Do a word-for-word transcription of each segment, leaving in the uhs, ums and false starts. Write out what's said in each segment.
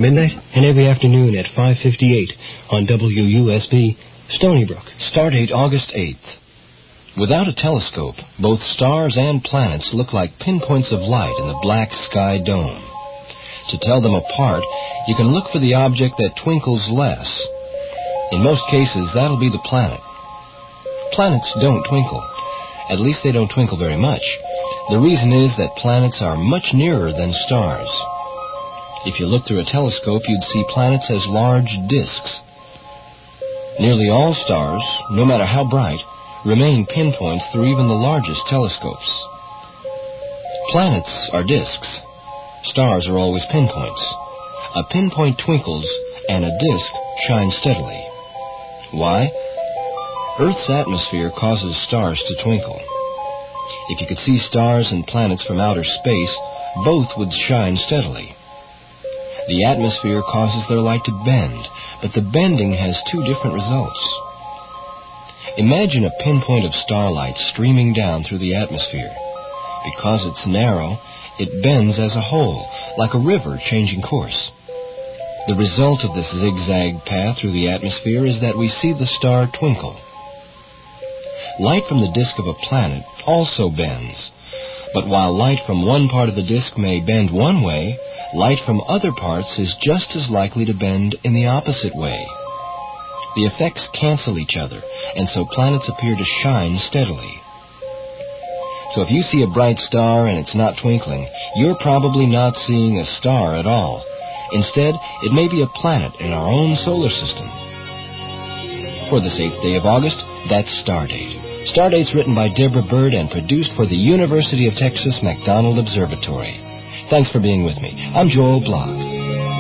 midnight and every afternoon at five fifty-eight on W U S B, Stony Brook. Stardate August eighth. Without a telescope, both stars and planets look like pinpoints of light in the black sky dome. To tell them apart, you can look for the object that twinkles less. In most cases, that'll be the planet. Planets don't twinkle. At least they don't twinkle very much. The reason is that planets are much nearer than stars. If you look through a telescope, you'd see planets as large disks. Nearly all stars, no matter how bright, remain pinpoints through even the largest telescopes. Planets are disks. Stars are always pinpoints. A pinpoint twinkles, and a disk shines steadily. Why? Earth's atmosphere causes stars to twinkle. If you could see stars and planets from outer space, both would shine steadily. The atmosphere causes their light to bend, but the bending has two different results. Imagine a pinpoint of starlight streaming down through the atmosphere. Because it's narrow, it bends as a whole, like a river changing course. The result of this zigzag path through the atmosphere is that we see the star twinkle. Light from the disk of a planet also bends, but while light from one part of the disk may bend one way, light from other parts is just as likely to bend in the opposite way. The effects cancel each other, and so planets appear to shine steadily. So if you see a bright star and it's not twinkling, you're probably not seeing a star at all. Instead, it may be a planet in our own solar system. For this eighth day of August, that's Stardate. Stardate's written by Deborah Bird and produced for the University of Texas McDonald Observatory. Thanks for being with me. I'm Joel Block.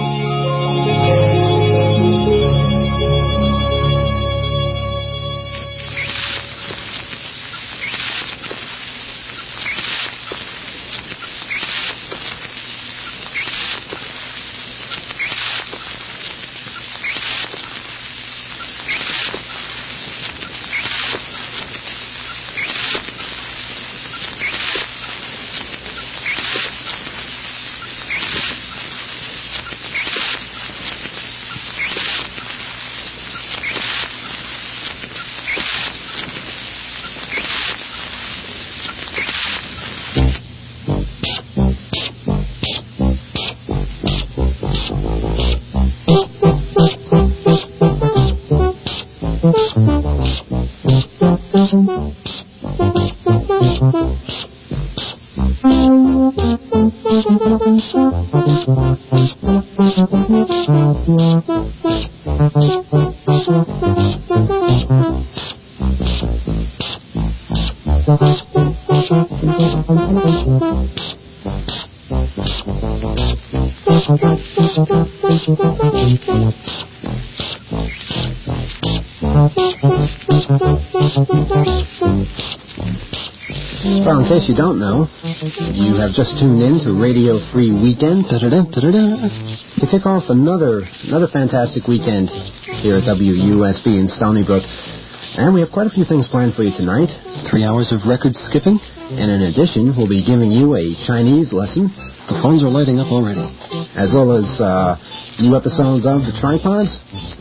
Well, in case you don't know, you have just tuned in to Radio Free Weekend. Da-da-da, da-da-da. To kick off another another fantastic weekend here at W U S B in Stony Brook. And we have quite a few things planned for you tonight. Three hours of record skipping. And in addition, we'll be giving you a Chinese lesson. The phones are lighting up already. As well as uh, new episodes of The Tripods.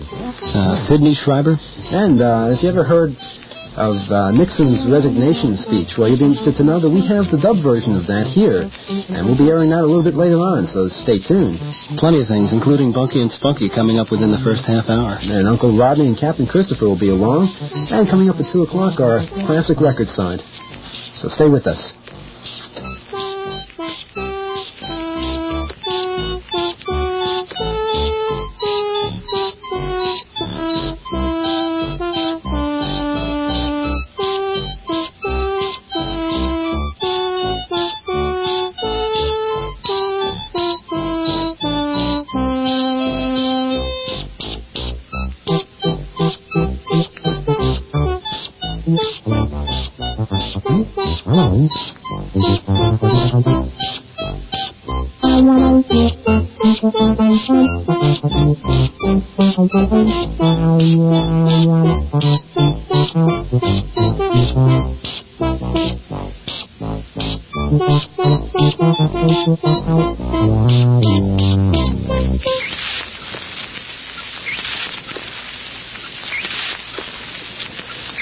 Uh, Sydney Schreiber. And uh, if you ever heard of uh, Nixon's resignation speech, well, you'll be interested to know that we have the dub version of that here. And we'll be airing that a little bit later on, so stay tuned. Plenty of things, including Bunky and Spunky, coming up within the first half hour. And Uncle Rodney and Captain Christopher will be along. And coming up at two o'clock, our classic record side. So stay with us.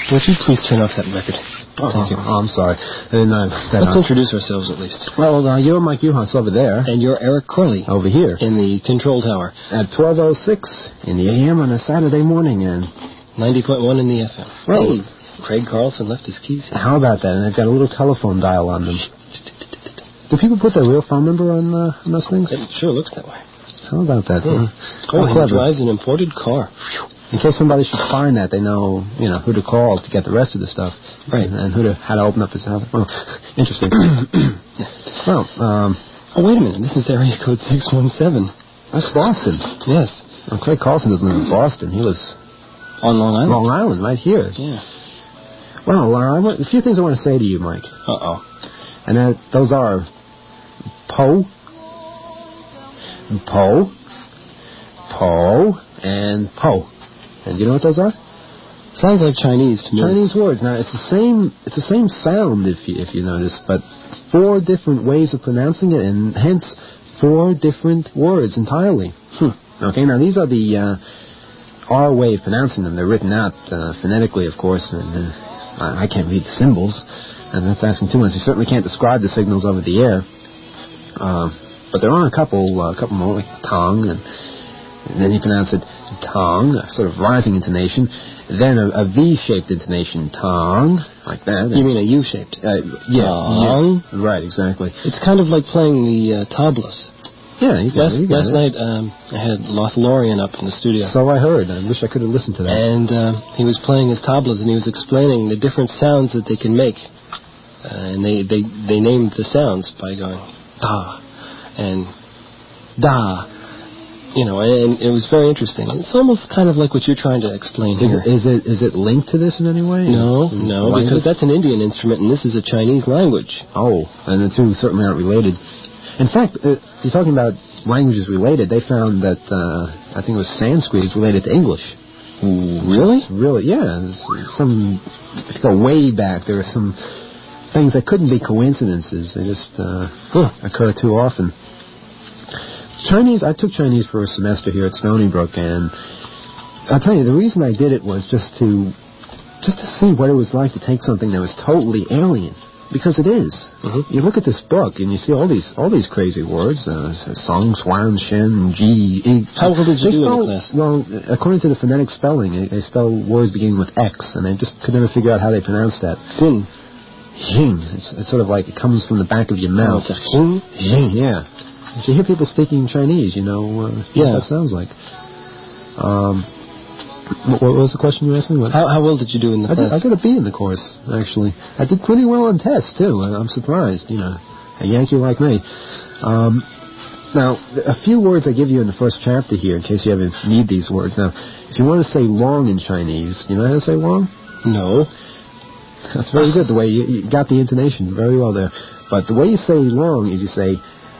Would you please turn off that record? Oh, Thank you. oh, I'm sorry. I didn't know that Let's on. introduce ourselves at least. Well, uh, you're Mike Uhas over there. And you're Eric Corley. Over here. In the control tower. At twelve oh six in the A M on a Saturday morning. And ninety point one in the F M. Well, hey, Craig Carlson left his keys here. How about that? And they've got a little telephone dial on them. Do people put their real phone number on, uh, on those things? It sure looks that way. How about that? Hmm. Huh? Oh, How he clever. drives an imported car. In case somebody should find that, they know, you know, who to call to get the rest of the stuff, right? And, and who to how to open up his house. Well, interesting. well, um, oh wait a minute, this is area code six one seven. That's Boston. Yes. Well, Craig Carlson doesn't live in Boston. He was on Long Island. Long Island, right here. Yeah. Well, uh, I want, a few things I want to say to you, Mike. Uh oh. And that those are Po, Po, Po, and Po. And do you know what those are? Sounds like Chinese to me. Chinese words. Now it's the same. It's the same sound if you if you notice, but four different ways of pronouncing it, and hence four different words entirely. Hmm. Okay. Now these are the uh, our way of pronouncing them. They're written out uh, phonetically, of course, and uh, I, I can't read the symbols, and that's asking too much. You certainly can't describe the signals over the air. Uh, but there are a couple, a uh, couple more, like Tong, and, and then you pronounce it Tong, a sort of rising intonation. Then a, a V-shaped intonation, Tong, like that. You mean a U-shaped? Uh, yeah, Tong. Yeah, right, exactly. It's kind of like playing the uh, tablas. Yeah, you got last, it, you got last it. night um, I had Lothlorien up in the studio. So I heard. I wish I could have listened to that. And uh, he was playing his tablas, and he was explaining the different sounds that they can make. Uh, and they, they, they named the sounds by going da and da. You know, and it was very interesting. It's almost kind of like what you're trying to explain Is here. it, is it is it linked to this in any way? No, In no, language? because that's an Indian instrument, and this is a Chinese language. Oh, and the two certainly aren't related. In fact, uh, you're talking about languages related. They found that, uh, I think it was Sanskrit is related to English. Really? Really, yeah. There's some, if you go way back, there are some things that couldn't be coincidences. They just uh, huh, occur too often. Chinese, I took Chinese for a semester here at Stony Brook, and I'll tell you, the reason I did it was just to just to see what it was like to take something that was totally alien, because it is. Mm-hmm. You look at this book, and you see all these all these crazy words, uh, Song, Swan, Shen, Ji. E. How well did you They do spell, in the class? Well, according to the phonetic spelling, they, they spell words beginning with X, and I just could never figure out how they pronounce that. Xin. Jing. It's, it's sort of like it comes from the back of your mouth. Oh, it's a Xin? Jing, yeah. If you hear people speaking Chinese, you know uh, yeah. what that sounds like. Um, what, what was the question you asked me? What? How, how well did you do in the I, class? did, I got a B in the course, actually. I did pretty well on tests, too. I'm surprised, you know, a Yankee like me. Um, now, a few words I give you in the first chapter here, in case you ever need these words. Now, if you want to say long in Chinese, you know how to say long? No. That's very good, the way you, you got the intonation very well there. But the way you say long is you say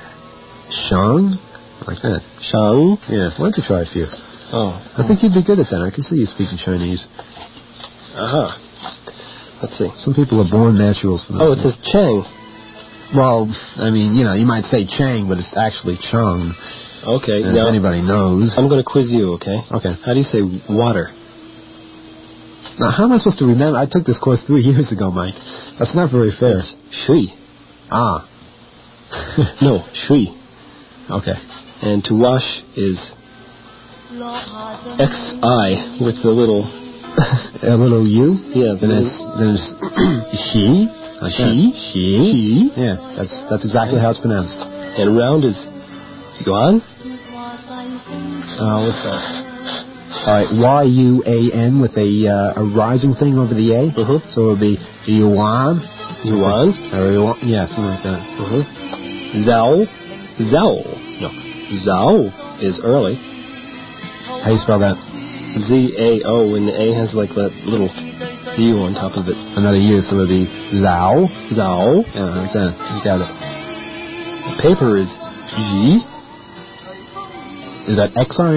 Shang, like that. Shang? Yeah, why don't you try a few? Oh. I think you'd be good at that. I can see you speaking Chinese. Uh-huh. Let's see. Some people are born naturals for this. Oh, it says Chang. Well, I mean, you know, you might say Chang, but it's actually Chung. Okay. As now, anybody knows. I'm going to quiz you, okay? Okay. How do you say water? Now, how am I supposed to remember? I took this course three years ago, Mike. That's not very fair. It's shui. Ah. No, shui. Okay. And to wash is X I with the little... A little U? Yeah. Then the it's, there's she. Like She. that. She. She. Yeah, that's that's exactly how it's pronounced. And round is yuan. Uh, what's that? All right, Y U A N with a uh, a rising thing over the A. Mm-hmm. So it'll be yuan. Yuan. Or yuan. Yeah, something like that. Mm-hmm. Zhao. Zhao. No. Zhao is early. How do you spell that? Z A O, and the A has like that little U on top of it. Another U, so it'll be Zhao. Zhao. Yeah, like that. You got it. Paper is Ji. Is that X I or?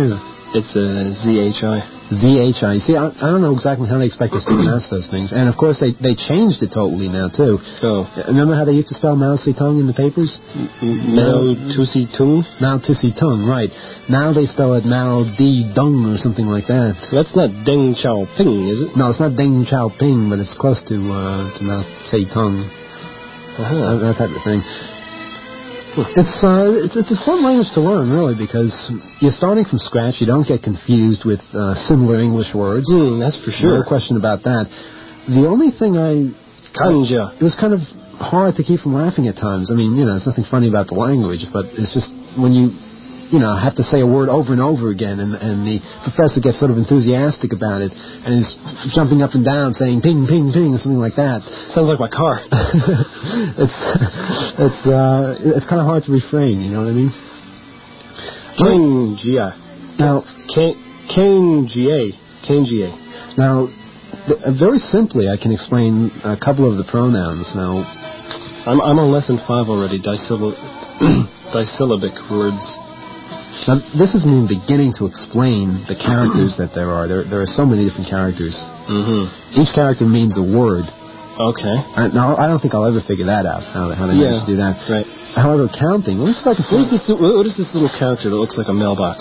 It's a Z H I. Z H I. See, I, I don't know exactly how they expect us to pronounce those things. And, of course, they, they changed it totally now, too. Oh. Remember how they used to spell Mao Zedong in the papers? Mao Tusi Tung? Mao Tusi Tung, right. Now they spell it Mao Di Dung or something like that. That's not Deng Xiaoping, is it? No, it's not Deng Xiaoping, but it's close to, uh, to Mao Zedong. Uh-huh. That, that type of thing. It's, uh, it's it's a fun language to learn, really, because you're starting from scratch. You don't get confused with uh, similar English words. Mm, that's for sure. No question about that. The only thing I... Kanja. It was kind of hard to keep from laughing at times. I mean, you know, there's nothing funny about the language, but it's just when you, you know, have to say a word over and over again, and, and the professor gets sort of enthusiastic about it, and is jumping up and down saying ping, ping, ping, or something like that. Sounds like my car. it's it's uh, it's kind of hard to refrain, you know what I mean? Kangia. Now, Kangia. Kangia. Now, th- very simply, I can explain a couple of the pronouns. Now, I'm I'm on lesson five already. Disyllab- Disyllabic words. Now, this is me beginning to explain the characters that there are. There, there are so many different characters. Mm-hmm. Each character means a word. Okay. I, now, I don't think I'll ever figure that out, how, how they Yeah, manage to do that. Right. However, counting, let me see if I can What find... is this, what is this little character that looks like a mailbox?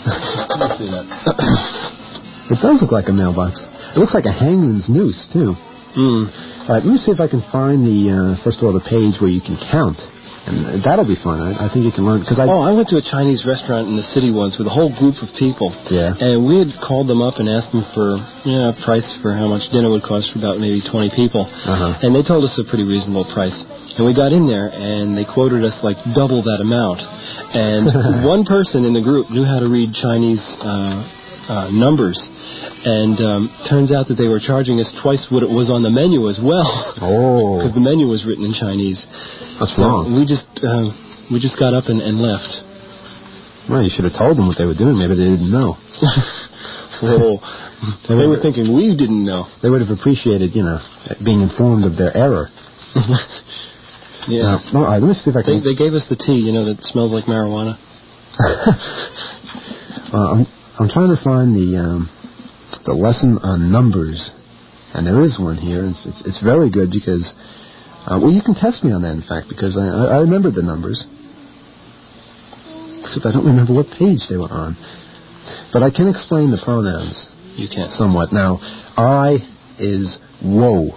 It does look like a mailbox. It looks like a hangman's noose, too. Mm. All right, let me see if I can find the, uh, first of all, the page where you can count. And that'll be fun. I, I think you can learn. Cause I, oh, I went to a Chinese restaurant in the city once with a whole group of people. Yeah. And we had called them up and asked them for you know, a price for how much dinner would cost for about maybe twenty people. Uh-huh. And they told us a pretty reasonable price. And we got in there, and they quoted us like double that amount. And one person in the group knew how to read Chinese uh, uh, numbers. And um, turns out that they were charging us twice what it was on the menu as well. Oh. Because the menu was written in Chinese. That's so wrong. We just uh, we just got up and, and left. Well, you should have told them what they were doing. Maybe they didn't know. Whoa. They, they were thinking we didn't know. They would have appreciated, you know, being informed of their error. Yeah. Now, all right, let me see if I can... They, they gave us the tea, you know, that smells like marijuana. uh, I'm, I'm trying to find the... Um, the lesson on numbers, and there is one here. It's it's, it's very good because, uh, well, you can test me on that, in fact, because I, I, I remember the numbers, except I don't remember what page they were on. But I can explain the pronouns. You can. Somewhat. Now, I is woe.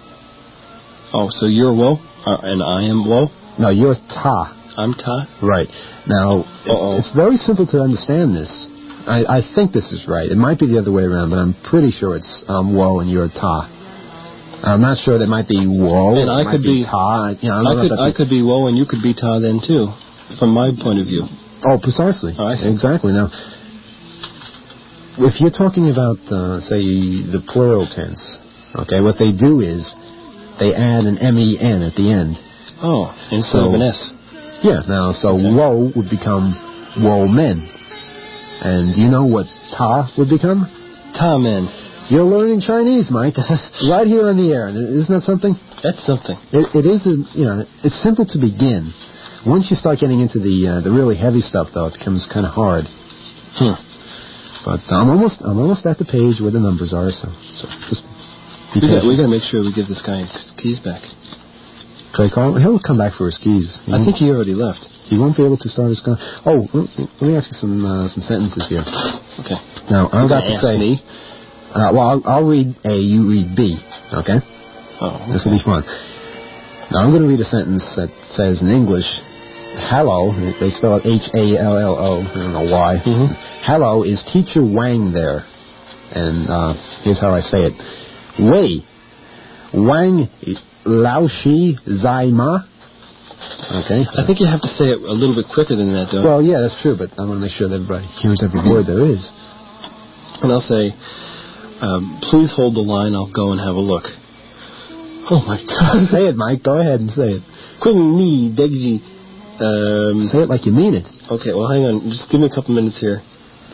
Oh, so you're woe, uh, and I am woe? No, you're ta. I'm ta? Right. Now, it's, it's very simple to understand this. I, I think this is right. It might be the other way around, but I'm pretty sure it's um, woe and you're ta. I'm not sure that might be woe. And I could be, be ta. You know, I could I could be woe and you could be ta then too, from my point of view. Oh, precisely. Oh, I see. Exactly. Now, if you're talking about, uh, say, the plural tense, okay, what they do is they add an M E N at the end. Oh, instead so, of an S. Yeah. Now, so okay. Woe would become woe men. And you know what ta would become? Ta men. You're learning Chinese, Mike. Right here on the air. Isn't that something? That's something. It, it is, a, you know, it's simple to begin. Once you start getting into the uh, the really heavy stuff, though, it becomes kind of hard. Hmm. But I'm almost I'm almost at the page where the numbers are, so, so just be we got, patient. we got to make sure we give this guy his keys back. Can I call him? He'll come back for his keys. He I think he already left. He won't be able to start his car. Oh, let me ask you some uh, some sentences here. Okay. Now, I'm about to ask say... me? Uh, well, I'll, I'll read A, you read B, okay? Oh, okay. This will be fun. Now, I'm going to read a sentence that says in English, hello, they spell it H A L L O, I don't know why. Mm-hmm. Hello, is Teacher Wang there? And uh, here's how I say it. Wei, Wang Lao Shi Zai Ma? Okay. I think you have to say it a little bit quicker than that, though. Well, yeah, that's true, but I want to make sure that everybody hears every word there is. And I'll say, um, please hold the line, I'll go and have a look. Oh, my God. Say it, Mike. Go ahead and say it. Qing Ni Degji. Um, say it like you mean it. Okay, well, hang on. Just give me a couple minutes here.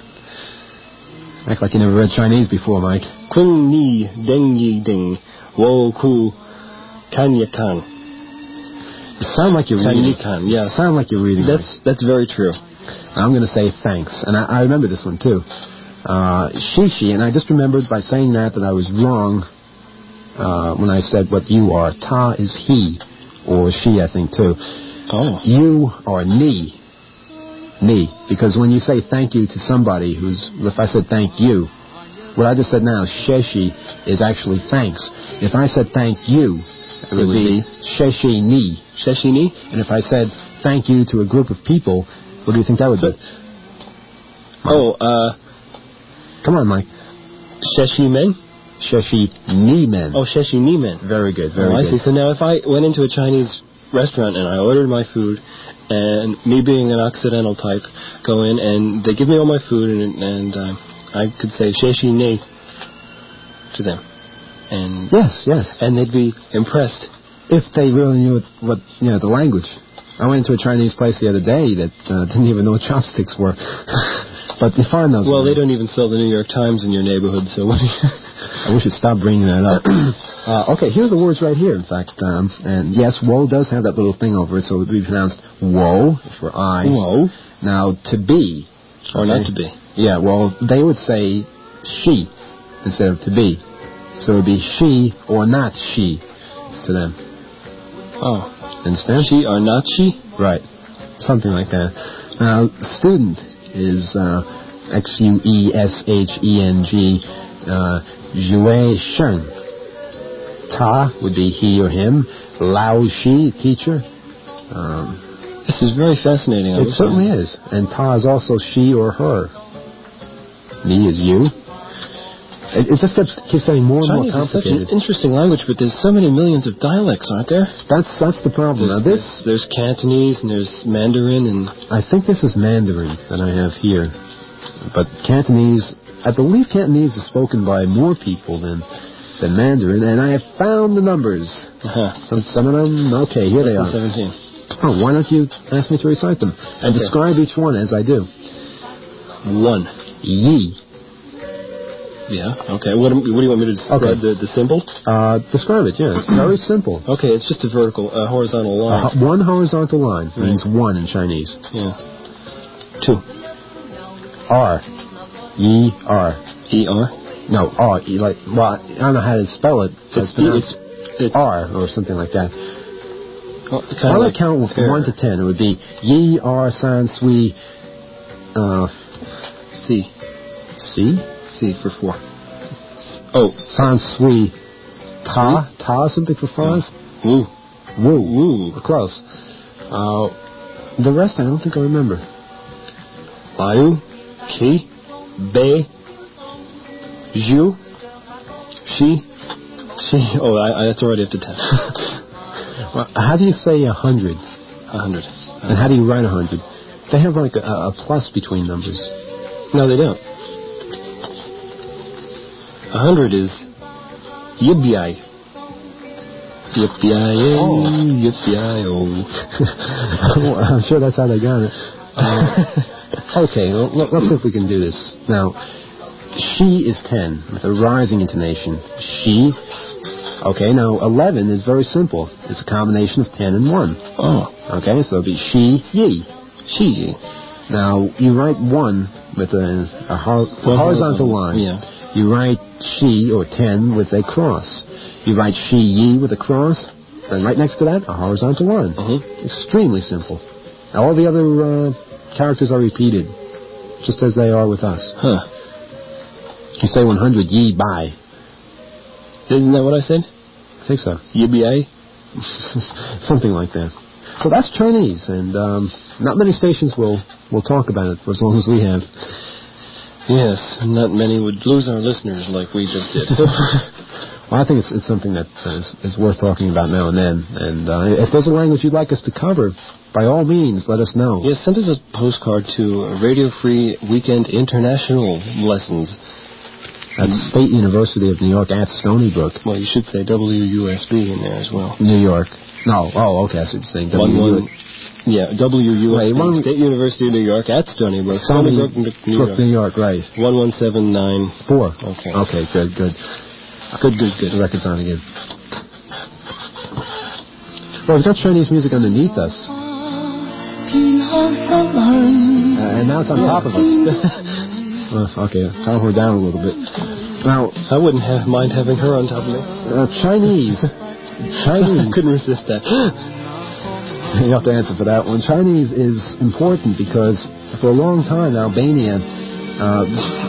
Act like you never read Chinese before, Mike. Qing Ni Deng Yi Ding Wo Ku Kanya Kan. You sound like you're reading. Sanikan, yeah. You sound like you're reading. That's right. that's very true. I'm going to say thanks, and I, I remember this one too. Uh, shishi, and I just remembered by saying that that I was wrong uh, when I said what you are. Ta is he, or she, I think too. Oh. You are ni. Ni. Because when you say thank you to somebody who's, if I said thank you, what I just said now, sheshi, is actually thanks. If I said thank you, it would, would be, be sheshi ni. Sheshi ni? And if I said thank you to a group of people, what do you think that would so, be? Oh, uh... Come on, Mike. Sheshi men? Sheshi ni men. Oh, sheshi ni men. Very good, very oh, I good. see. So now if I went into a Chinese restaurant and I ordered my food, and me being an Occidental type, go in and they give me all my food, and, and uh, I could say sheshi ni to them. And yes, yes. And they'd be impressed. If they really knew what, you know, the language. I went to a Chinese place the other day that uh, didn't even know what chopsticks were. But you find those. Well, ways. they don't even sell the New York Times in your neighborhood, so what do you... I wish you'd stop bringing that up. uh, okay, here are the words right here, in fact. Um, and yes, woe does have that little thing over it, so it would be pronounced woe for I. Woe. Now, to be. Or okay? not to be. Yeah, well, they would say she instead of to be. So it would be she or not she to them. Oh. Understand? She or not she? Right. Something like that. Now, student is uh, X U E S H E N G, uh, Jue Shen. Ta would be he or him. Lao Shi, teacher. Um, this is very fascinating. It certainly is. And Ta is also she or her. Ni is you. It, it just keeps, keeps getting more and Chinese more complicated. is such an interesting language, but there's so many millions of dialects, aren't there? That's that's the problem. There's, now this there's, there's Cantonese and there's Mandarin and I think this is Mandarin that I have here, but Cantonese. I believe Cantonese is spoken by more people than than Mandarin, and I have found the numbers. uh-huh. Some some of them. Okay, here they are. seventeen. Oh, why don't you ask me to recite them and okay. describe each one as I do? One. Yi. Yeah, okay. What, what do you want me to describe? Okay. The, the symbol? Uh, describe it, yeah. It's very simple. Okay, it's just a vertical, uh, horizontal line. Uh, one horizontal line right. means one in Chinese. Yeah. Two. R. E R. E R? No, R. E, like, well, I don't know how to spell it. So it's pronounced it's, it's, R or something like that. Well, Why don't I count from one to ten? It would be Yi, R, San, Sui, uh, C. C? C for four. Oh. San, Sui, Ta? Ta, something for five? Woo. Woo. Woo. Close. Uh, the rest I don't think I remember. Liu, Qi, Bei, Zhu, Shi, Shi. Oh, I, I, that's already up to ten. Well, how do you say a hundred? A hundred. And how do you write a hundred? They have like a, a plus between numbers. No, they don't. A hundred is Yippee. Yippee, oh. Yippee, well, I'm sure that's how they got it. Uh, okay, well, let, let's see if we can do this. Now, she is ten with a rising intonation. She. Okay, now eleven is very simple. It's a combination of ten and one. Oh. Okay, so it'll be she, yi. She, yi. Now, you write one with a, a, hor- a horizontal line. Yeah. You write she, or ten, with a cross. You write she, yi, with a cross, and right next to that, a horizontal line. Uh-huh. Extremely simple. Now, all the other uh, characters are repeated, just as they are with us. Huh. You say one hundred, yi, bai. Isn't that what I said? I think so. Yippee. Something like that. So that's Chinese, and um, not many stations will, will talk about it for as long as we have. Yes, not many would lose our listeners like we just did. Well, I think it's, it's something that is, is worth talking about now and then. And uh, if there's a language you'd like us to cover, by all means, let us know. Yes, send us a postcard to Radio Free Weekend International Lessons. At State University of New York at Stony Brook. Well, you should say W U S B in there as well. New York. No, oh, okay, I see what you're saying. W U S B. Yeah, W U S B, Wait, one, State University of New York at Stony Brook. Stony Brook, New Brook, York. New York, right. one one seven nine four. Okay. Okay, good, good. Good, good, good. The record's on again. Well, we've got Chinese music underneath us. Uh, and now it's on yeah. top of us. Well, okay, calm her down a little bit. Now, I wouldn't have mind having her on top of me. Uh, Chinese. Chinese. I couldn't resist that. You have to answer for that one. Chinese is important because for a long time, Albania... Uh,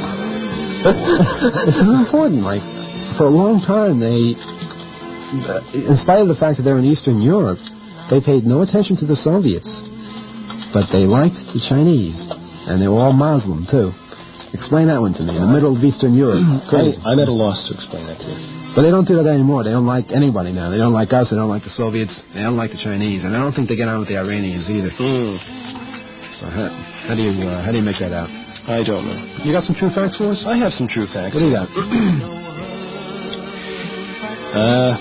it's not important. Like, for a long time, they... Uh, in spite of the fact that they're in Eastern Europe, they paid no attention to the Soviets. But they liked the Chinese. And they were all Muslim, too. Explain that one to me. In the middle of Eastern Europe. I, I'm at a loss to explain that to you. But they don't do that anymore. They don't like anybody now. They don't like us. They don't like the Soviets. They don't like the Chinese. And I don't think they get on with the Iranians either. Mm. So how, how do you uh, how do you make that out? I don't know. You got some true facts for us? I have some true facts. What do you got? uh,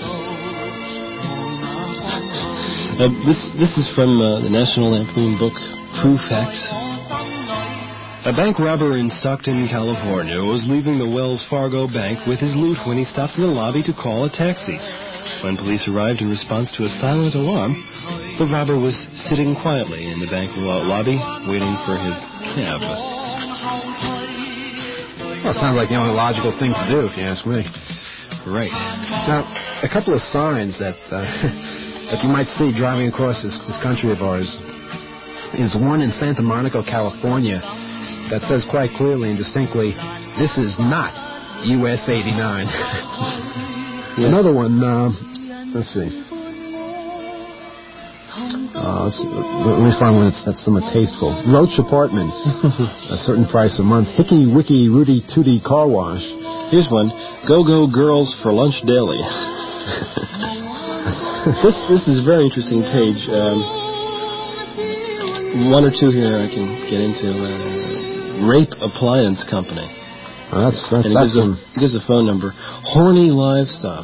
uh, this this is from uh, the National Lampoon book, True Facts. A bank robber in Stockton, California, was leaving the Wells Fargo Bank with his loot when he stopped in the lobby to call a taxi. When police arrived in response to a silent alarm, the robber was sitting quietly in the bank lobby, waiting for his cab. Well, it sounds like the only logical thing to do, if you ask me. Right. Now, a couple of signs that uh, that you might see driving across this, this country of ours is one in Santa Monica, California, that says quite clearly and distinctly, this is not U S eighty-nine. Yes. Another one, uh, let's see. Uh, let's, let me find one that's, that's somewhat tasteful. Roach Apartments, a certain price a month. Hickey Wicky Rudy Tooty Car Wash. Here's one. Go-Go Girls for Lunch Daily. this this is a very interesting page. Um, one or two here I can get into. Uh, Rape Appliance Company. Oh, that's that's, and it that's gives, a, it gives a phone number. Horny Livestock.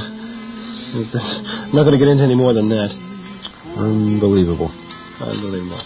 I'm not going to get into any more than that. Unbelievable. Unbelievable.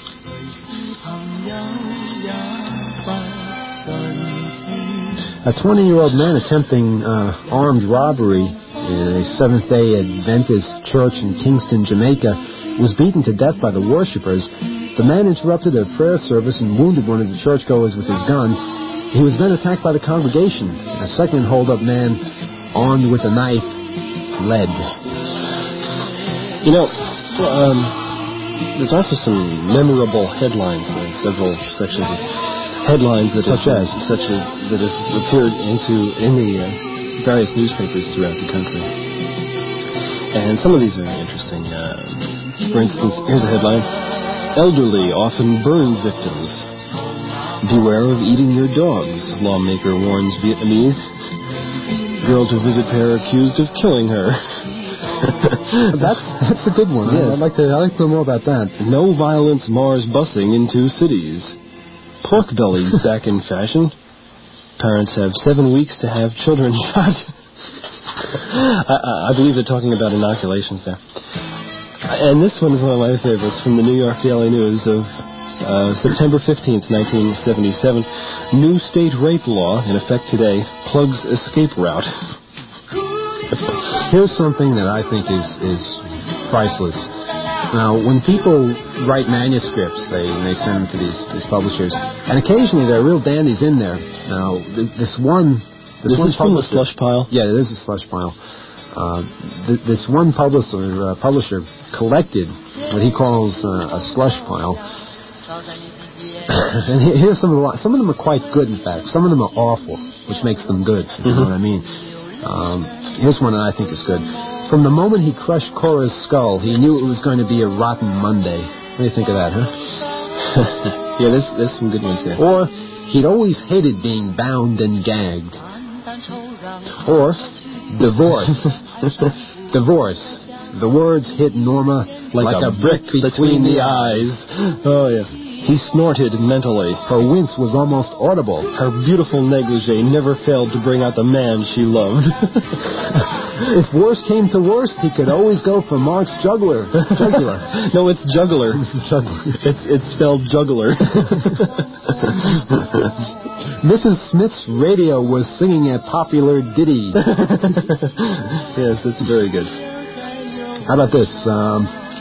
A twenty-year-old man attempting uh, armed robbery in a Seventh-day Adventist church in Kingston, Jamaica, was beaten to death by the worshippers. The man interrupted a prayer service and wounded one of the churchgoers with his gun. He was then attacked by the congregation. A second hold-up man, armed with a knife, fled. You know, um, there's also some memorable headlines in several sections of headlines that such have, as such as that have appeared into in the uh, various newspapers throughout the country. And some of these are interesting. Uh, for instance, here's a headline. Elderly often burn victims. Beware of eating your dogs, lawmaker warns Vietnamese. Girl to visit pair accused of killing her. that's that's a good one. Yes. I'd like to I'd like to know more about that. No violence mars busing in two cities. Pork bellies back in fashion. Parents have seven weeks to have children shot. I, I believe they're talking about inoculations there. And this one is one of my favorites from the New York Daily News of uh, September fifteenth, nineteen seventy-seven. New state rape law in effect today plugs escape route. Here's something that I think is, is priceless. Now, when people write manuscripts, they, they send them to these, these publishers, and occasionally there are real dandies in there. Now, th- this one... This, this one is from the slush pile? Yeah, it is a slush pile. Uh, th- this one publisher, uh, publisher collected what he calls uh, a slush pile. And here's some of the some of them are quite good, in fact. Some of them are awful, which makes them good. You know what I mean? Um, here's one that I think is good. From the moment he crushed Cora's skull, he knew it was going to be a rotten Monday. What do you think of that, huh? Yeah, there's there's some good ones here. Or he'd always hated being bound and gagged. Or divorce. Divorce. The words hit Norma like, like a, a brick between, between the eyes. Oh, yes. He snorted mentally. Her wince was almost audible. Her beautiful negligee never failed to bring out the man she loved. If worse came to worst, he could always go for Mark's juggler. Jugular. No, it's juggler. Juggler. It's, it's spelled juggler. Missus Smith's radio was singing a popular ditty. Yes, it's very good. How about this? Um,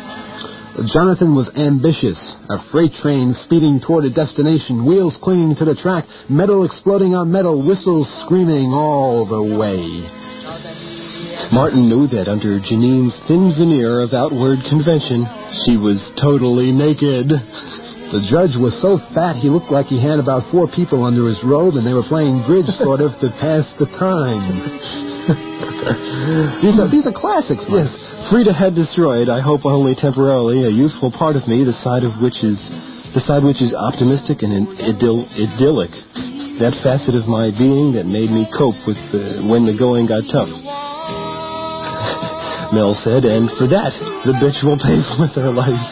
Jonathan was ambitious, a freight train speeding toward a destination, wheels clinging to the track, metal exploding on metal, whistles screaming all the way. Martin knew that under Janine's thin veneer of outward convention, she was totally naked. The judge was so fat he looked like he had about four people under his robe, and they were playing bridge sort of to pass the time. these, are, these are classics, Mike. Yes. Frida had destroyed, I hope only temporarily, a youthful part of me, the side of which is the side which is optimistic and idyll, idyllic. That facet of my being that made me cope with uh, when the going got tough. Mel said, and for that, the bitch will pay with her life.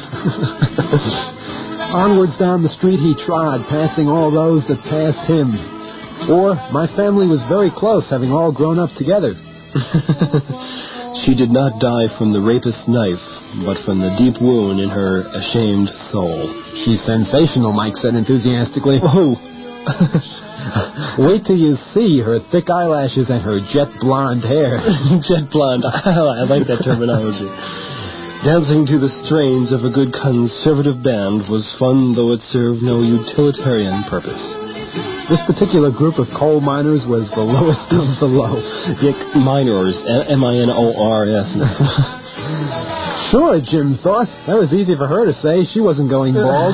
Onwards down the street he trod, passing all those that passed him. Or, my family was very close, having all grown up together. She did not die from the rapist's knife, but from the deep wound in her ashamed soul. She's sensational, Mike said enthusiastically. Oh! Wait till you see her thick eyelashes and her jet blonde hair. Jet blonde. I like that terminology. Dancing to the strains of a good conservative band was fun, though it served no utilitarian purpose. This particular group of coal miners was the lowest of the low. Dick Minors, M I N O R S. Sure, Jim thought. That was easy for her to say. She wasn't going bald.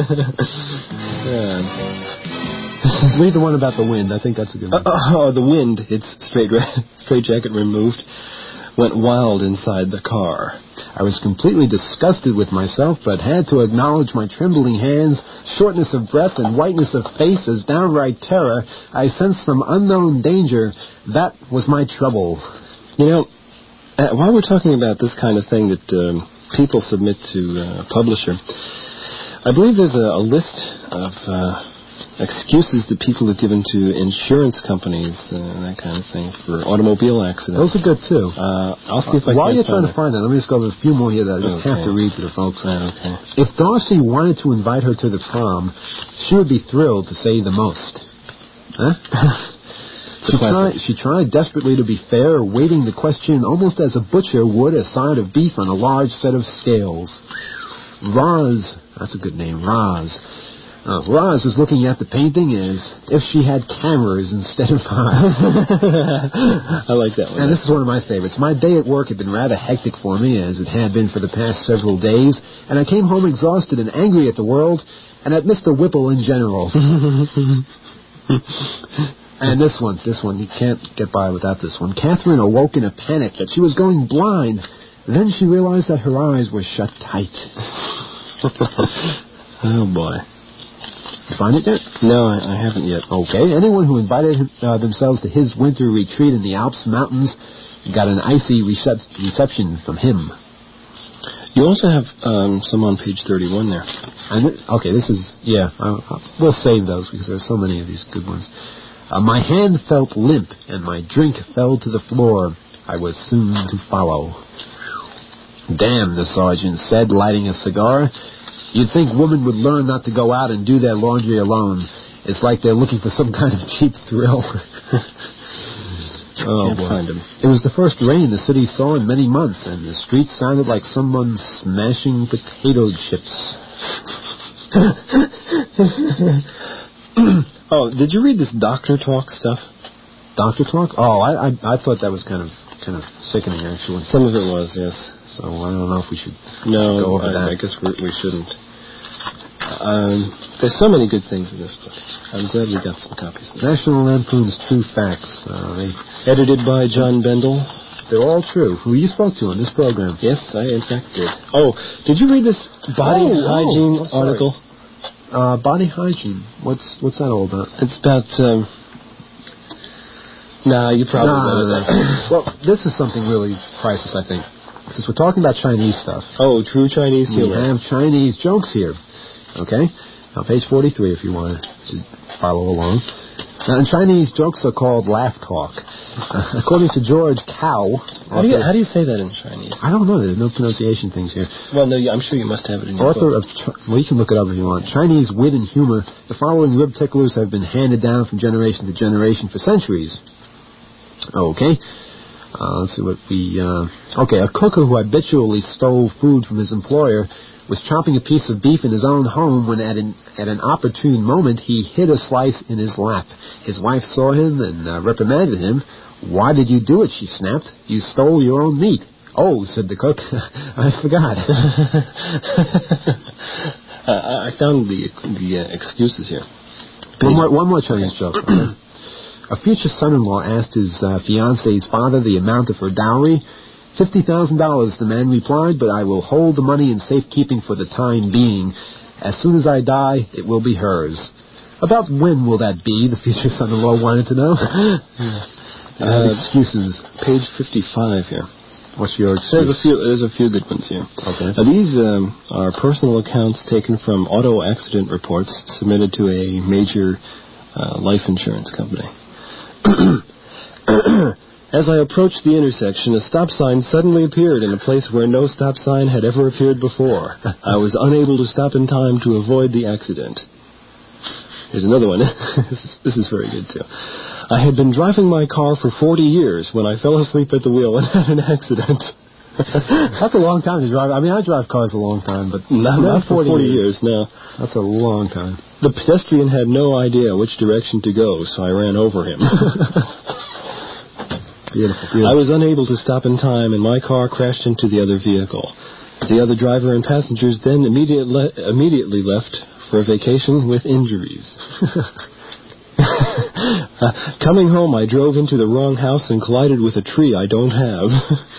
Yeah. Read the one about the wind. I think that's a good one. Uh, oh, the wind, its straight, straight jacket removed, went wild inside the car. I was completely disgusted with myself, but had to acknowledge my trembling hands, shortness of breath, and whiteness of face as downright terror. I sensed some unknown danger. That was my trouble. You know, uh, while we're talking about this kind of thing that um, people submit to uh, a publisher, I believe there's a, a list of uh, excuses that people have given to insurance companies and uh, that kind of thing for automobile accidents. Those are good, too. Uh, I'll see if I While can you're trying it. to find that, let me just go over a few more here that I just okay. have to read to the folks. Uh, okay. If Darcy wanted to invite her to the prom, she would be thrilled to say the most. Huh? She tried, she tried desperately to be fair, weighting the question almost as a butcher would a side of beef on a large set of scales. Roz, that's a good name, Roz. Uh, Roz was looking at the painting as if she had cameras instead of eyes. I like that one. And this is one of my favorites. My day at work had been rather hectic for me, as it had been for the past several days, and I came home exhausted and angry at the world and at Mister Whipple in general. And this one, this one, you can't get by without this one. Catherine awoke in a panic that she was going blind. Then she realized that her eyes were shut tight. Oh, boy. You find it yet? No, I, I haven't yet. Okay. Anyone who invited him, uh, themselves to his winter retreat in the Alps mountains got an icy recep- reception from him. You also have um, some on page thirty-one there. And th- okay, this is, yeah, I, I, we'll save those because there's so many of these good ones. Uh, my hand felt limp, and my drink fell to the floor. I was soon to follow. Damn, the sergeant said, lighting a cigar. You'd think women would learn not to go out and do their laundry alone. It's like they're looking for some kind of cheap thrill. Oh, Can't boy. find them. It was the first rain the city saw in many months, and the streets sounded like someone smashing potato chips. Oh, did you read this doctor talk stuff? Doctor talk? Oh, I, I I thought that was kind of kind of sickening, actually. Some of it was, yes. So I don't know if we should no, go over I, that. I guess we, we shouldn't. Um, there's so many good things in this book. I'm glad we got some copies. National Lampoon's True Facts. Uh, they, Edited by John Bendel. they're all true. Who you spoke to on this program? Yes, I in fact did. Oh, did you read this body Oh, hygiene oh, sorry. article? Uh, body hygiene. What's what's that all about? It's about. Um, nah, you probably Nah, read nah, it. nah. Well, this is something really priceless, I think. Since we're talking about Chinese stuff, Oh, true Chinese we humor. have Chinese jokes here. Okay? Now, page forty-three, if you want to follow along. Now, and Chinese jokes are called laugh talk. Uh, according to George Cao. How do, you, how do you say that in Chinese? I don't know. There's no pronunciation things here. Well, no, I'm sure you must have it in your Author book. of, Ch- well, you can look it up if you want. Chinese wit and humor. The following rib ticklers have been handed down from generation to generation for centuries. Okay. Uh, let's see what we... Uh, okay, a cooker who habitually stole food from his employer was chopping a piece of beef in his own home when at an, at an opportune moment he hid a slice in his lap. His wife saw him and uh, reprimanded him. "Why did you do it?" she snapped. "You stole your own meat." "Oh," said the cook, "I forgot." uh, I found the the uh, excuses here. One more, one more Chinese joke. Okay? A future son-in-law asked his uh, fiance's father the amount of her dowry. Fifty thousand dollars, the man replied, "but I will hold the money in safekeeping for the time being. As soon as I die, it will be hers." About when will that be? The future son-in-law wanted to know. uh, excuses. Page fifty-five here. What's your excuse? There's a few. There's a few good ones here. Okay. Uh, these um, are personal accounts taken from auto accident reports submitted to a major uh, life insurance company. As I approached the intersection, a stop sign suddenly appeared in a place where no stop sign had ever appeared before. I was unable to stop in time to avoid the accident. Here's another one. this, is, this is very good, too. I had been driving my car for forty years when I fell asleep at the wheel and had an accident. That's a long time to drive. I mean, I drive cars a long time, but not, not for forty years. years, no. That's a long time. The pedestrian had no idea which direction to go, so I ran over him. Beautiful, beautiful. I was unable to stop in time, and my car crashed into the other vehicle. The other driver and passengers then immediate le- immediately left for a vacation with injuries. uh, coming home, I drove into the wrong house and collided with a tree I don't have.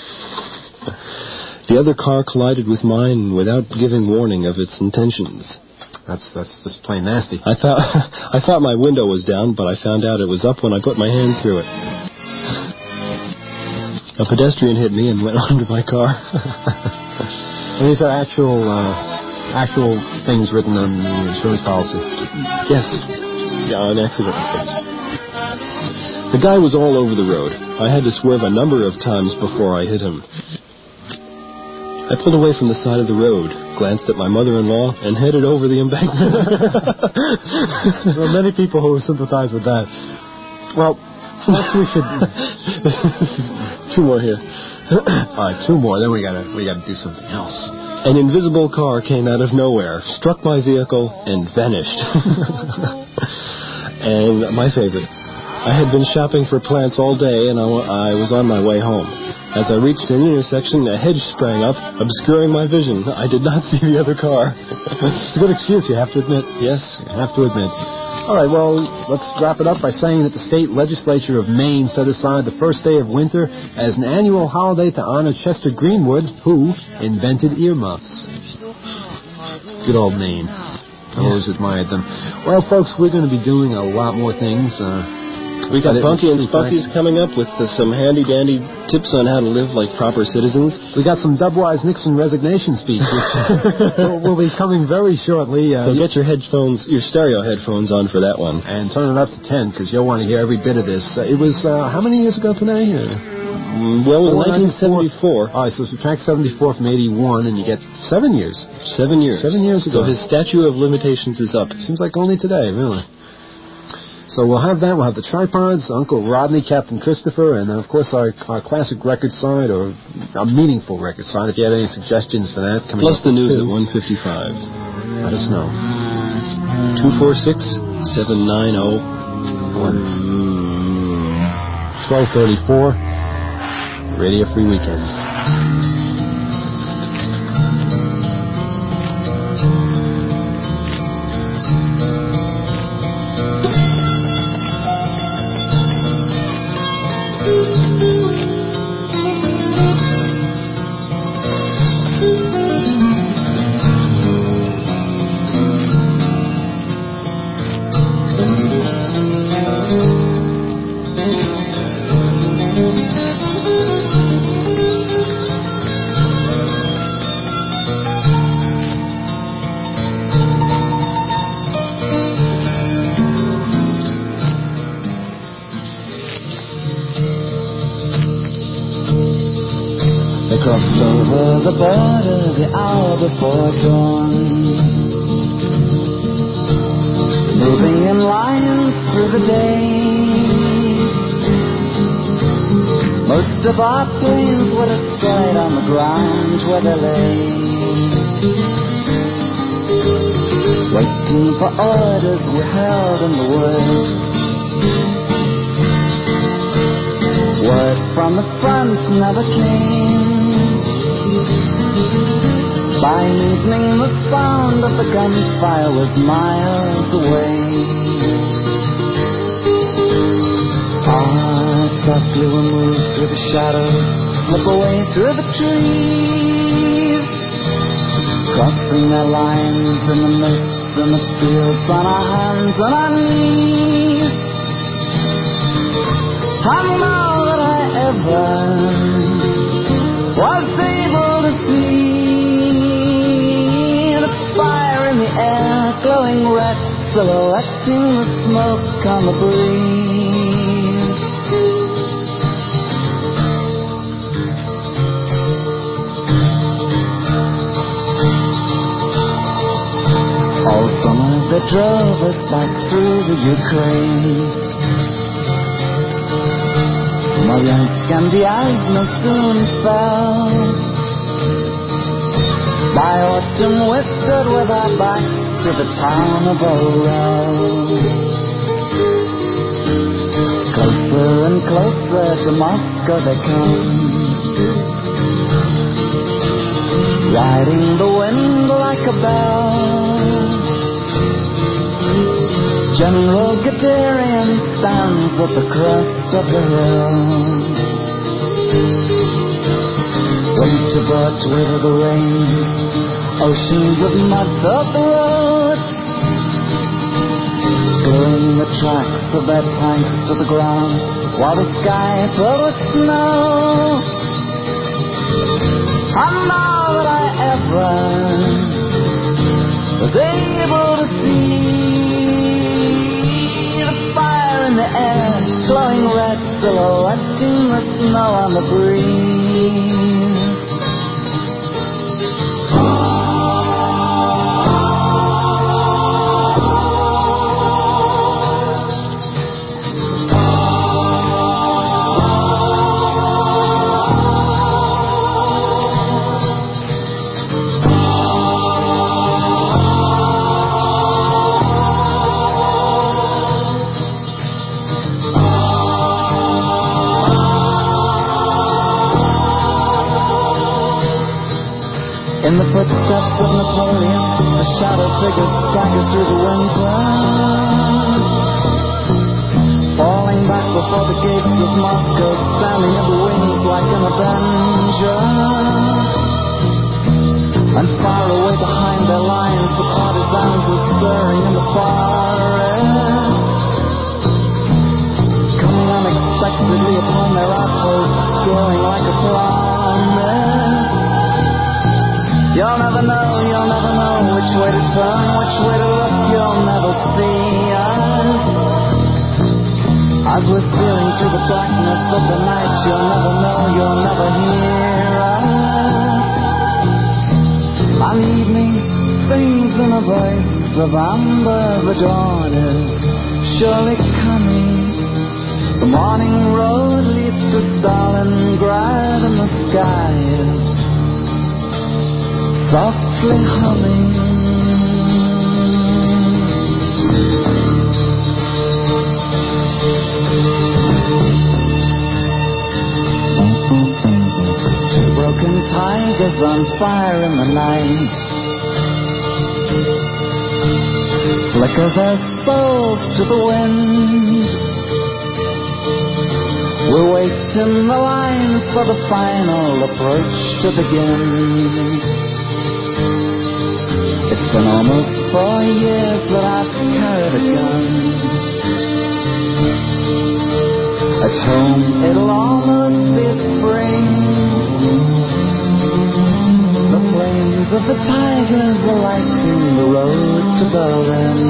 The other car collided with mine without giving warning of its intentions. That's that's just plain nasty. I thought I thought my window was down, but I found out it was up when I put my hand through it. A pedestrian hit me and went under my car. And these are actual uh, actual things written on the insurance policy. Yes. Yeah, on accident reports. The guy was all over the road. I had to swerve a number of times before I hit him. I pulled away from the side of the road, glanced at my mother-in-law, and headed over the embankment. There are many people who sympathize with that. Well, perhaps we should... Two more here. All right, two more. Then we gotta we gotta do something else. An invisible car came out of nowhere, struck my vehicle, and vanished. And my favorite. I had been shopping for plants all day, and I, I was on my way home. As I reached an intersection, a hedge sprang up, obscuring my vision. I did not see the other car. It's a good excuse, you have to admit. Yes. You have to admit. All right, well, let's wrap it up by saying that the state legislature of Maine set aside the first day of winter as an annual holiday to honor Chester Greenwood, who invented earmuffs. Good old Maine. I always admired them. Well, folks, we're going to be doing a lot more things. Uh, we got Bunky and Spunky's coming up with uh, some handy-dandy tips on how to live like proper citizens. We got some Dubwise Nixon resignation speech, which will, will be coming very shortly. Uh, so get your headphones, your stereo headphones on for that one. And turn it up to ten, because you'll want to hear every bit of this. Uh, it was, uh, how many years ago today? Uh, well, it was nineteen seventy-four. All right, so subtract seventy-four from eighty-one, and you get seven years. Seven years. Seven years ago. So his statute of limitations is up. Seems like only today, really. So we'll have that. We'll have the tripods, Uncle Rodney, Captain Christopher, and, of course, our, our classic record side, or a meaningful record side. If you have any suggestions for that, coming plus up the news two, at one fifty-five. Let us know. two four six, seven nine zero, one twelve thirty-four. Radio Free Weekend. Crossed over the border the hour before dawn, moving in lines through the day. Most most of our planes were destroyed on the ground where they lay, waiting for orders we held in the woods. Word from the front never came. By evening the sound of the gunfire was miles away. Ah, softly we moved through the shadows, slip away through the trees, crossing their lines in the mist and the fields, on our hands and our knees. I know that I ever was able to see the fire in the air, glowing red, silhouetting the smoke on the breeze. All summer they drove us back through the Ukraine. Smolensk and the Yasna soon fell. By autumn we stood with our backs to the town of Orel. Closer and closer to Moscow they come, riding the wind like a bell. General Guderian stands at the crest of the hill. Winter brought with the rain, oceans of mud filled the road, gluing the tracks of their tanks to the ground, while the sky filled with snow. And now that I ever was able to see in the air, glowing red, silhouetting the snow on the breeze. In the footsteps of Napoleon, a shadow figure staggered through the winter, falling back before the gates of Moscow, standing in the wings like an avenger. And far away behind their lines, the partisans were stirring in the forest, coming unexpectedly upon their outposts, glowing like a promise. You'll never know, you'll never know which way to turn, which way to look, you'll never see us. As we're stealing through the blackness of the night, you'll never know, you'll never hear us. And evening sings in a voice of amber, the dawn is surely coming. The morning road leads to Stalingrad and the sky is softly humming. Two broken tigers on fire in the night flicker their souls to the wind. We wait in the line for the final approach to begin. It's been almost four years that I've carried a gun. At home it'll almost be spring. The flames of the tigers are lighting the road to Berlin.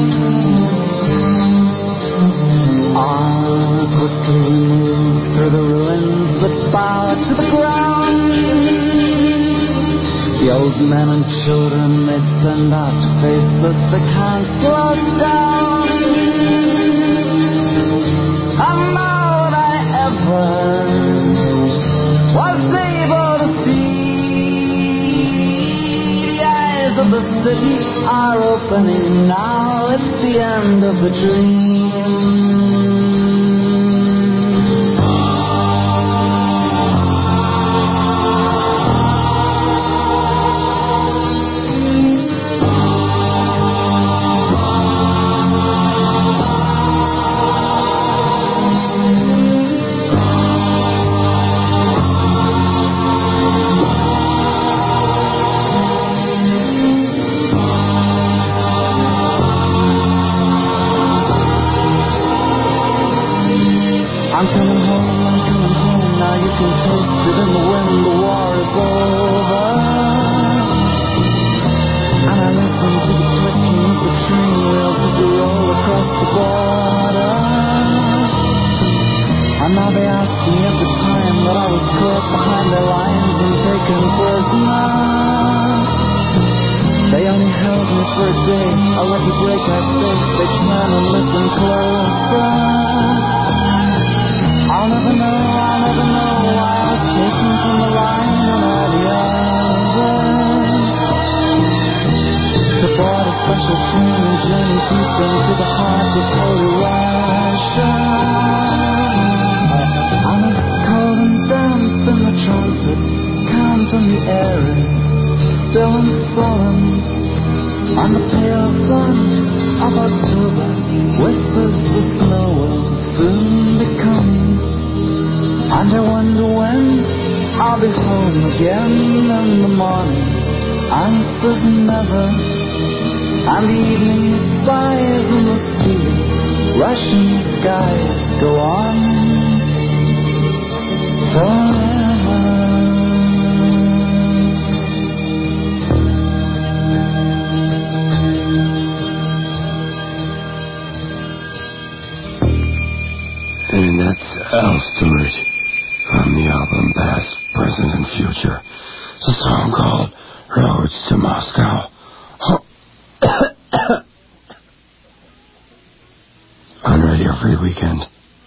On quickly we move through the ruins that bow to the ground. The old men and children, they send out faces they can't slow down. And now that I ever city are opening now. It's the end of the dream. I'm coming home, I'm coming home, now you can taste it in the wind, the war is over. And I listen to the clicking of the train wheels as they roll across the border. And now they ask me at the time that I was caught behind their lines and taken prisoner. They only held me for a day, I let you break my face, they turn and listen closer. I'll never know, I'll never know why I was taken from the line and all the others to board a special train and journey deep into the heart of Holy Russia. And it's cold and damp and the trumpets count on the air is still and sullen. And the pale sun of October whispers the snow will soon be coming. And I wonder when I'll be home again in the morning. Answers never. And the evening sighs in the sea, Russian skies go on forever. And that's Al Stewart from the album Past, Present, and Future. It's a song called Roads to Moscow. On Radio Free Weekend.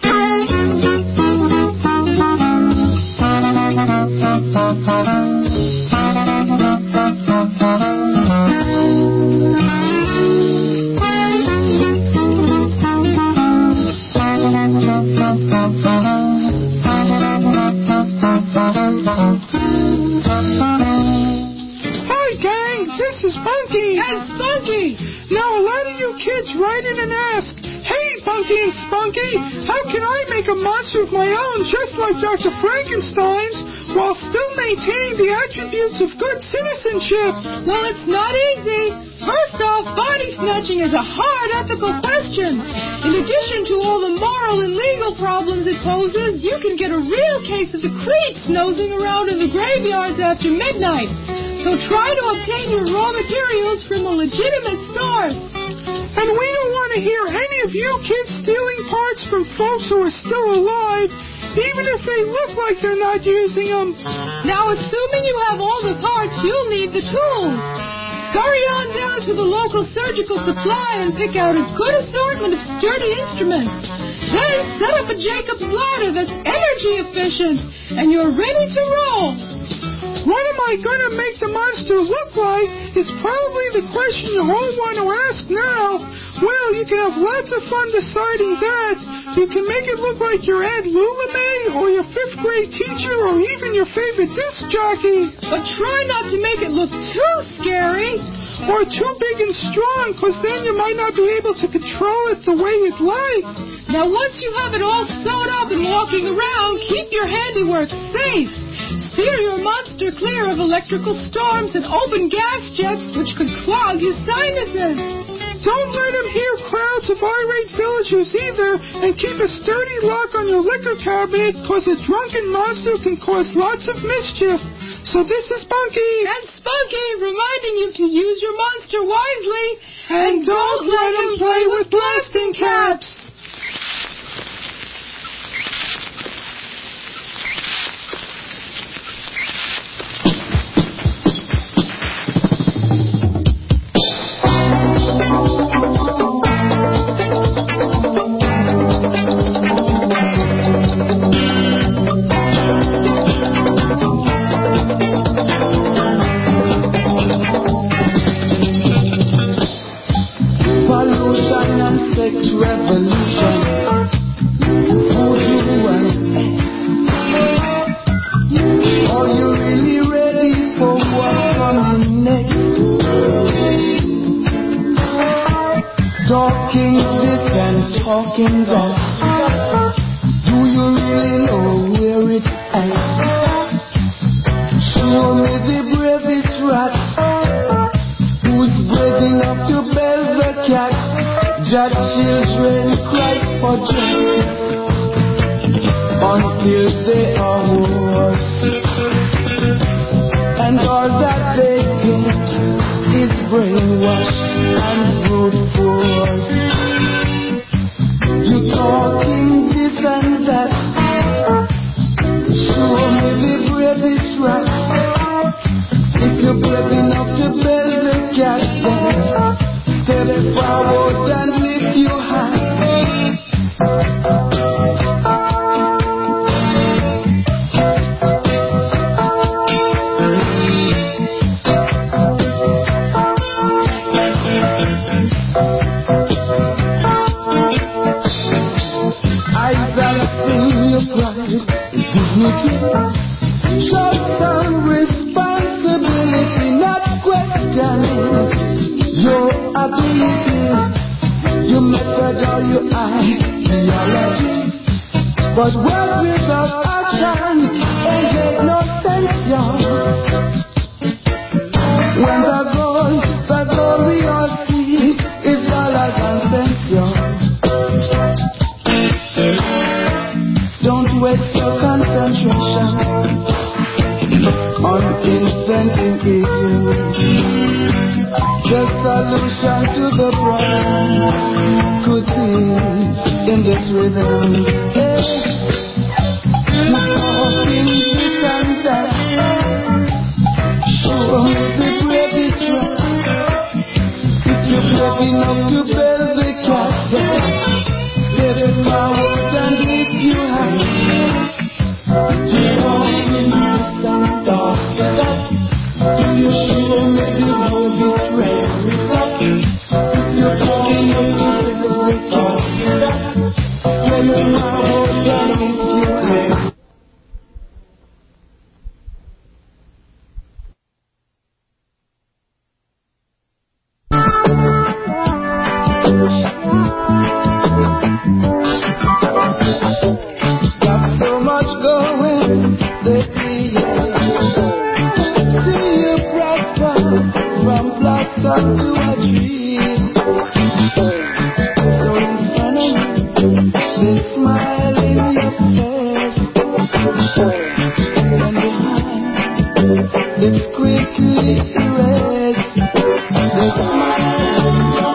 Write in and ask, hey, Bunky and Spunky, how can I make a monster of my own just like Doctor Frankenstein's while still maintaining the attributes of good citizenship? Well, it's not easy. First off, body snatching is a hard ethical question. In addition to all the moral and legal problems it poses, you can get a real case of the creeps nosing around in the graveyards after midnight. So try to obtain your raw materials from a legitimate source. And we don't want to hear any of you kids stealing parts from folks who are still alive, even if they look like they're not using them. Now, assuming you have all the parts, you'll need the tools. Scurry on down to the local surgical supply and pick out a good assortment of sturdy instruments. Then set up a Jacob's ladder that's energy efficient, and you're ready to roll. What am I going to make the monster look like is probably the question you all want to ask now. Well, you can have lots of fun deciding that. You can make it look like your Aunt Lula or your fifth grade teacher or even your favorite disc jockey. But try not to make it look too scary. Or too big and strong, because then you might not be able to control it the way you'd like. Now, once you have it all sewed up and walking around, keep your handiwork safe. Steer your monster clear of electrical storms and open gas jets which could clog his sinuses. Don't let him hear crowds of irate villagers either, and keep a sturdy lock on your liquor cabinet, because a drunken monster can cause lots of mischief. So this is Bunky and Spunky reminding you to use your monster wisely, and, and don't, don't let him play with blasting caps. talking that? Do you really know where it ends? Show me the bravest rat who's brave enough to bell the cat. Just children cry for justice until they are hoarse, and all that they get is brainwashed and brute force. You talking this and that. Show me the bravest rat. If you're brave enough to bell the cat, then step forward and lift your hand. Show some responsibility, not questioning your ability, your method or your ideology. But words without action ain't make no sense, y'all. When the goal, the goal we all see is dollars and cents, y'all. Don't waste your concentration on inventing issues. The solution to the problem could be in this rhythm. Hey, you talking this and that. Show me the bravest rat. If you're brave enough to bear the cat, step forward and lift your hand. You talking this and that. You show me the bravest rat. You're talking up to the cat. Step forward and lift your hand. Got so much going, they see you. See you prosper from blossom to a tree. So in front of you, they smile in your face. And behind, it's quickly erased. They smile in your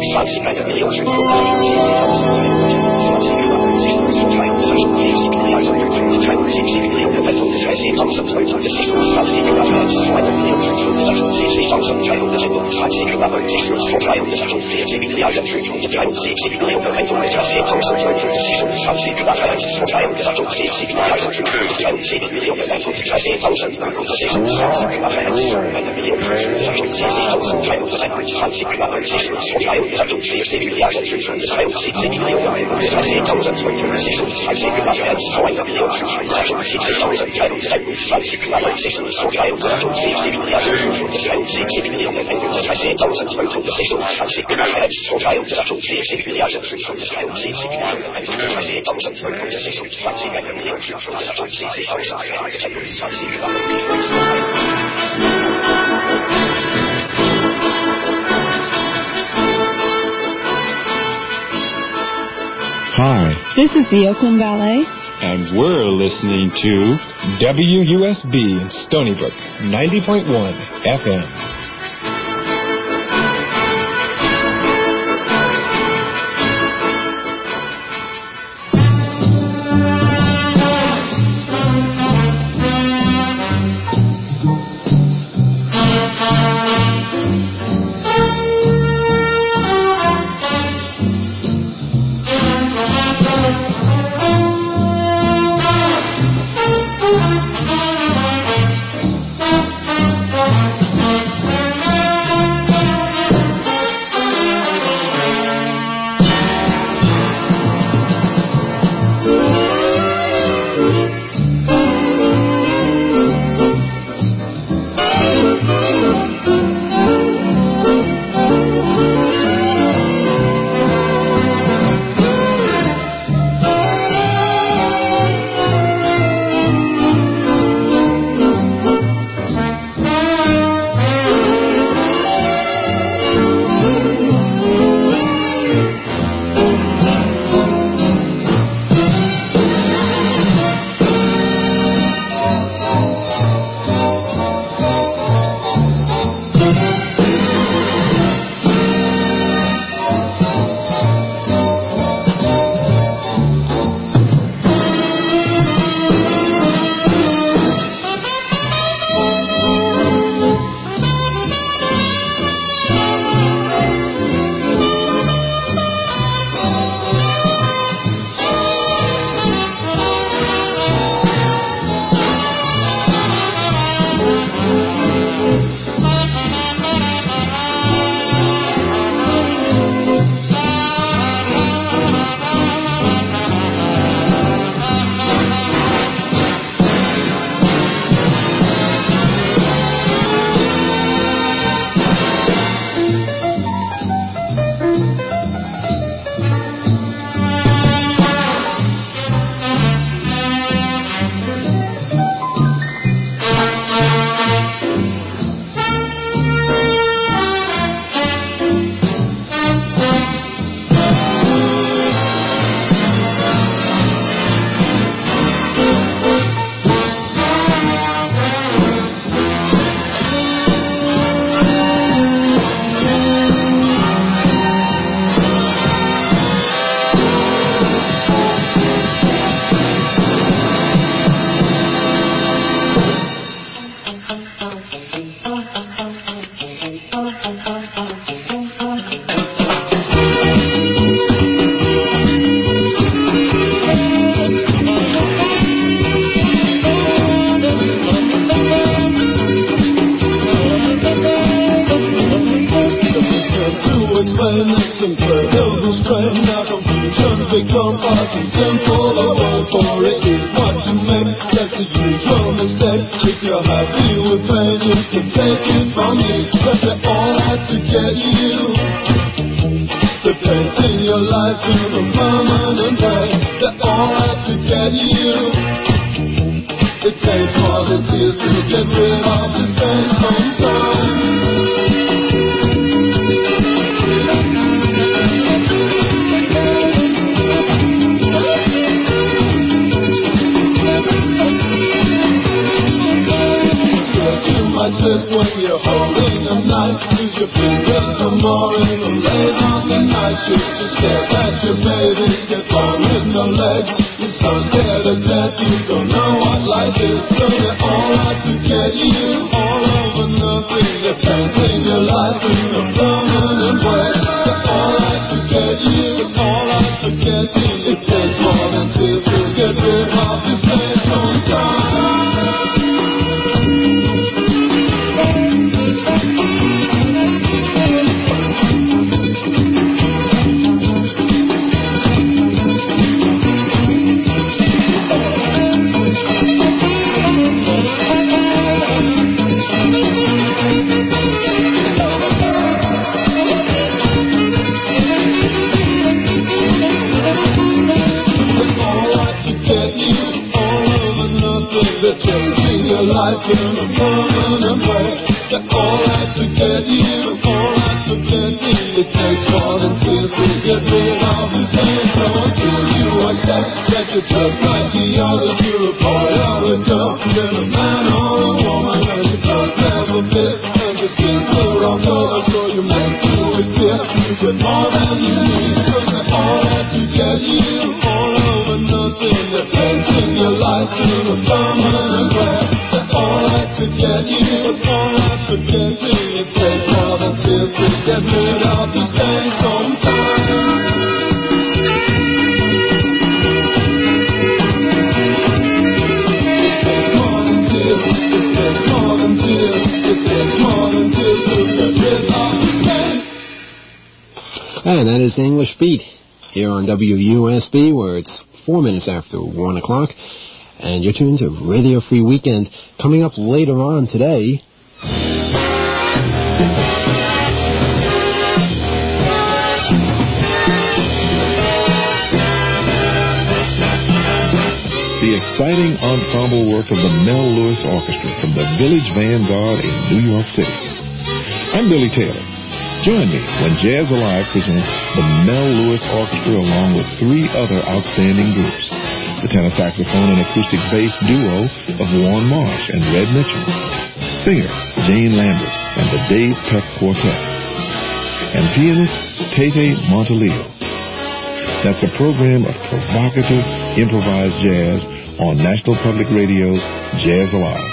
Hi, This is the Oakland Ballet. and we're listening to W U S B in Stony Brook, ninety point one F M. When you're holding swing of night. Use your fingers some more in the late on the night shift. Just stare at your baby, get on with no legs. You're so scared of death, you don't know what life is. So they're all out to get you, all over nothing. They're painting your life in a permanent way. They're all out to get you, all out to get you. It takes more than tears to get rid of this place sometimes. They're changing your life in a permanent way. They're all out to get you, all out to get you. It takes more than tears to get rid of this pain. So until you accept that you're just like the others, you're a boy or a girl, then a man or a woman, and your clothes never fit, and your skin's the wrong color, so you make do with fear. You get more than you need, so they're all out to get you, all over nothing. They're painting your life in a permanent way. They're all out to get you, all out to get you. It takes more than tears to get rid of these days sometimes. It takes more than tears, it takes more than tears, it takes more than tears to get rid of these days. And that is the English Beat here on W U S B, where it's four minutes after one o'clock. And you're tuned to Radio Free Weekend. Coming up later on today, the exciting ensemble work of the Mel Lewis Orchestra from the Village Vanguard in New York City. I'm Billy Taylor. Join me when Jazz Alive presents the Mel Lewis Orchestra along with three other outstanding groups. The tenor saxophone and acoustic bass duo of Warren Marsh and Red Mitchell, singer Jane Lambert and the Dave Peck Quartet, and pianist Tate Montaleo. That's a program of provocative, improvised jazz on National Public Radio's Jazz Alive.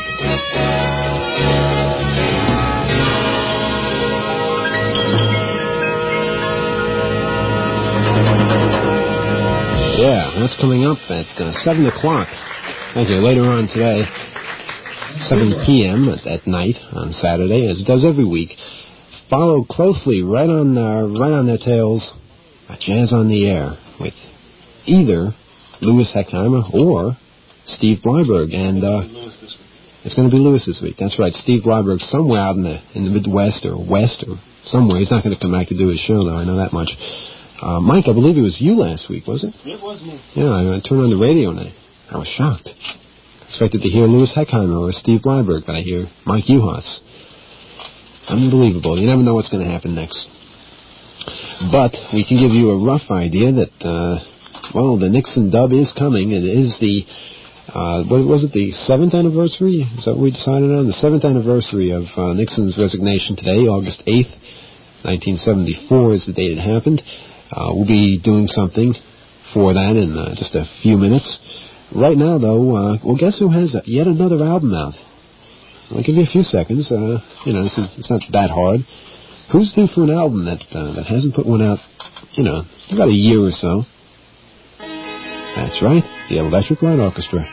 yeah, that's coming up at uh, seven o'clock. Thank you. Later on today, seven p.m. At, at night on Saturday, as it does every week. Follow closely, right on, uh, right on their tails, Jazz on the Air with either Louis Heckheimer or Steve Bleiberg, and uh, it's going to be Louis this week. That's right, Steve Bleiberg somewhere out in the in the Midwest or West or somewhere. He's not going to come back to do his show, though. I know that much. Uh, Mike, I believe it was you last week, was it? It was me. Yeah, I, I turned on the radio and I, I was shocked. I expected to hear Louis Heckheimer or Steve Bleiberg, but I hear Mike Uhas. Unbelievable. You never know what's going to happen next. But we can give you a rough idea that, uh, well, the Nixon dub is coming. It is the, uh, what was it, the seventh anniversary? Is that what we decided on? The seventh anniversary of uh, Nixon's resignation today, August eighth, nineteen seventy-four is the date it happened. Uh, we'll be doing something for that in uh, just a few minutes. Right now, though, uh, well, guess who has yet another album out? I'll give you a few seconds. Uh, you know, this is, it's not that hard. Who's due for an album that uh, that hasn't put one out, you know, about a year or so? That's right, the Electric Light Orchestra.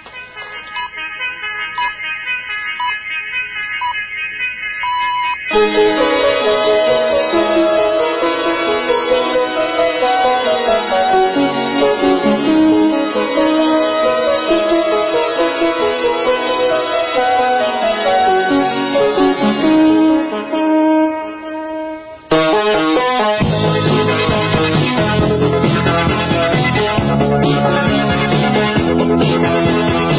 Thank you.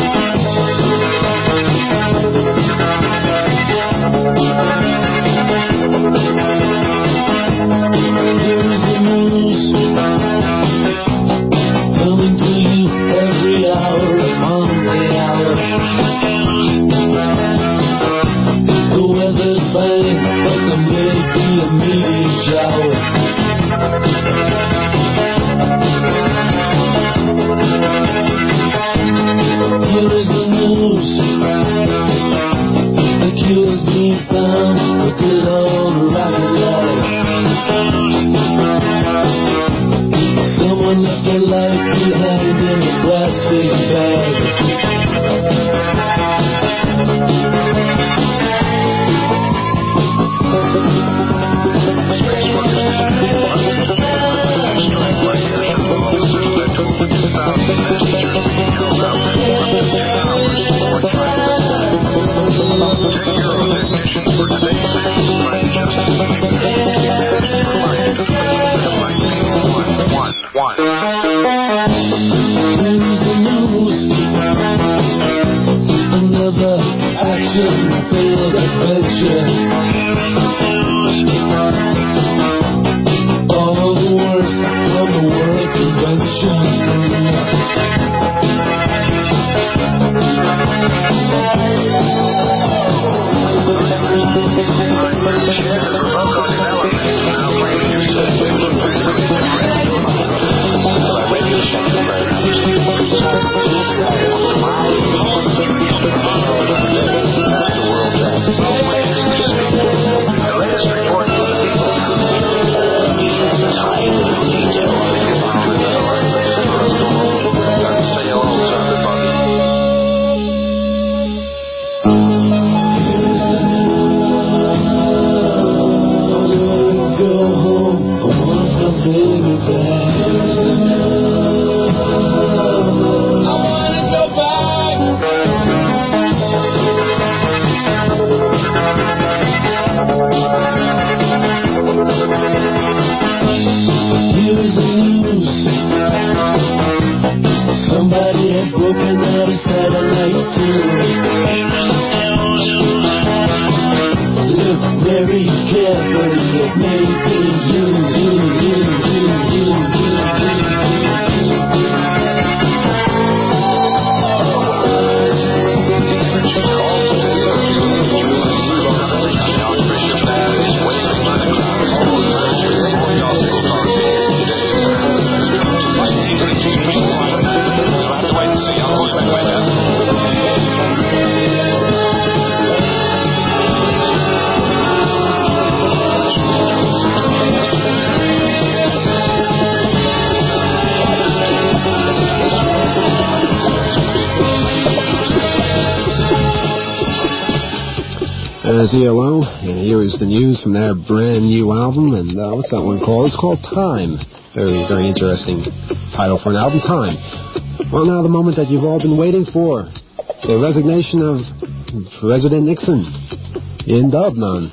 there may be a meteor shower. Here is the news. The cure's been found for good old rocket life. Someone left their life behind in a plastic bag. Another action-filled adventure. All the worst from the World Convention. Z O O, and here is the news from their brand new album, and uh, what's that one called? It's called Time. Very, very interesting title for an album, Time. Well, now the moment that you've all been waiting for, the resignation of President Nixon in Dublin.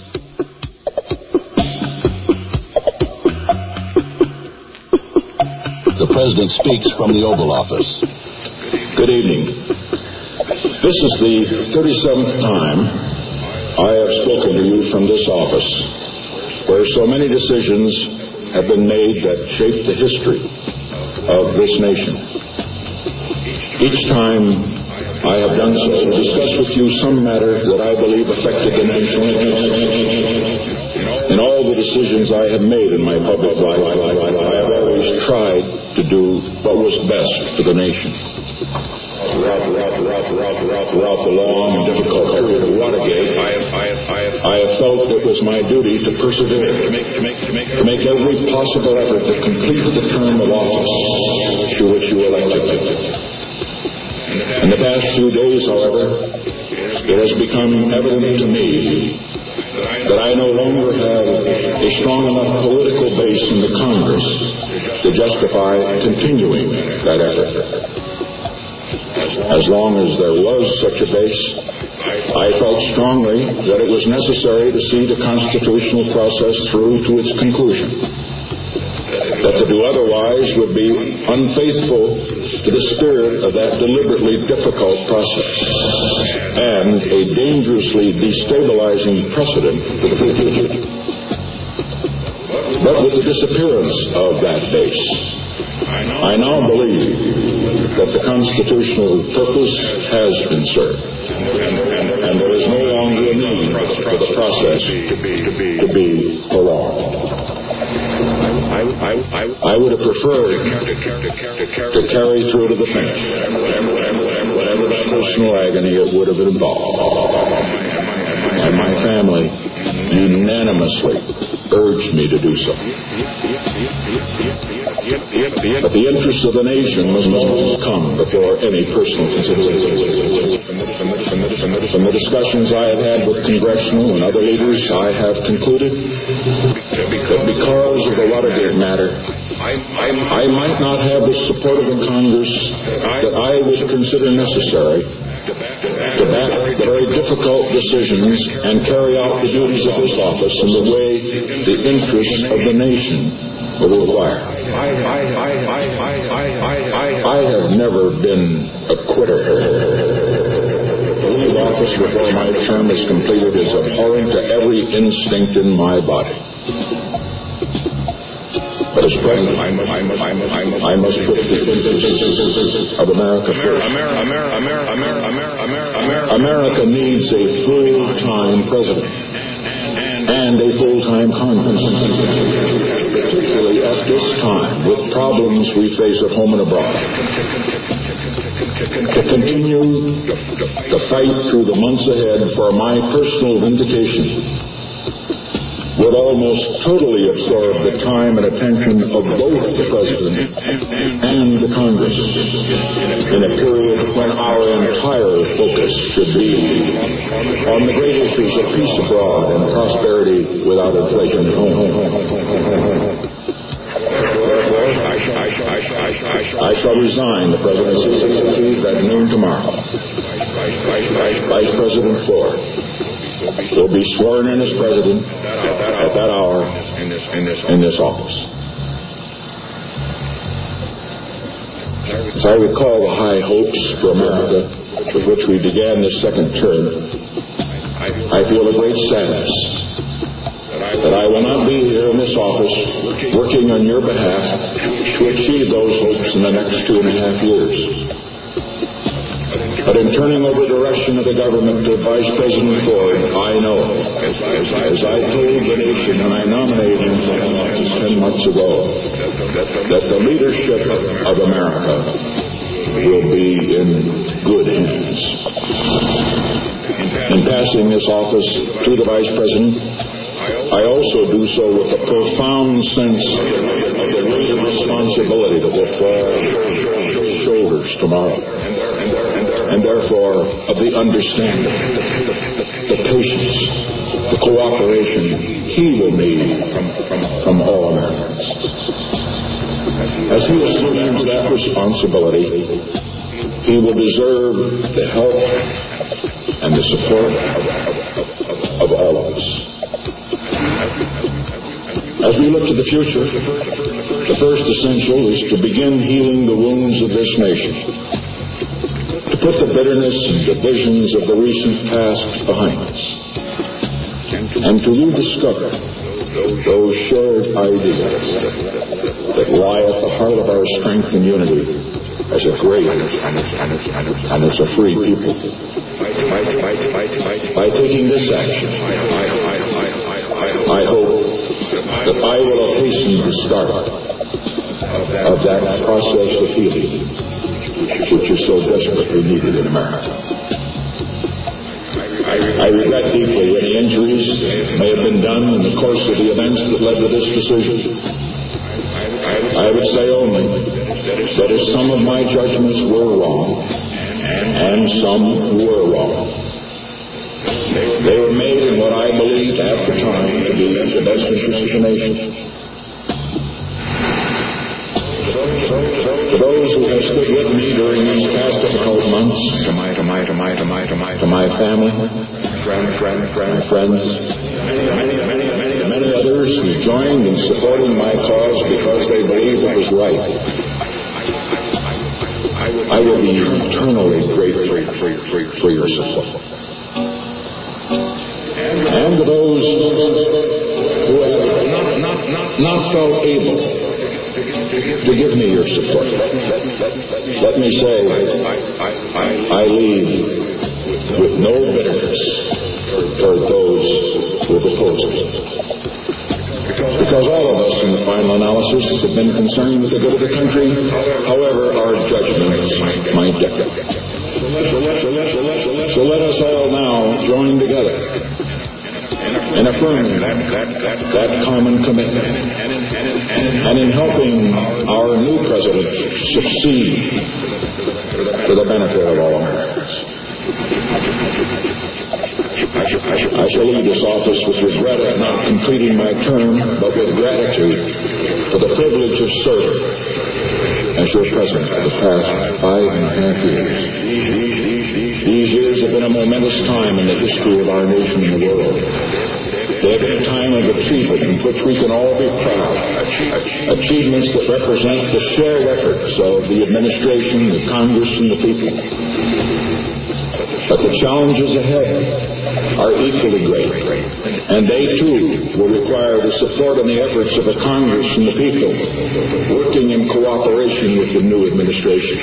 The President speaks from the Oval Office. Good evening. This is the thirty-seventh time I have spoken to you from this office, where so many decisions have been made that shape the history of this nation. Each time I have done so to discuss with you some matter that I believe affected the nation. In all the decisions I have made in my public life, I have always tried to do what was best for the nation. Throughout, throughout, throughout, throughout, throughout, throughout the long and difficult period of Watergate, I have, I have, I have, I have felt it was my duty to persevere, to make, to make, to make, to make every possible effort to complete the term of office to which you elected me. In the past few days, however, it has become evident to me that I no longer have a strong enough political base in the Congress to justify continuing that effort. As long as there was such a base, I felt strongly that it was necessary to see the constitutional process through to its conclusion. That to do otherwise would be unfaithful to the spirit of that deliberately difficult process and a dangerously destabilizing precedent for the future. But with the disappearance of that base, I now believe that the constitutional purpose has been served, and, and, and there is no longer a need for the process to be, to be, I would have preferred to carry through to the finish, whatever personal agony it would have involved. And my family unanimously urged me to do so. But the interests of the nation must always come before any personal consideration. From the discussions I have had with congressional and other leaders, I have concluded that because of the Watergate matter, I might not have the support of the Congress that I would consider necessary to back the very difficult decisions and carry out the duties of this office in the way the interests of the nation will require. I have never been a quitter. To leave office before my term is completed is abhorrent to every instinct in my body. But as president, I must, I must, I must, I must, I must put the interests of America first. America needs a full-time president and a full-time Congress, particularly at this time with problems we face at home and abroad. To continue to fight through the months ahead for my personal vindication would almost totally absorb the time and attention of both the President and the Congress in a period when our entire focus should be on the great issues of peace abroad and prosperity without inflation at home. I shall resign the presidency at noon tomorrow. Vice President Ford will be sworn in as president at that hour in this, in this, in this office. As I recall the high hopes for America with which we began this second term, I feel a great sadness that I will not be here in this office working on your behalf to achieve those hopes in the next two and a half years. But in turning over direction of the government to Vice President Ford, I know, as, as, as I told the nation when I nominated him ten months ago, that the leadership of America will be in good hands. In passing this office to the Vice President, I also do so with a profound sense of the weight of responsibility that will fall on your shoulders tomorrow. And therefore, of the understanding, the patience, the cooperation he will need from, from, from all Americans. As he assumes that responsibility, he will deserve the help and the support of, of, of, of all of us. As we look to the future, the first essential is to begin healing the wounds of this nation. To put the bitterness and divisions of the recent past behind us, and to rediscover those shared ideals that lie at the heart of our strength and unity as a great and as a free people. By taking this action, I hope that I will have hastened the start of that process of healing which is so desperately needed in America. I regret deeply any injuries may have been done in the course of the events that led to this decision. I would say only that as some of my judgments were wrong, and some were wrong, they were made in what I believed at the time to be the best interest of the nation. To those who have stood with me during these past difficult months, to my, to my, to my, to my, to my, to my family, friend, friend, friend, friends, many, many, many, many others who joined in supporting my cause because they believed it was right, I will be eternally grateful for, for, for your support. And to those who have not, not, not, not felt able to give me your support, let me say I leave with no bitterness toward those who have opposed me. Because all of us in the fight final analysis have been concerned with the good of the country. However, our judgments might differ. So let us all now join together in affirming that, that, that, that common commitment and in helping our new president succeed for the benefit of all Americans. I shall leave this office with regret at not completing my term, but with gratitude for the privilege of serving as your president for the past five and a half years. These years have been a momentous time in the history of our nation and the world. They have been a time of achievement in which we can all be proud. Achievements that represent the shared efforts of the administration, the Congress, and the people. But the challenges ahead are equally great, and they too will require the support and the efforts of the Congress and the people working in cooperation with the new administration.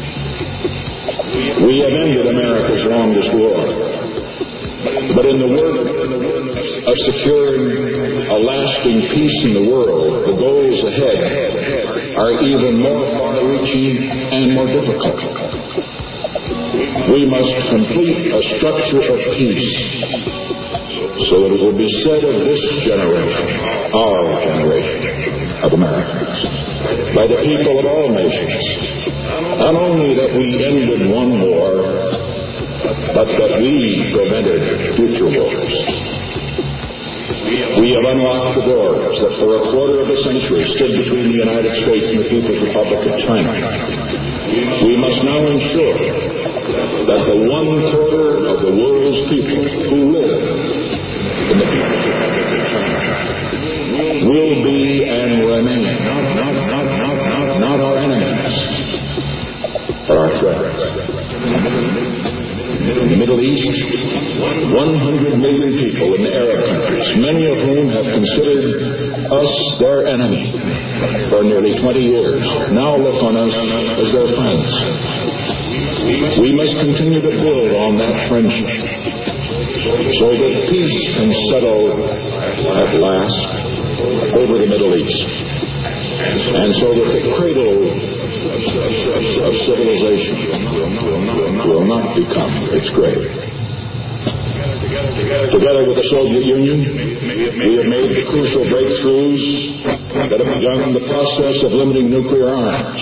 We have ended America's longest war, but in the work of securing a lasting peace in the world, the goals ahead are even more far-reaching and more difficult. We must complete a structure of peace so that it will be said of this generation, our generation of Americans, by the people of all nations, not only that we ended one war, but that we prevented future wars. We have unlocked the doors that for a quarter of a century stood between the United States and the People's Republic of China. We must now ensure that the one quarter of the world's people who live in the People's Republic of China will be and remain not, not, not, not, not, not our enemies, but our friends. In the Middle East, one hundred million people in the Arab countries, many of whom have considered us their enemy for nearly twenty years, now look on us as their friends. We must continue to build on that friendship so that peace can settle at last over the Middle East, and so that the cradle of civilization will not become its grave. Together with the Soviet Union, we have made the crucial breakthroughs that have begun the process of limiting nuclear arms.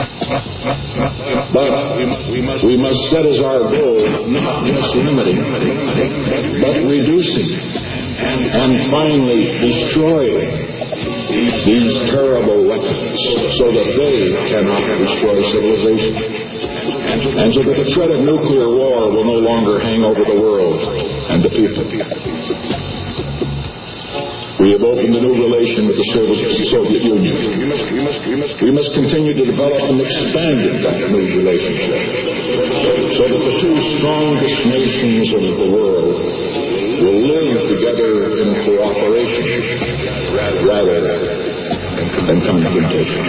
But we must set as our goal not just limiting, but reducing and finally destroying these terrible weapons so that they cannot destroy civilization, and so that the threat of nuclear war will no longer hang over the world and the people. We have opened a new relation with the Soviet Union. We must continue to develop and expand that new relationship so that the two strongest nations of the world will live together in cooperation rather than confrontation.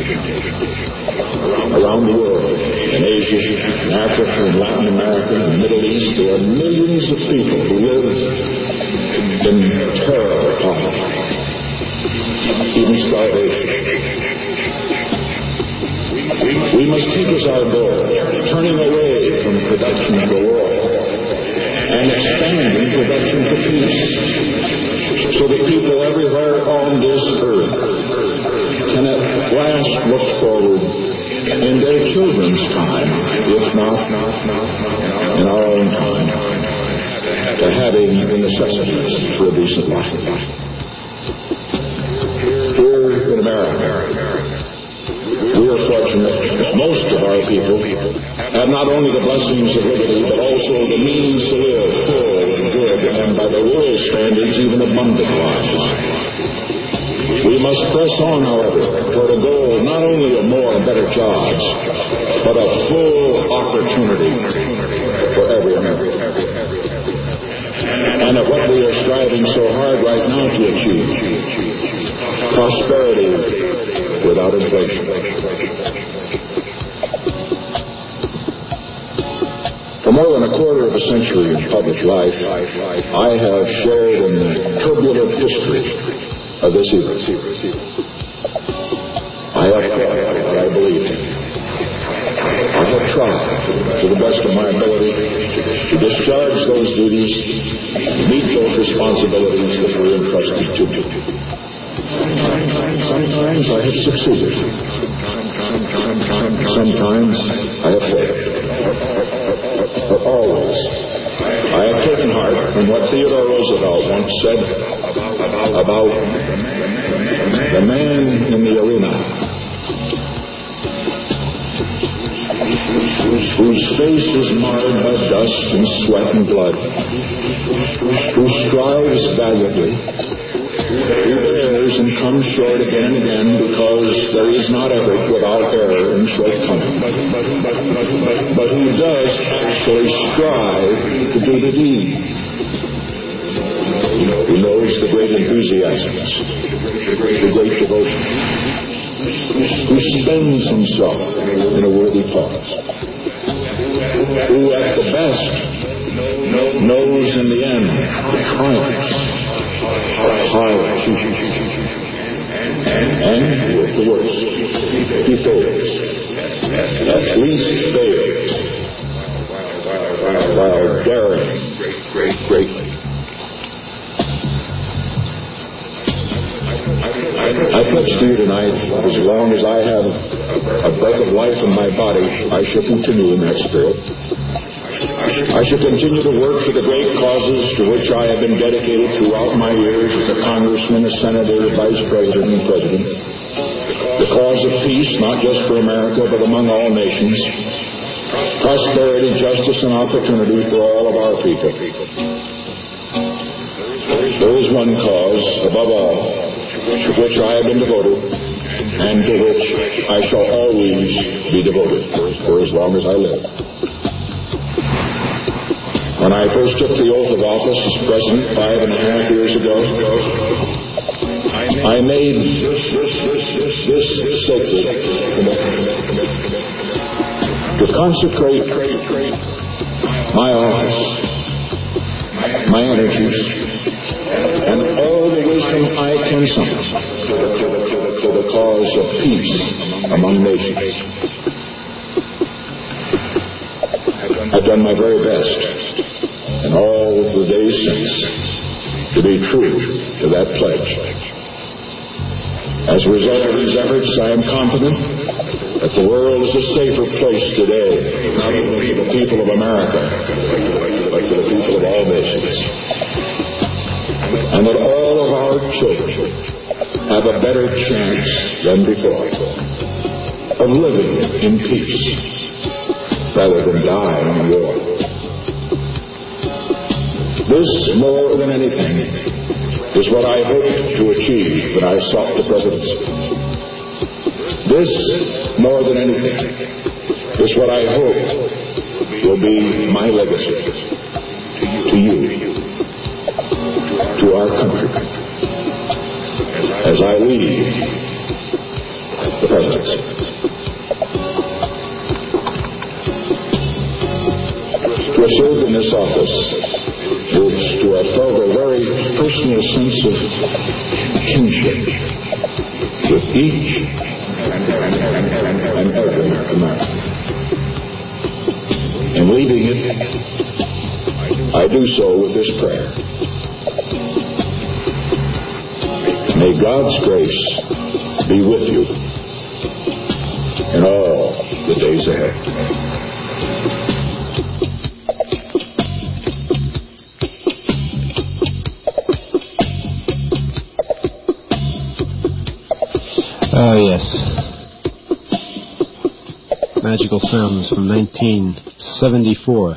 Around the world, in Asia, in Africa, in Latin America, in the Middle East, there are millions of people who live in terrible poverty, even starvation. We must keep as our goal turning away from production for war and expanding production for peace, so that people everywhere on this earth can at last look forward in their children's time, if not in our own time, to having the necessities for a decent life. Here in America, we are fortunate that most of our people have not only the blessings of liberty, but also the means to live full and good, and by the world's standards, even abundant lives. We must press on, however, toward a goal not only of more and better jobs, but of full opportunity for every American. And of what we are striving so hard right now to achieve, prosperity without inflation. For more than a quarter of a century in public life, I have shared in the turbulent history of this era. have tried what I believe in. I have tried, to the best of my ability, to discharge those duties, meet those responsibilities that were entrusted to me. Sometimes I have succeeded. Sometimes I have failed. But always, I have taken heart from what Theodore Roosevelt once said about the man in the arena, whose face is marred by dust and sweat and blood, who strives valiantly, who errs and comes short again and again because there is not effort without error and shortcoming, but who does actually strive to do the deed, who knows the great enthusiasms, the great devotion, who spends himself in a worthy cause, who at the best knows in the end the triumphs, triumphs, and with the worst, he fails, at least fails, while daring greatly. I pledge to you tonight, as long as I have a breath of life in my body, I shall continue in that spirit. I shall continue to work for the great causes to which I have been dedicated throughout my years as a congressman, a senator, a vice president, and president. The cause of peace, not just for America, but among all nations. Prosperity, justice, and opportunity for all of our people. There is one cause, above all, to which I have been devoted, and to which I shall always be devoted for as long as I live. When I first took the oath of office as president five and a half years ago, I made this, this, this, this, this sacred commitment to consecrate my office, my energies, and all the wisdom I can summon for the cause of peace among nations. I've done my very best in all the days since to be true to that pledge. As a result of these efforts, I am confident that the world is a safer place today, not only for the people of America, but for the people of all nations. And that all of our children have a better chance than before of living in peace rather than dying in war. This, more than anything, is what I hoped to achieve when I sought the presidency. This, more than anything, is what I hope will be my legacy to you, to our country, as I leave the presidency. To have served in this office is to have felt a very personal sense of kinship with each and every American. In leaving it, I do so with this prayer. May God's grace be with you in all the days ahead. Oh, yes. Magical sounds from nineteen seventy-four.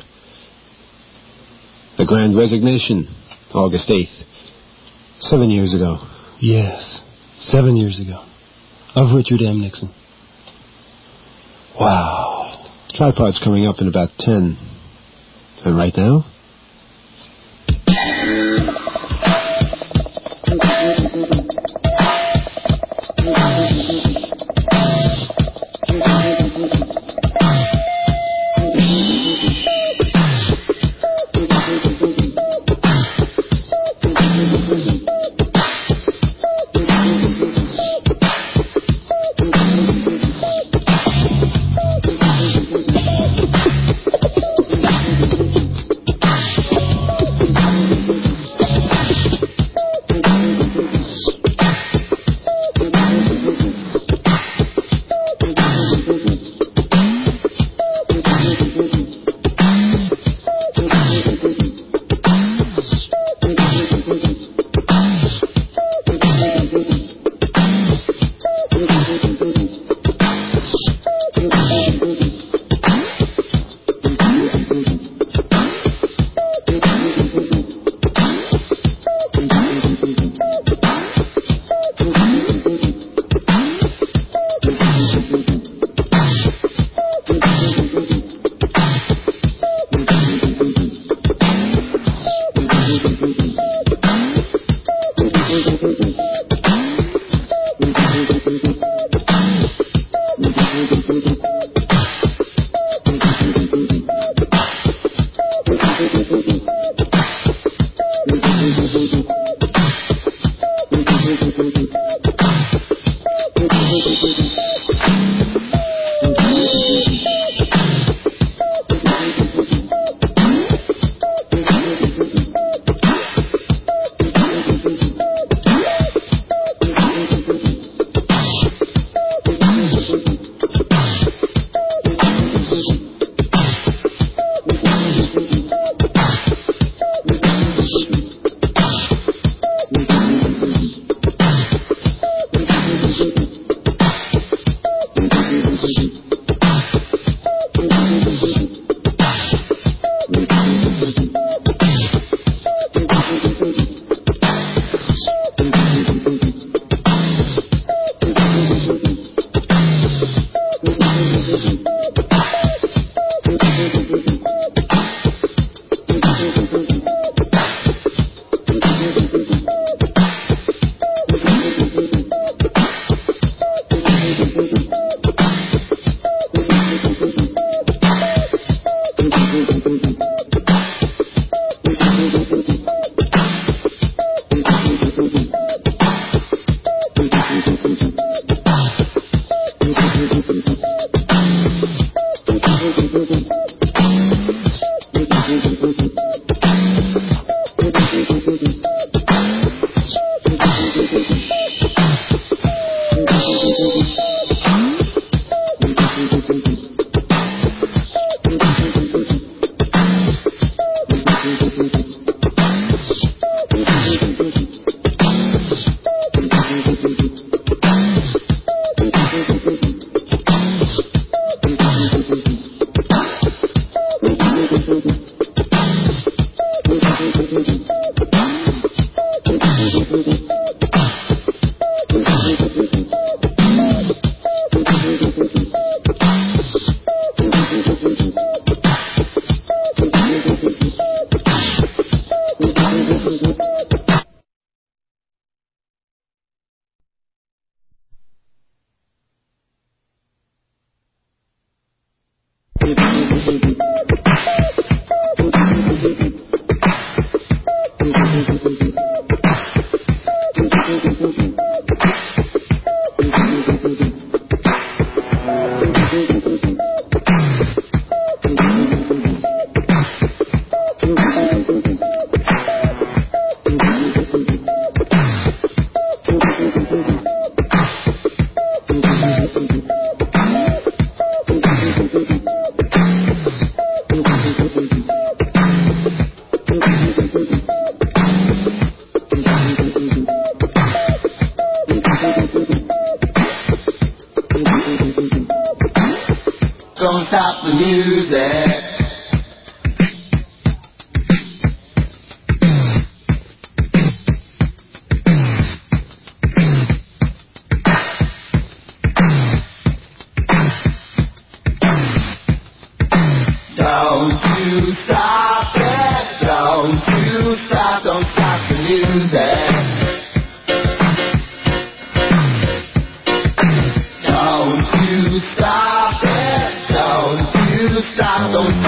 The Grand Resignation, August eighth. Seven years ago. Yes, seven years ago. Of Richard M. Nixon. Wow. Tripod's coming up in about ten. And right now? Don't stop the music. Don't you stop it. Don't you stop. Don't stop the music. Don't you stop it. Don't you stop. Don't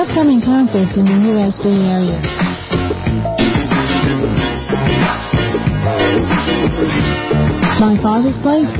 upcoming concerts in the U S D area. My Father's Place.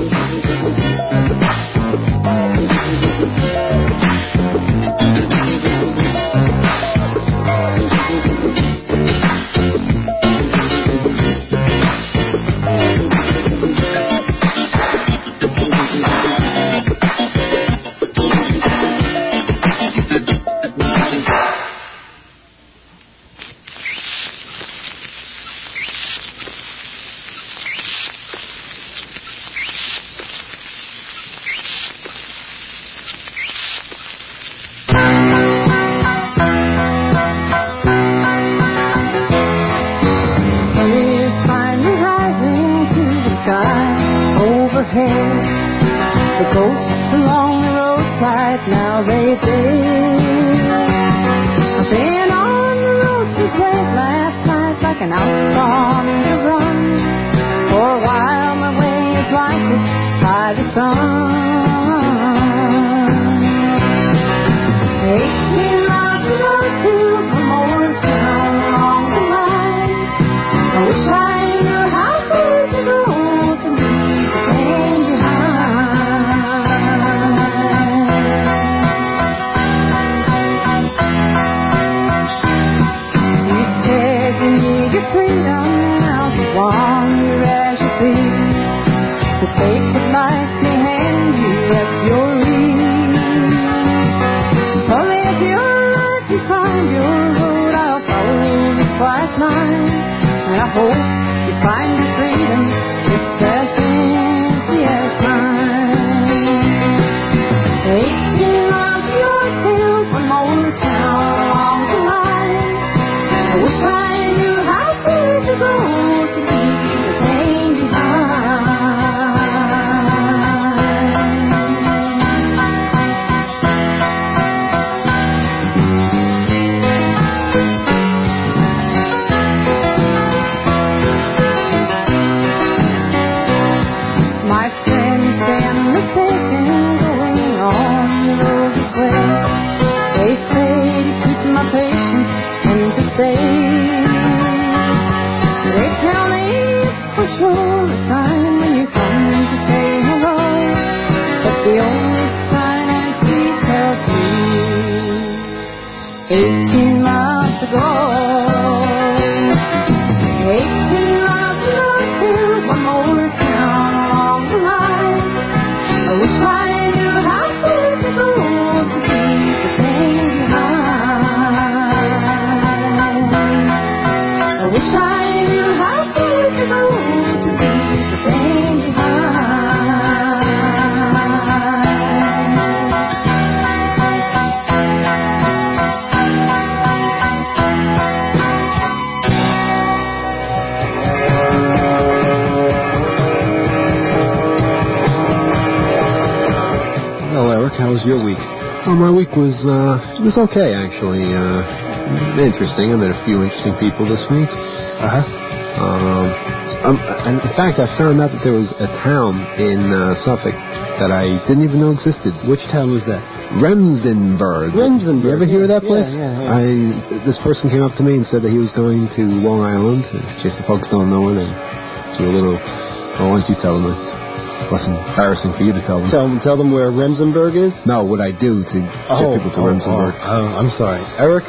Was uh, it was okay actually. Uh, interesting. I met a few interesting people this week. Uh huh. Um, um, and in fact, I found out that there was a town in uh, Suffolk that I didn't even know existed. Which town was that? Remsenburg. Remsenburg. You ever hear of that place? Yeah, yeah, yeah. I this person came up to me and said that he was going to Long Island. In case the folks don't know it, and do a little. Oh, why don't you tell them it's less embarrassing for you to tell them. Tell them, tell them where Remsenburg is? No, what I do to oh, get people to oh, Remsenburg. Oh, oh, I'm sorry. Eric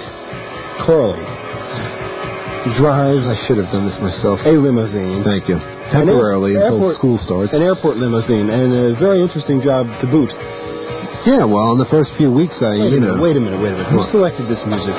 Corley drives... I should have done this myself. A limousine. Thank you. Temporarily an until airport, school starts. An airport limousine, and a very interesting job to boot. Yeah, well, in the first few weeks, I, wait you a know... Minute, wait a minute, wait a minute. Who selected this music?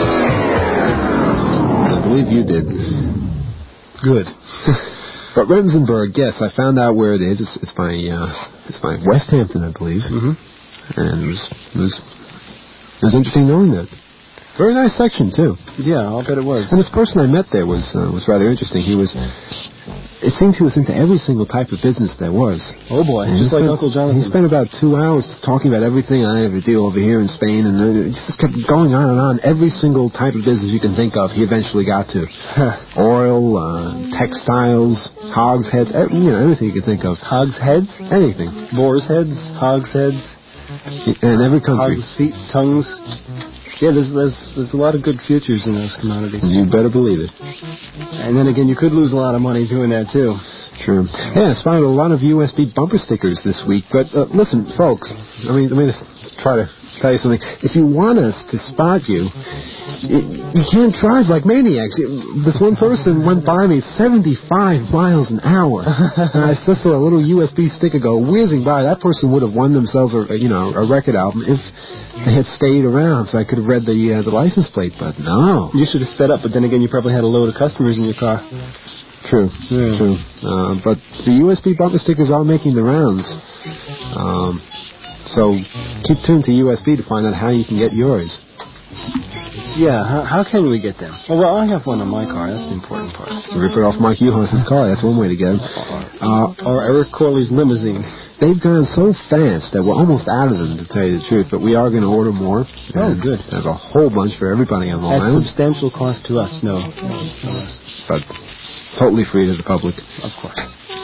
I believe you did. Good. But Remsenburg, yes, I found out where it is. It's, it's by uh, it's by West Hampton, I believe. Mm-hmm. And it was, it was it was interesting knowing that. Very nice section too. Yeah, I'll bet it was. And this person I met there was uh, was rather interesting. He was. It seemed he was into every single type of business there was. Oh boy, and just like spent, Uncle Jonathan. He spent about two hours talking about everything. I have a deal over here in Spain, and it just kept going on and on. Every single type of business you can think of, he eventually got to. Oil, uh, textiles, hogs heads, you know, anything you can think of. Hogs heads? Anything. Boar's heads, hogs heads. In every country. Hogs feet, tongues. Yeah, there's, there's there's a lot of good futures in those commodities. You better believe it. And then again, you could lose a lot of money doing that, too. True. Yeah, I spotted a lot of U S B bumper stickers this week. But uh, listen, folks, I mean, let me just try to tell you something. If you want us to spot you, you, you can't drive like maniacs. This one person went by me seventy-five miles an hour, and I just saw a little U S B sticker go whizzing by. That person would have won themselves a, you know, a record album if they had stayed around, so I could have read the uh, the license plate. But no, you should have sped up. But then again, you probably had a load of customers in your car. True, yeah. true. Uh, but the U S B bumper stickers are making the rounds. Um, so keep tuned to U S B to find out how you can get yours. Yeah, how, how can we get them? Oh, well, I have one on my car. That's the important part. Rip it off Mike Uhas's car. That's one way to get them. Uh, or Eric Corley's limousine. They've gone so fast that we're almost out of them, to tell you the truth. But we are going to order more. Oh, good. There's a whole bunch for everybody on Long Island. At substantial cost to us, no. But totally free to the public. Of course.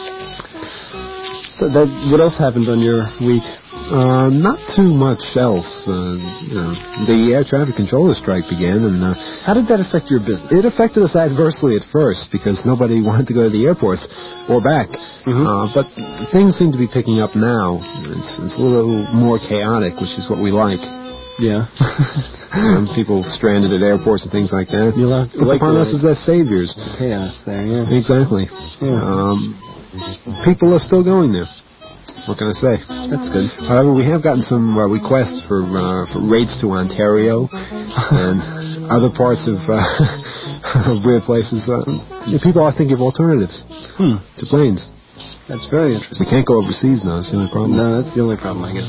So that, what else happened on your week? Uh, not too much else. Uh, you know, the air traffic controller strike began, and uh, how did that affect your business? It affected us adversely at first because nobody wanted to go to the airports or back. Mm-hmm. Uh, but things seem to be picking up now. It's, it's a little more chaotic, which is what we like. Yeah. um, people stranded at airports and things like that. You like, Look like upon us as their saviors. Chaos there, yeah. Exactly. Yeah. Um, people are still going there. What can I say? That's good. However, we have gotten some uh, requests for, uh, for rates to Ontario and other parts of uh, weird places. Uh, people are thinking of alternatives hmm. to planes. That's very interesting. We can't go overseas now. That's the only problem. No, that's the only problem, I guess.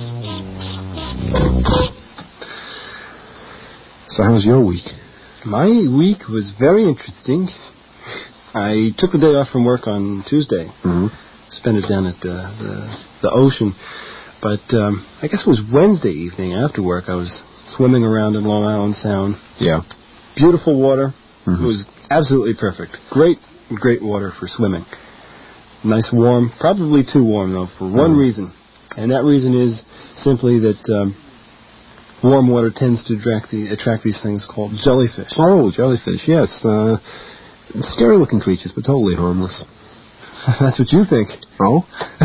So how was your week? My week was very interesting. I took the day off from work on Tuesday. Mm-hmm. Spent it down at the the, the ocean. But um, I guess it was Wednesday evening after work. I was swimming around in Long Island Sound. Yeah. Beautiful water. Mm-hmm. It was absolutely perfect. Great, great water for swimming. Nice warm. Probably too warm, though, for one mm-hmm. reason. And that reason is simply that um, warm water tends to attract, the, attract these things called jellyfish. Oh, jellyfish, yes. Uh, scary-looking creatures, but totally harmless. That's what you think. Oh?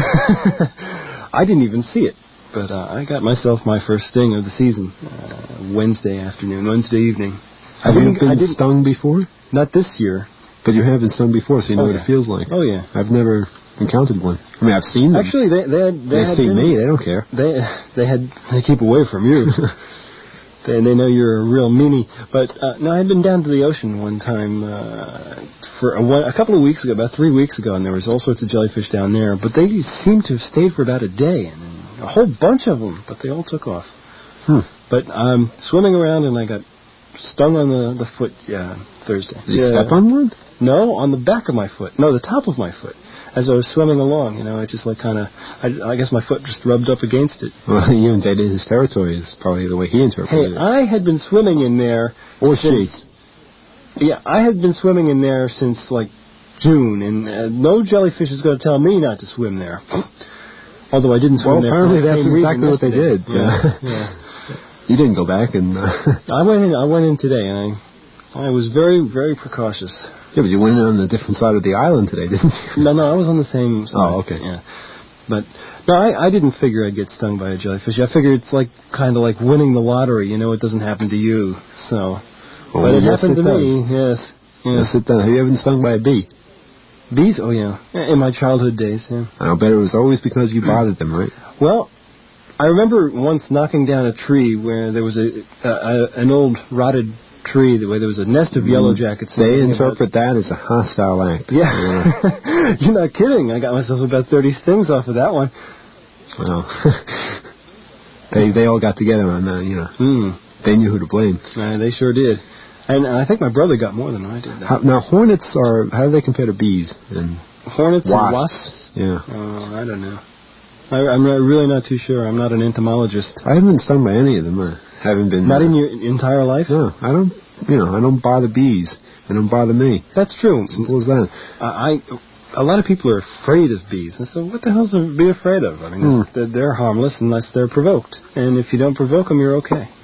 I didn't even see it, but uh, I got myself my first sting of the season uh, Wednesday afternoon, Wednesday evening. Have you been I stung before? Not this year. But you have been stung before, so you know oh, what yeah. it feels like. Oh, yeah. I've never encountered one. I mean, I've seen them. Actually, they they, had, they, they had see been, me. They don't care. They they had they keep away from you. they they know you're a real meanie. But uh, no, I had been down to the ocean one time uh, for a, one, a couple of weeks ago, about three weeks ago, and there was all sorts of jellyfish down there. But they seemed to have stayed for about a day, and a whole bunch of them. But they all took off. Hmm. But I'm swimming around, and I got stung on the the foot. Yeah, Thursday. Did you yeah. step on one? No, on the back of my foot. No, the top of my foot. As I was swimming along, you know, I just like kind of, I, I guess my foot just rubbed up against it. Well, you invaded his territory is probably the way he interpreted hey, it. I had been swimming in there. Or since, she. Yeah, I had been swimming in there since like June, and uh, no jellyfish is going to tell me not to swim there. Although I didn't swim well, there. Well, apparently for the that's same exactly what they yesterday. did. Yeah. yeah. You didn't go back and... Uh, I went in, I went in today, and I, I was very, very precautious. Yeah, but you went in on a different side of the island today, didn't you? No, no, I was on the same side. Oh, okay. Yeah. But, no, I, I didn't figure I'd get stung by a jellyfish. I figured it's like, kind of like winning the lottery, you know, it doesn't happen to you, so. Oh, but it yes, happened it to does. me, yes. yes. Yes, it does. Have you ever been stung by a bee? Bees? Oh, yeah. In my childhood days, yeah. I'll bet it was always because you bothered them, right? Well, I remember once knocking down a tree where there was a, a, a an old rotted tree where there was a nest of yellow jackets. They interpret that as a hostile act. Yeah. yeah. You're not kidding. I got myself about thirty stings off of that one. Well, they they all got together on that, you know. Mm. They knew who to blame. Uh, they sure did. And I think my brother got more than I did. How, now, hornets are, how do they compare to bees? And hornets wasps? and wasps? Yeah. Oh, I don't know. I, I'm not, really not too sure. I'm not an entomologist. I haven't been stung by any of them. I haven't been... Not uh, in your entire life? No, I don't, you know, I don't bother bees. They don't bother me. That's true. Simple as that. Uh, I... A lot of people are afraid of bees. And so what the hell's to be afraid of? I mean, hmm. they're, they're harmless unless they're provoked. And if you don't provoke them, you're okay.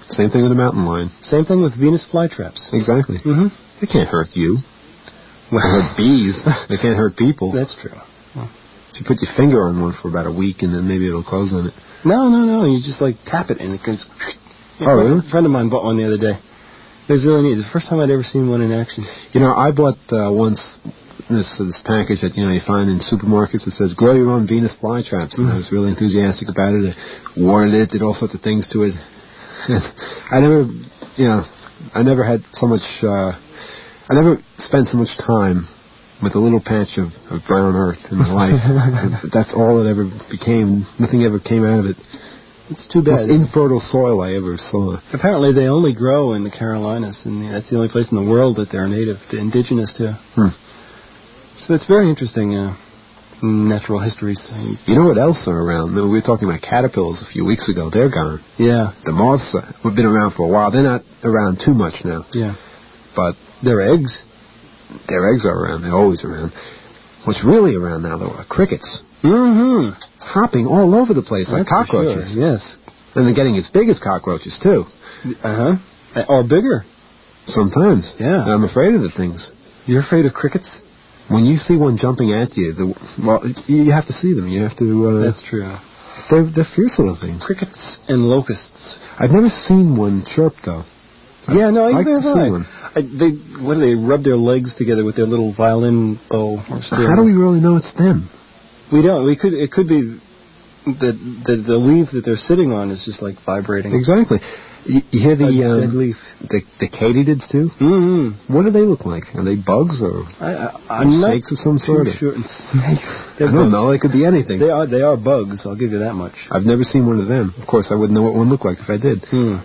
Same thing with a mountain lion. Same thing with Venus flytraps. Exactly. Mm-hmm. They can't hurt you. They hurt bees. They can't hurt people. That's true. Well, you put your finger on one for about a week, and then maybe it'll close on it. No, no, no. You just, like, tap it, and it goes... Yeah, oh, really? A friend of mine bought one the other day. It was really neat. It's the first time I'd ever seen one in action. You know, I bought uh, once this this package that, you know, you find in supermarkets that says, grow your own Venus flytraps. And mm-hmm. I was really enthusiastic about it. I watered it, did all sorts of things to it. I never, you know, I never had so much... Uh, I never spent so much time with a little patch of, of brown earth in my life. That's all it ever became. Nothing ever came out of it. It's too bad. Most infertile soil I ever saw. Apparently they only grow in the Carolinas, and that's the only place in the world that they're native to, indigenous to. Hmm. So it's very interesting, uh, natural histories. You know what else are around? We were talking about caterpillars a few weeks ago. They're gone. Yeah. The moths have been around for a while. They're not around too much now. Yeah. But their eggs, their eggs are around. They're always around. What's really around now, though, are crickets. Mm-hmm. Hopping all over the place like That's cockroaches. Sure. Yes. And they're getting as big as cockroaches, too. Uh-huh. Or bigger. Sometimes. Yeah. I'm afraid of the things. You're afraid of crickets? When you see one jumping at you, the, well, you have to see them. You have to... Uh, That's true. They're, they're fierce little things. Crickets and locusts. I've never seen one chirp, though. Yeah, no, I'd like to see I. one. I, they, what do they, rub their legs together with their little violin bow or string? How do we really know it's them? We don't. We could. It could be that the, the leaf that they're sitting on is just like vibrating. Exactly. You, you hear the a um, dead leaf. The, the katydids too. Mm-hmm. What do they look like? Are they bugs or I, I, I'm snakes of some sort? Sure. Snakes. I don't know. They could be anything. They are. They are bugs. I'll give you that much. I've never seen one of them. Of course, I wouldn't know what one looked like if I did. Hmm.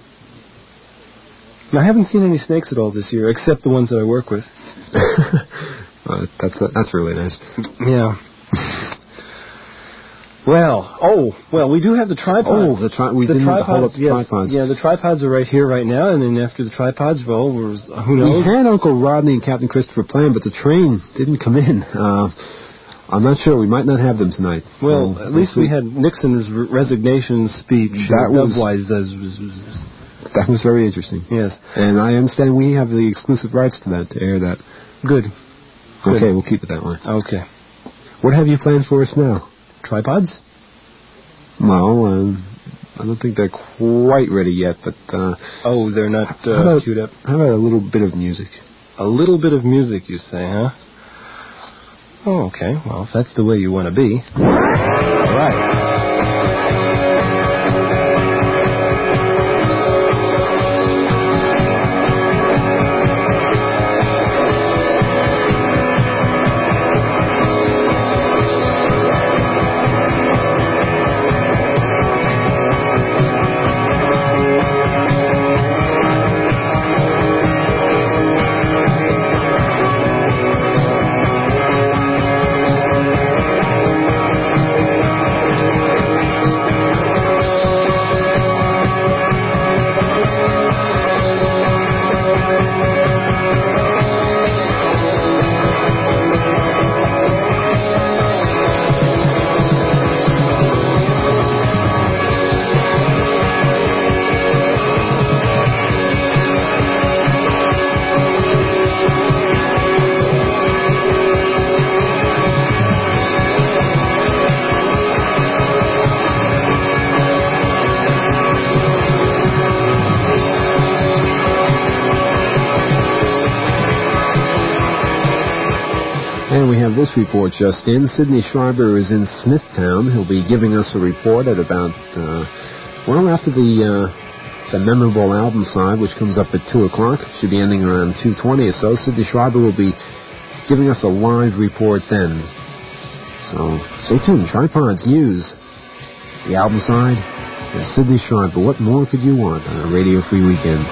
I haven't seen any snakes at all this year, except the ones that I work with. uh, that's that's really nice. Yeah. Well, oh, well, we do have the tripods. Oh, the tri- we the didn't tripods, hold up the yes, tripods. Yeah, the tripods are right here, right now, and then after the tripods, well, who knows? We had Uncle Rodney and Captain Christopher Plan, but the train didn't come in. Uh, I'm not sure. We might not have them tonight. Well, um, at least we had Nixon's resignation speech. That was, was that was very interesting. Yes. And I understand we have the exclusive rights to that, to air that. Good. Okay, Good. we'll keep it that way. Okay. What have you planned for us now? Tripods? Well, um, I don't think they're quite ready yet, but... Uh, oh, they're not uh, how about, queued up? How about a little bit of music? A little bit of music, you say, huh? Oh, okay. Well, if that's the way you want to be. All right. This report just in. Sidney Schreiber is in Smithtown. He'll be giving us a report at about, uh, well, after the uh, the memorable album side, which comes up at two o'clock. Should be ending around two twenty or so. Sidney Schreiber will be giving us a live report then. So stay tuned. Tripods News, the album side, and Sidney Schreiber. What more could you want on a Radio Free Weekend?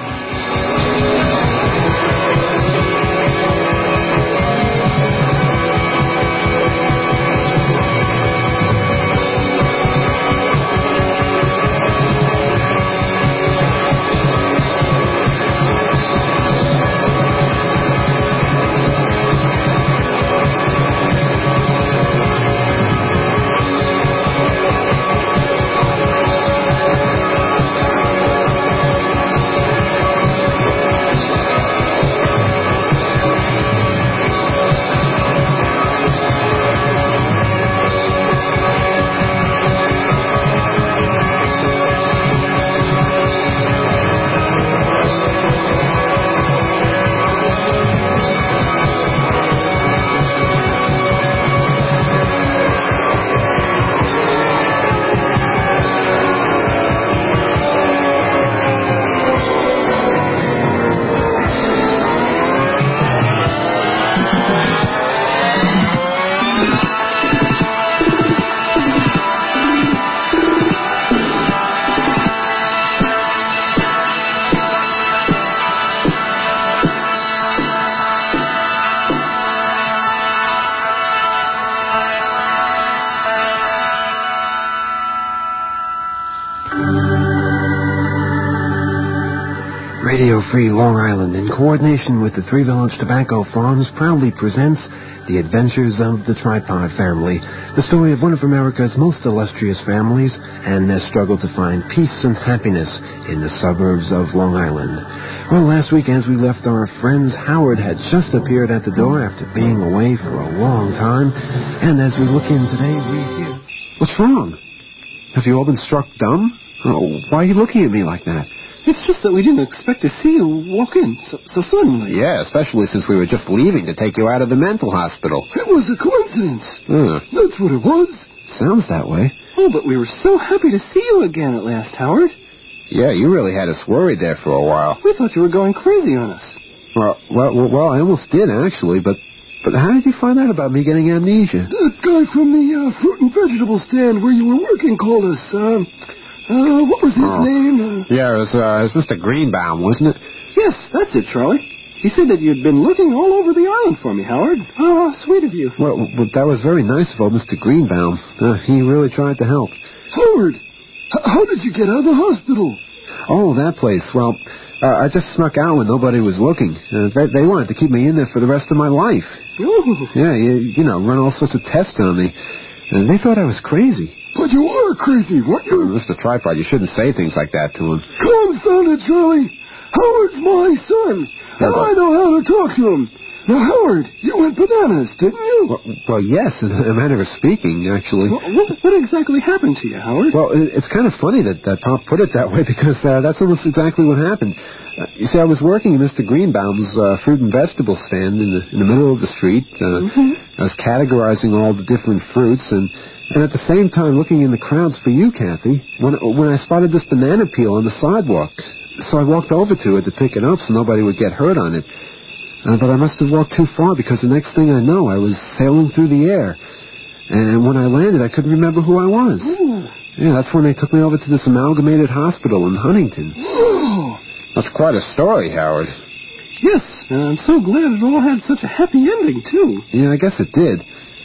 Radio Free Long Island, in coordination with the Three Village Tobacco Farms, proudly presents The Adventures of the Tripod Family, the story of one of America's most illustrious families and their struggle to find peace and happiness in the suburbs of Long Island. Well, last week as we left our friends, Howard had just appeared at the door after being away for a long time, and as we look in today, we hear... What's wrong? Have you all been struck dumb? Oh, why are you looking at me like that? It's just that we didn't expect to see you walk in so, so suddenly. Yeah, especially since we were just leaving to take you out of the mental hospital. It was a coincidence. Uh, That's what it was. Sounds that way. Oh, but we were so happy to see you again at last, Howard. Yeah, you really had us worried there for a while. We thought you were going crazy on us. Well, well, well, well I almost did, actually, but but how did you find out about me getting amnesia? That guy from the uh, fruit and vegetable stand where you were working called us. Um... Uh, what was his oh. name? Uh... Yeah, it was, uh, it was Mister Greenbaum, wasn't it? Yes, that's it, Charlie. He said that you'd been looking all over the island for me, Howard. Oh, sweet of you. Well, well that was very nice of old Mister Greenbaum. Uh, he really tried to help. Howard, h- how did you get out of the hospital? Oh, that place. Well, uh, I just snuck out when nobody was looking. Uh, they, they wanted to keep me in there for the rest of my life. Ooh. Yeah, you, you know, run all sorts of tests on me. And they thought I was crazy. But you are crazy, weren't you? Oh, Mister Tripod, you shouldn't say things like that to him. Confound it, Charlie. Howard's my son, and I know how to talk to him. Now, Howard, you went bananas, didn't you? Well, well yes, in a manner of speaking, actually. Well, what, what exactly happened to you, Howard? Well, it, it's kind of funny that, that Pop put it that way, because uh, that's almost exactly what happened. Uh, you see, I was working in Mister Greenbaum's uh, fruit and vegetable stand in the, in the middle of the street. Uh, mm-hmm. I was categorizing all the different fruits, and, and at the same time looking in the crowds for you, Kathy, when, when I spotted this banana peel on the sidewalk. So I walked over to it to pick it up so nobody would get hurt on it. Uh, but I must have walked too far, because the next thing I know, I was sailing through the air. And when I landed, I couldn't remember who I was. Ooh. Yeah, that's when they took me over to this amalgamated hospital in Huntington. Oh. That's quite a story, Howard. Yes, and I'm so glad it all had such a happy ending, too. Yeah, I guess it did.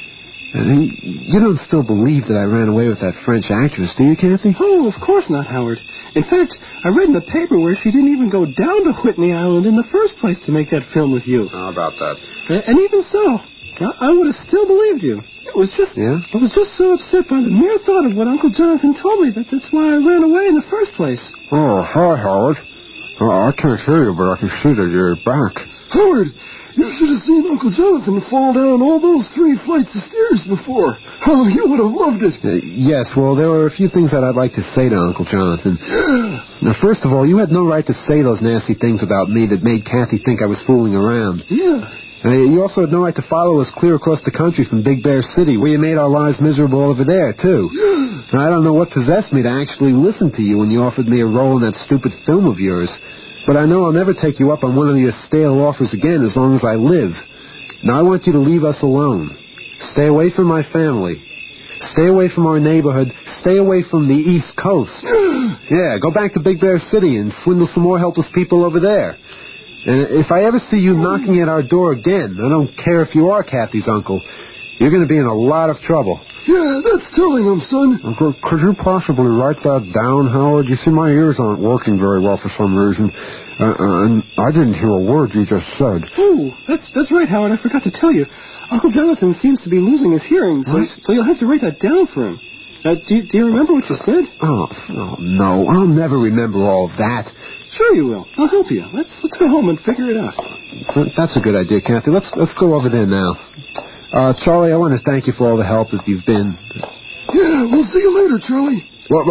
And you don't still believe that I ran away with that French actress, do you, Kathy? Oh, of course not, Howard. In fact, I read in the paper where she didn't even go down to Whitney Island in the first place to make that film with you. How about that? And even so, I, I would have still believed you. It was just, yeah? I was just so upset by the mere thought of what Uncle Jonathan told me that that's why I ran away in the first place. Oh, hi, Howard. Oh, I can't hear you, but I can see that you're back. Howard, you should have seen Uncle Jonathan fall down all those three flights of stairs before. Oh, you would have loved it. Uh, yes, well, there were a few things that I'd like to say to Uncle Jonathan. Yeah. Now, first of all, you had no right to say those nasty things about me that made Kathy think I was fooling around. Yeah. Uh, you also had no right to follow us clear across the country from Big Bear City, where you made our lives miserable over there, too. Yeah. And I don't know what possessed me to actually listen to you when you offered me a role in that stupid film of yours. But I know I'll never take you up on one of your stale offers again as long as I live. Now I want you to leave us alone. Stay away from my family. Stay away from our neighborhood. Stay away from the East Coast. Yeah, go back to Big Bear City and swindle some more helpless people over there. And if I ever see you knocking at our door again, I don't care if you are Kathy's uncle, you're going to be in a lot of trouble. Yeah, that's telling him, son. Could, could you possibly write that down, Howard? You see, my ears aren't working very well for some reason. Uh, uh, and I didn't hear a word you just said. Oh, that's that's right, Howard. I forgot to tell you. Uncle Jonathan seems to be losing his hearing, so, so you'll have to write that down for him. Uh, do, do you remember what you said? Oh, oh, no. I'll never remember all of that. Sure you will. I'll help you. Let's let's go home and figure it out. That's a good idea, Kathy. Let's let's go over there now. Uh, Charlie, I want to thank you for all the help that you've been. Yeah, we'll see you later, Charlie. Well,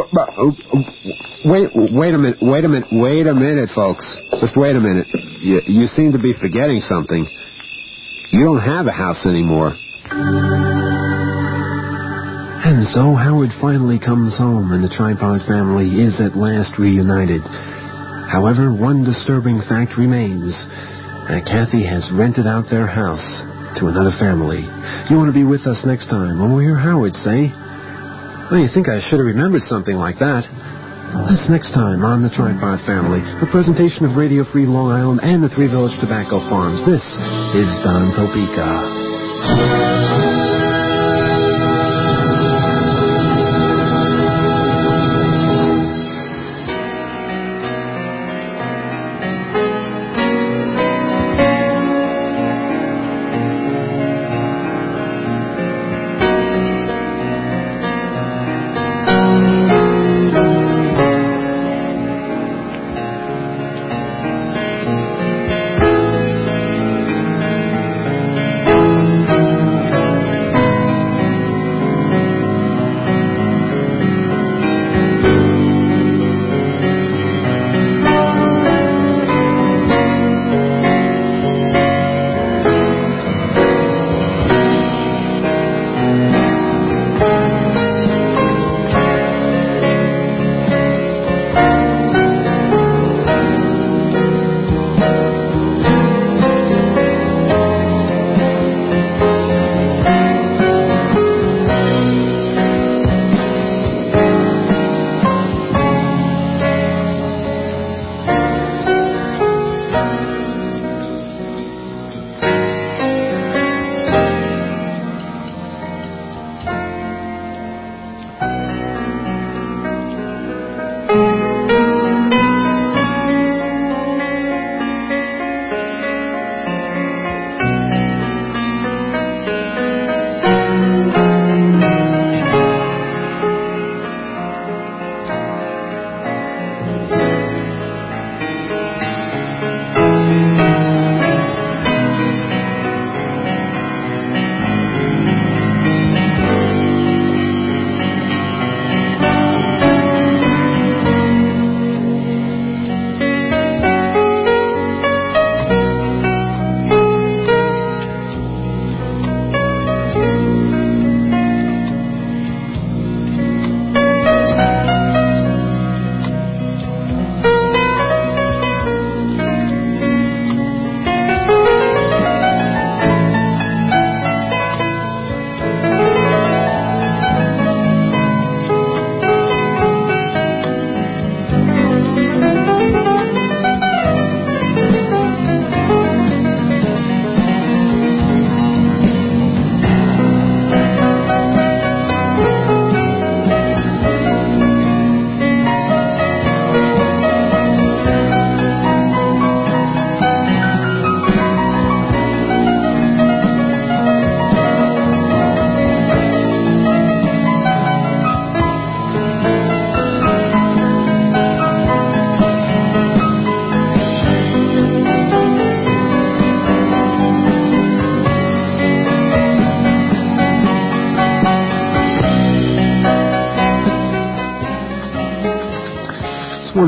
wait, wait a minute, wait a minute, wait a minute, folks. Just wait a minute. You, you seem to be forgetting something. You don't have a house anymore. And so Howard finally comes home, and the Tripod family is at last reunited. However, one disturbing fact remains. Uh, Kathy has rented out their house to another family. You want to be with us next time when we hear Howard say, well, you think I should have remembered something like that. That's next time on The Tripod Family, a presentation of Radio Free Long Island and the Three Village Tobacco Farms. This is Don Topeka.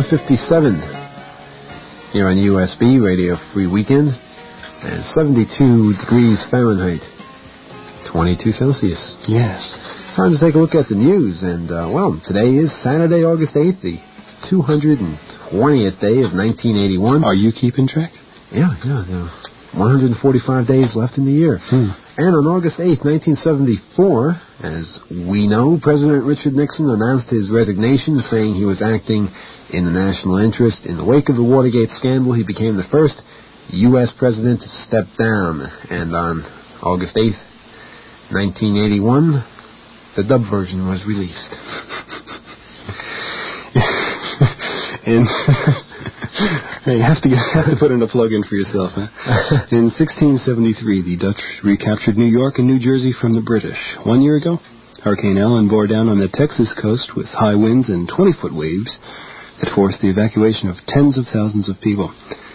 fifty-seven here on U S B Radio Free Weekend, and seventy-two degrees Fahrenheit, twenty-two Celsius. Yes. Time to take a look at the news, and, uh, well, today is Saturday, August eighth, the two hundred twentieth day of nineteen eighty-one. Are you keeping track? Yeah, yeah, yeah. one hundred forty-five days left in the year. Hmm. And on August eighth, nineteen seventy-four, as we know, President Richard Nixon announced his resignation, saying he was acting in the national interest. In the wake of the Watergate scandal, he became the first U S president to step down. And on August eighth, nineteen eighty-one, the dub version was released. and you have to, get, have to put in a plug-in for yourself, huh? In sixteen seventy-three, the Dutch recaptured New York and New Jersey from the British. One year ago, Hurricane Allen bore down on the Texas coast with high winds and twenty-foot waves that forced the evacuation of tens of thousands of people.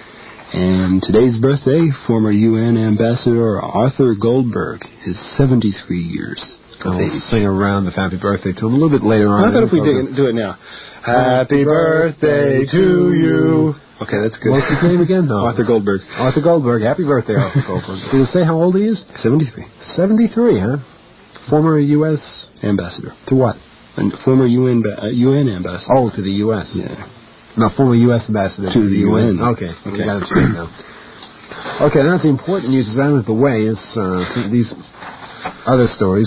And today's birthday, former U N Ambassador Arthur Goldberg is seventy-three years. I'll sing a round of happy birthday to him a little bit later on. How about if we do, do it now? Happy birthday to you. Okay, that's good. What's his name again? No. Arthur Goldberg. Arthur Goldberg. Happy birthday, Arthur Goldberg. Did it say how old he is? seventy-three. seventy-three, huh? Former U S ambassador. To what? And former U N ba- uh, U N ambassador. Oh, to the U S Yeah. No, former U S ambassador to, to the U N. U N. Okay, okay. We got it straight now. Okay, now that the important news is out of the way, it's uh, these other stories.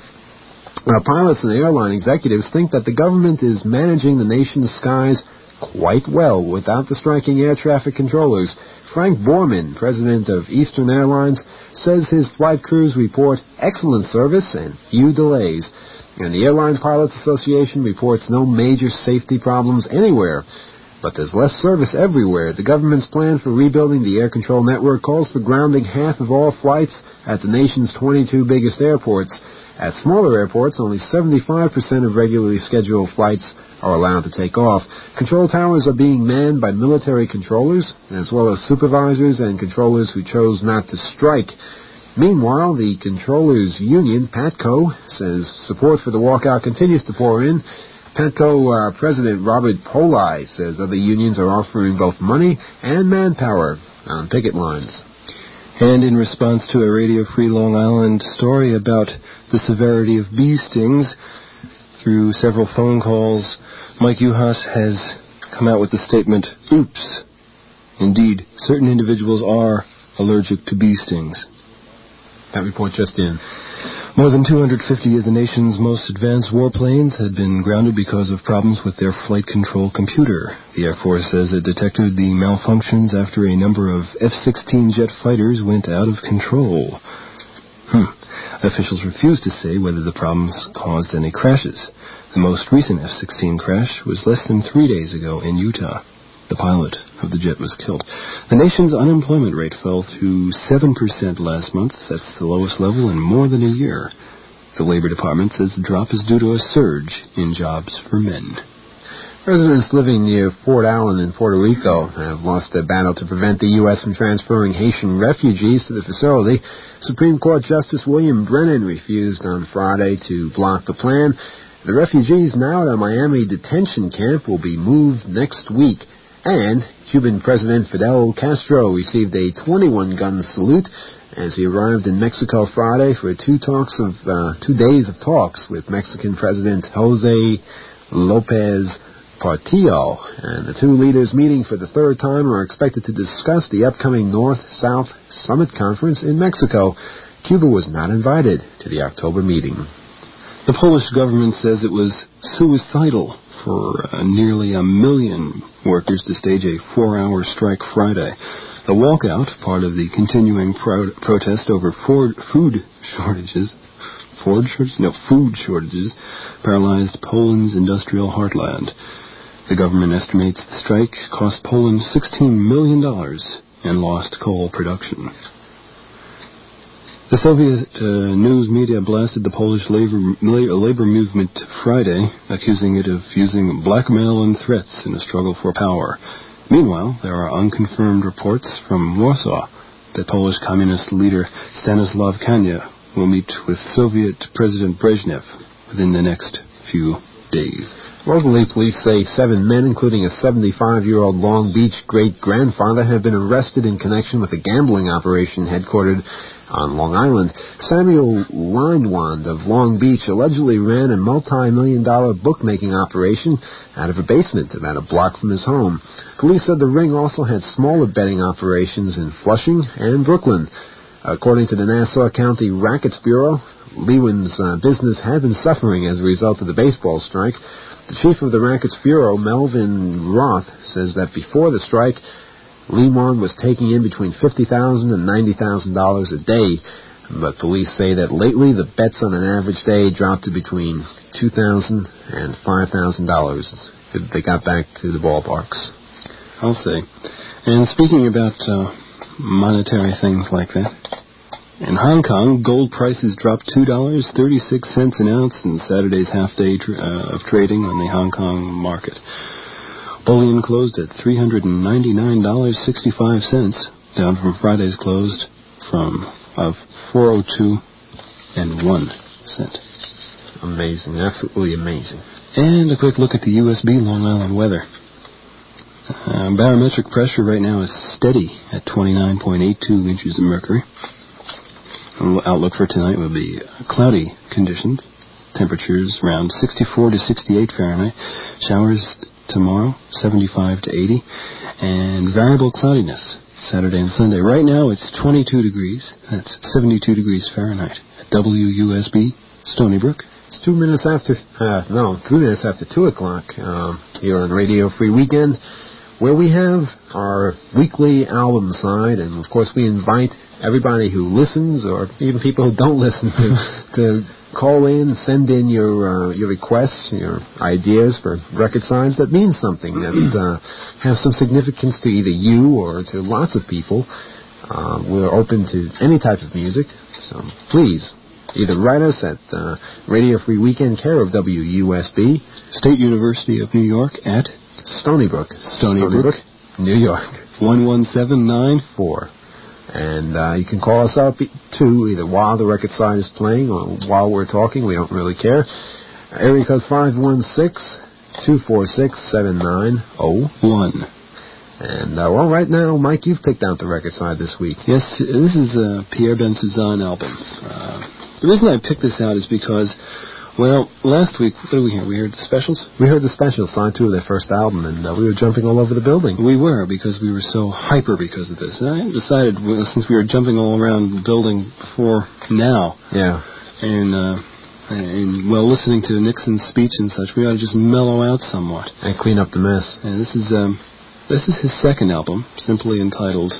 Now, pilots and airline executives think that the government is managing the nation's skies quite well without the striking air traffic controllers. Frank Borman, president of Eastern Airlines, says his flight crews report excellent service and few delays. And the Airline Pilots Association reports no major safety problems anywhere. But there's less service everywhere. The government's plan for rebuilding the air control network calls for grounding half of all flights at the nation's twenty-two biggest airports. At smaller airports, only seventy-five percent of regularly scheduled flights are allowed to take off. Control towers are being manned by military controllers, as well as supervisors and controllers who chose not to strike. Meanwhile, the Controllers Union, PATCO, says support for the walkout continues to pour in. PATCO uh, President Robert Poli says other unions are offering both money and manpower on picket lines. And in response to a Radio Free Long Island story about the severity of bee stings, through several phone calls, Mike Uhas has come out with the statement, oops. Indeed, certain individuals are allergic to bee stings. That report just in. More than two hundred fifty of the nation's most advanced warplanes had been grounded because of problems with their flight control computer. The Air Force says it detected the malfunctions after a number of F sixteen jet fighters went out of control. Hmm. Officials refused to say whether the problems caused any crashes. The most recent F sixteen crash was less than three days ago in Utah. The pilot of the jet was killed. The nation's unemployment rate fell to seven percent last month. That's the lowest level in more than a year. The Labor Department says the drop is due to a surge in jobs for men. Residents living near Fort Allen in Puerto Rico have lost their battle to prevent the U S from transferring Haitian refugees to the facility. Supreme Court Justice William Brennan refused on Friday to block the plan. The refugees now at a Miami detention camp will be moved next week. And Cuban President Fidel Castro received a twenty-one gun salute as he arrived in Mexico Friday for two talks of uh, two days of talks with Mexican President Jose Lopez Portillo. And the two leaders meeting for the third time are expected to discuss the upcoming North-South Summit Conference in Mexico. Cuba was not invited to the October meeting. The Polish government says it was suicidal for uh, nearly a million workers to stage a four-hour strike Friday. The walkout, part of the continuing pro- protest over Ford food shortages, Ford shortages? No, food shortages, paralyzed Poland's industrial heartland. The government estimates the strike cost Poland sixteen million dollars and lost coal production. The Soviet uh, news media blasted the Polish labor, labor movement Friday, accusing it of using blackmail and threats in a struggle for power. Meanwhile, there are unconfirmed reports from Warsaw that Polish communist leader Stanislav Kania will meet with Soviet President Brezhnev within the next few days. Locally, police say seven men, including a seventy-five-year-old Long Beach great-grandfather, have been arrested in connection with a gambling operation headquartered on Long Island. Samuel Lindwand of Long Beach allegedly ran a multi-million dollar bookmaking operation out of a basement about a block from his home. Police said the ring also had smaller betting operations in Flushing and Brooklyn. According to the Nassau County Rackets Bureau, Lewin's uh, business had been suffering as a result of the baseball strike. The chief of the Rackets Bureau, Melvin Roth, says that before the strike, Lewin was taking in between fifty thousand dollars and ninety thousand dollars a day. But police say that lately the bets on an average day dropped to between two thousand dollars and five thousand dollars. They got back to the ballparks. I'll say. And speaking about uh, monetary things like that, in Hong Kong, gold prices dropped two dollars and thirty-six cents an ounce in Saturday's half-day tr- uh, of trading on the Hong Kong market. Bullion closed at three hundred ninety-nine dollars and sixty-five cents, down from Friday's closed from of four oh two and one cent. Amazing, absolutely amazing. And a quick look at the U S B Long Island weather. Uh, barometric pressure right now is steady at twenty-nine point eight two inches of mercury. Outlook for tonight will be cloudy conditions. Temperatures around sixty-four to sixty-eight Fahrenheit. Showers tomorrow, seventy-five to eighty. And variable cloudiness Saturday and Sunday. Right now it's twenty-two degrees. That's seventy-two degrees Fahrenheit. At W U S B, Stony Brook. It's two minutes after, uh, no, three minutes after two o'clock um, here on Radio Free Weekend, where we have our weekly album side, and of course we invite everybody who listens, or even people who don't listen, to, to call in, send in your uh, your requests, your ideas for record sides that mean something, that uh, have some significance to either you or to lots of people. Uh, we're open to any type of music, so please, either write us at uh, Radio Free Weekend, care of W U S B, State University of New York at Stony Brook, Stony, Stony Brook, Brook, New York, one one seven nine four. And uh, you can call us up, too, either while the record side is playing or while we're talking. We don't really care. Area code five one six, two four six, seven nine zero one. And, uh, well, right now, Mike, you've picked out the record side this week. Yes, this is a Pierre Ben Suzanne album. Uh, the reason I picked this out is because, well, last week, what did we hear? We heard the specials? We heard the specials, side two of their first album, and uh, we were jumping all over the building. We were, because we were so hyper because of this. And I decided, well, since we were jumping all around the building before now, yeah, and, uh, and, well, listening to Nixon's speech and such, we ought to just mellow out somewhat. And clean up the mess. And this is, um, this is his second album, simply entitled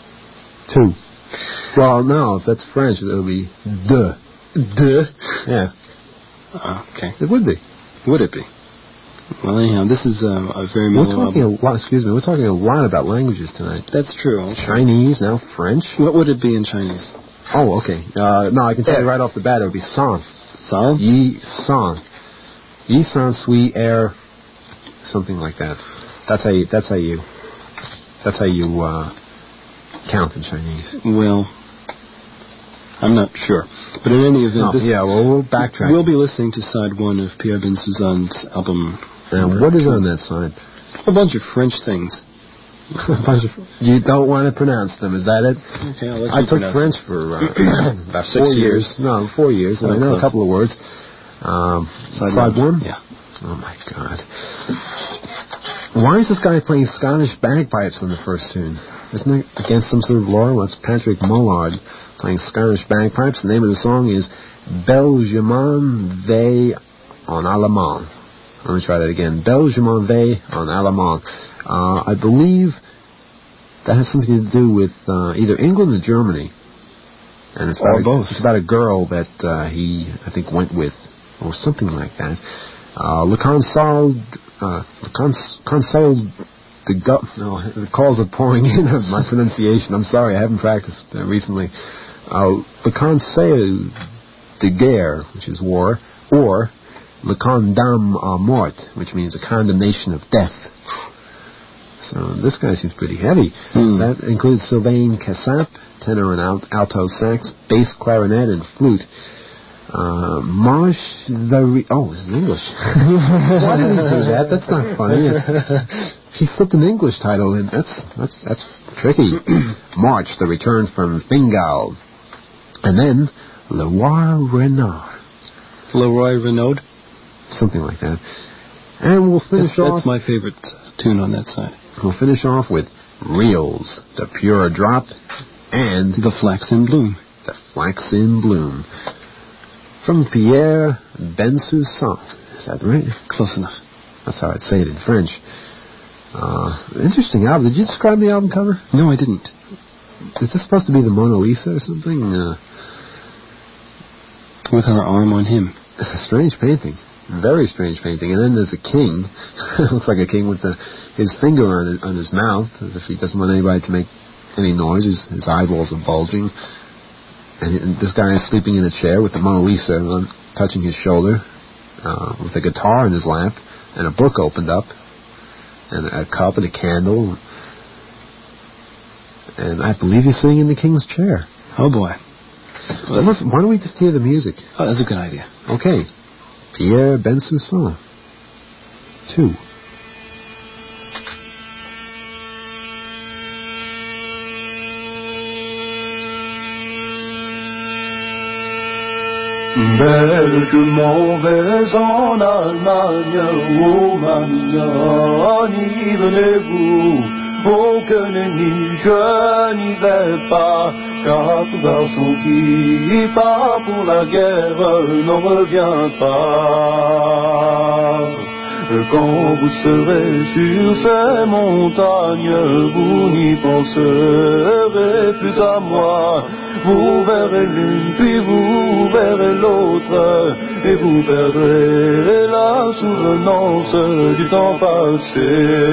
Two. Well, no, if that's French, it'll be Deux. Deux? Yeah. Uh, okay. It would be. Would it be? Well, anyhow, this is uh, a very We're mellow talking album. a lot, excuse me, we're talking a lot about languages tonight. That's true. Chinese, now French. What would it be in Chinese? Oh, okay. Uh, no, I can tell yeah. you right off the bat, it would be Sang. Sang? Yi Sang. Yi Sang Sui Air, something like that. That's how you, that's how you, that's how you, uh, count in Chinese. Well, I'm not sure. But in any event, no, this, yeah, well, we'll backtrack. We'll be listening to side one of Pierre Ben Suzanne's album. Now, what is on that side? A bunch of French things. a bunch of, you don't want to pronounce them, is that it? Okay, I'll let I you took French it. for uh, about four years. years. No, four years, and oh, I know close. a couple of words. Um, side, side one? one? Yeah. Oh, my God. Why is this guy playing Scottish bagpipes on the first tune? Isn't it against some sort of law? Well, it's Patrick Mullard playing Scottish bagpipes. The name of the song is Belgiumon Ve en Allemand. Let me try that again. Belgiumon Ve en Allemand. Uh, I believe that has something to do with uh, either England or Germany. And it's or about both. A, it's about a girl that uh, he, I think, went with, or something like that. Uh, Le Console, uh, Le Cons- Console de Go- no, the calls are pouring in of my pronunciation. I'm sorry, I haven't practiced uh, recently. Uh, Le Conseil de Guerre, which is war, or Le Condamne à Mort, which means a condemnation of death. So this guy seems pretty heavy. Hmm. That includes Sylvain Cassap, tenor and alt- alto sax, bass, clarinet, and flute. Uh, Marsh the... Re- oh, it's in English. Why did he do that? That's not funny. He slipped an English title in. That's that's that's tricky. March, the return from Fingal. And then, Le Roi Renard. Le Roi Renaud? Something like that. And we'll finish that's, off... That's my favorite tune on that side. We'll finish off with Reels, The Pure Drop, and... The Flax in Bloom. The Flax in Bloom. From Pierre Bensoussan. Is that right? Close enough. That's how I'd say it in French. Uh, interesting album. Did you describe the album cover? No, I didn't. Is this supposed to be the Mona Lisa or something? Uh, With her arm on him. A strange painting. Very strange painting. And then there's a king. Looks like a king with the, his finger on his, on his mouth, as if he doesn't want anybody to make any noise. His, his eyeballs are bulging. And, he, and this guy is sleeping in a chair with the Mona Lisa on, touching his shoulder, uh, with a guitar in his lap, and a book opened up, and a cup and a candle. And I believe he's sitting in the king's chair. Oh, boy. Well, listen, why don't we just hear the music? Oh, that's a good idea. Okay. Pierre Bensoussan. Two. Belle, je m'en vais en Allemagne, oh mamie, n'y venez-vous? Aucun ennemi, je n'y vais pas, car tout garçon qui part pour la guerre n'en revient pas. Quand vous serez sur ces montagnes, vous n'y penserez plus à moi. Vous verrez l'une, puis vous verrez l'autre, et vous perdrez la souvenance du temps passé.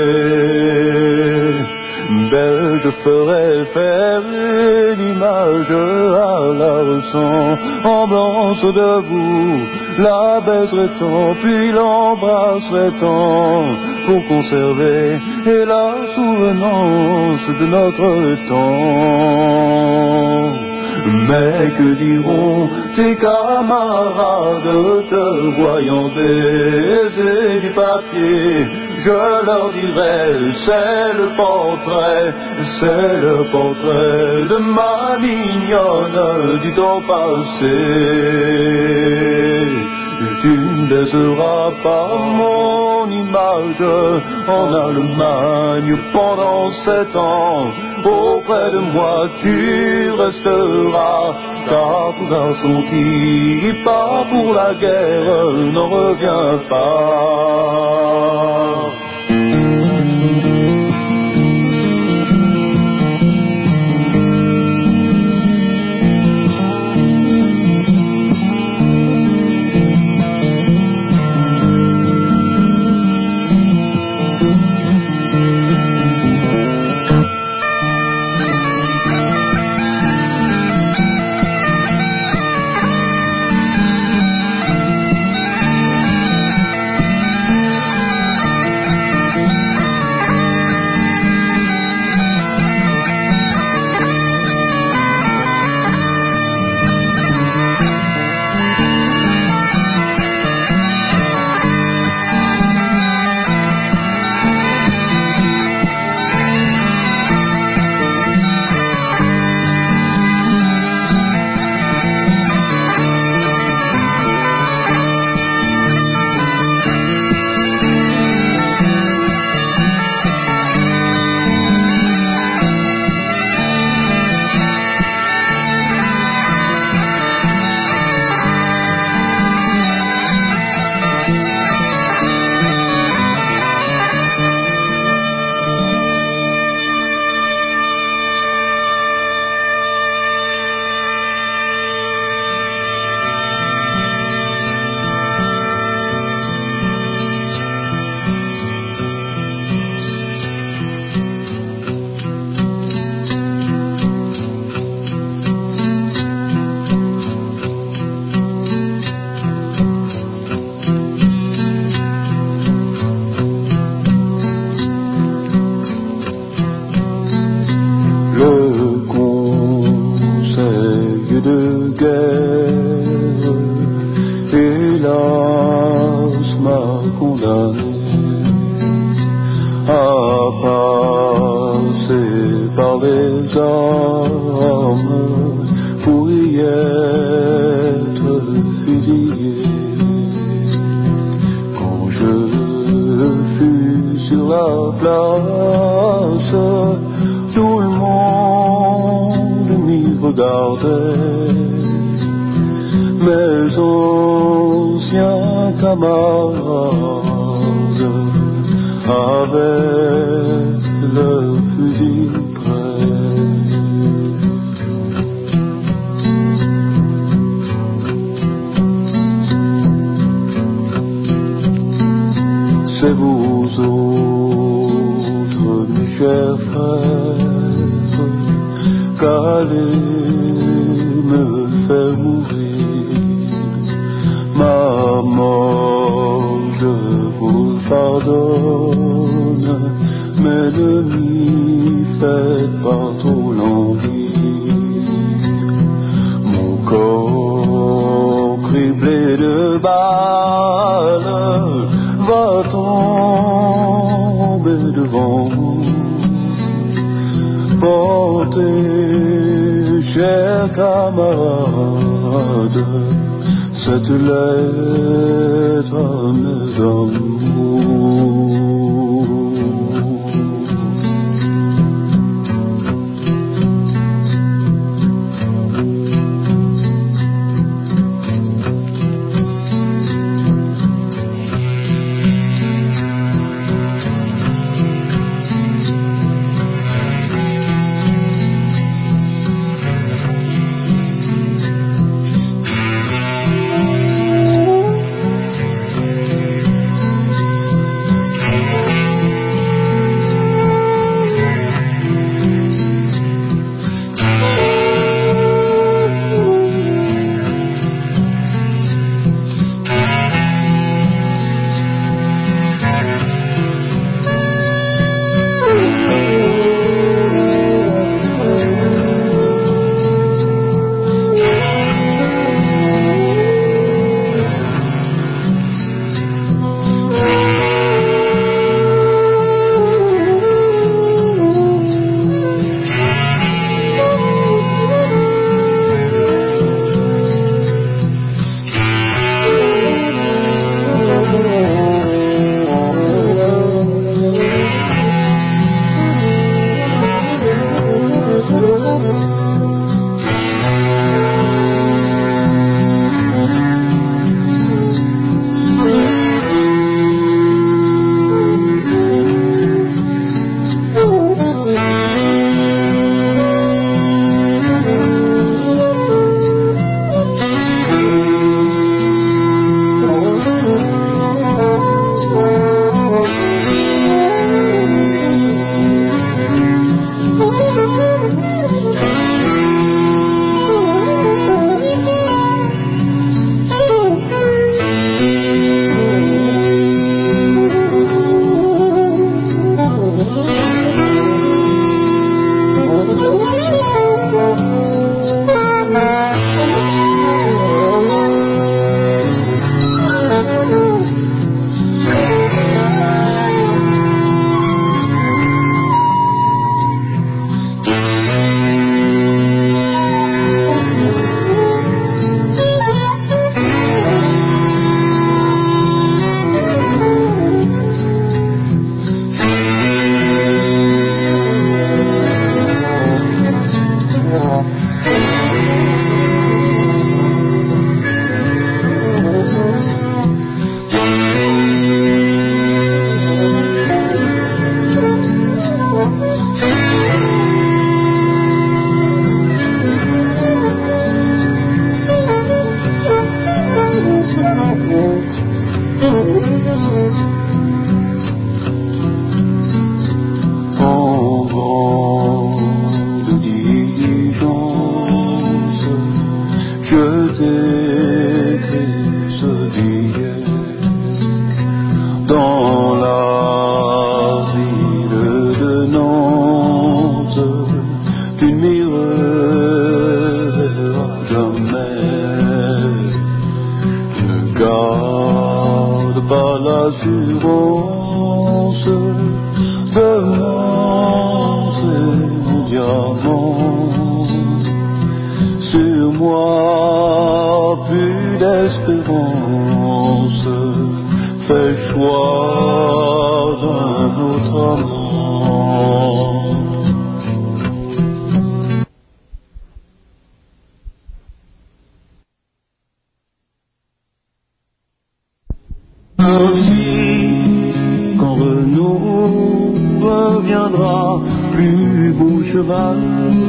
Belle, je ferai faire une image à la ressent, en blanche debout, la baiserai tant, puis l'embrasserai tant, pour conserver et la souvenance de notre temps. Mais que diront tes camarades te voyant baiser du papier? Je leur dirai, c'est le portrait, c'est le portrait de ma mignonne du temps passé. Tu ne baiseras pas mon image en Allemagne pendant sept ans. Auprès de moi tu resteras, car tout garçon qui part pour la guerre n'en revient pas. armes pour y être fusillé. Quand je fus sur la place, tout le monde m'y regardait. Mes anciens camarades avaient le fusil prêt. C'est vous autres, mes chers frères, qu'allez me faire mourir. Maman, je vous pardonne, mais ne m'y faites pas trop l'envie. Mon corps criblé de balles va tomber devant vous. Portez, chers camarades, cette lettre à mes amours.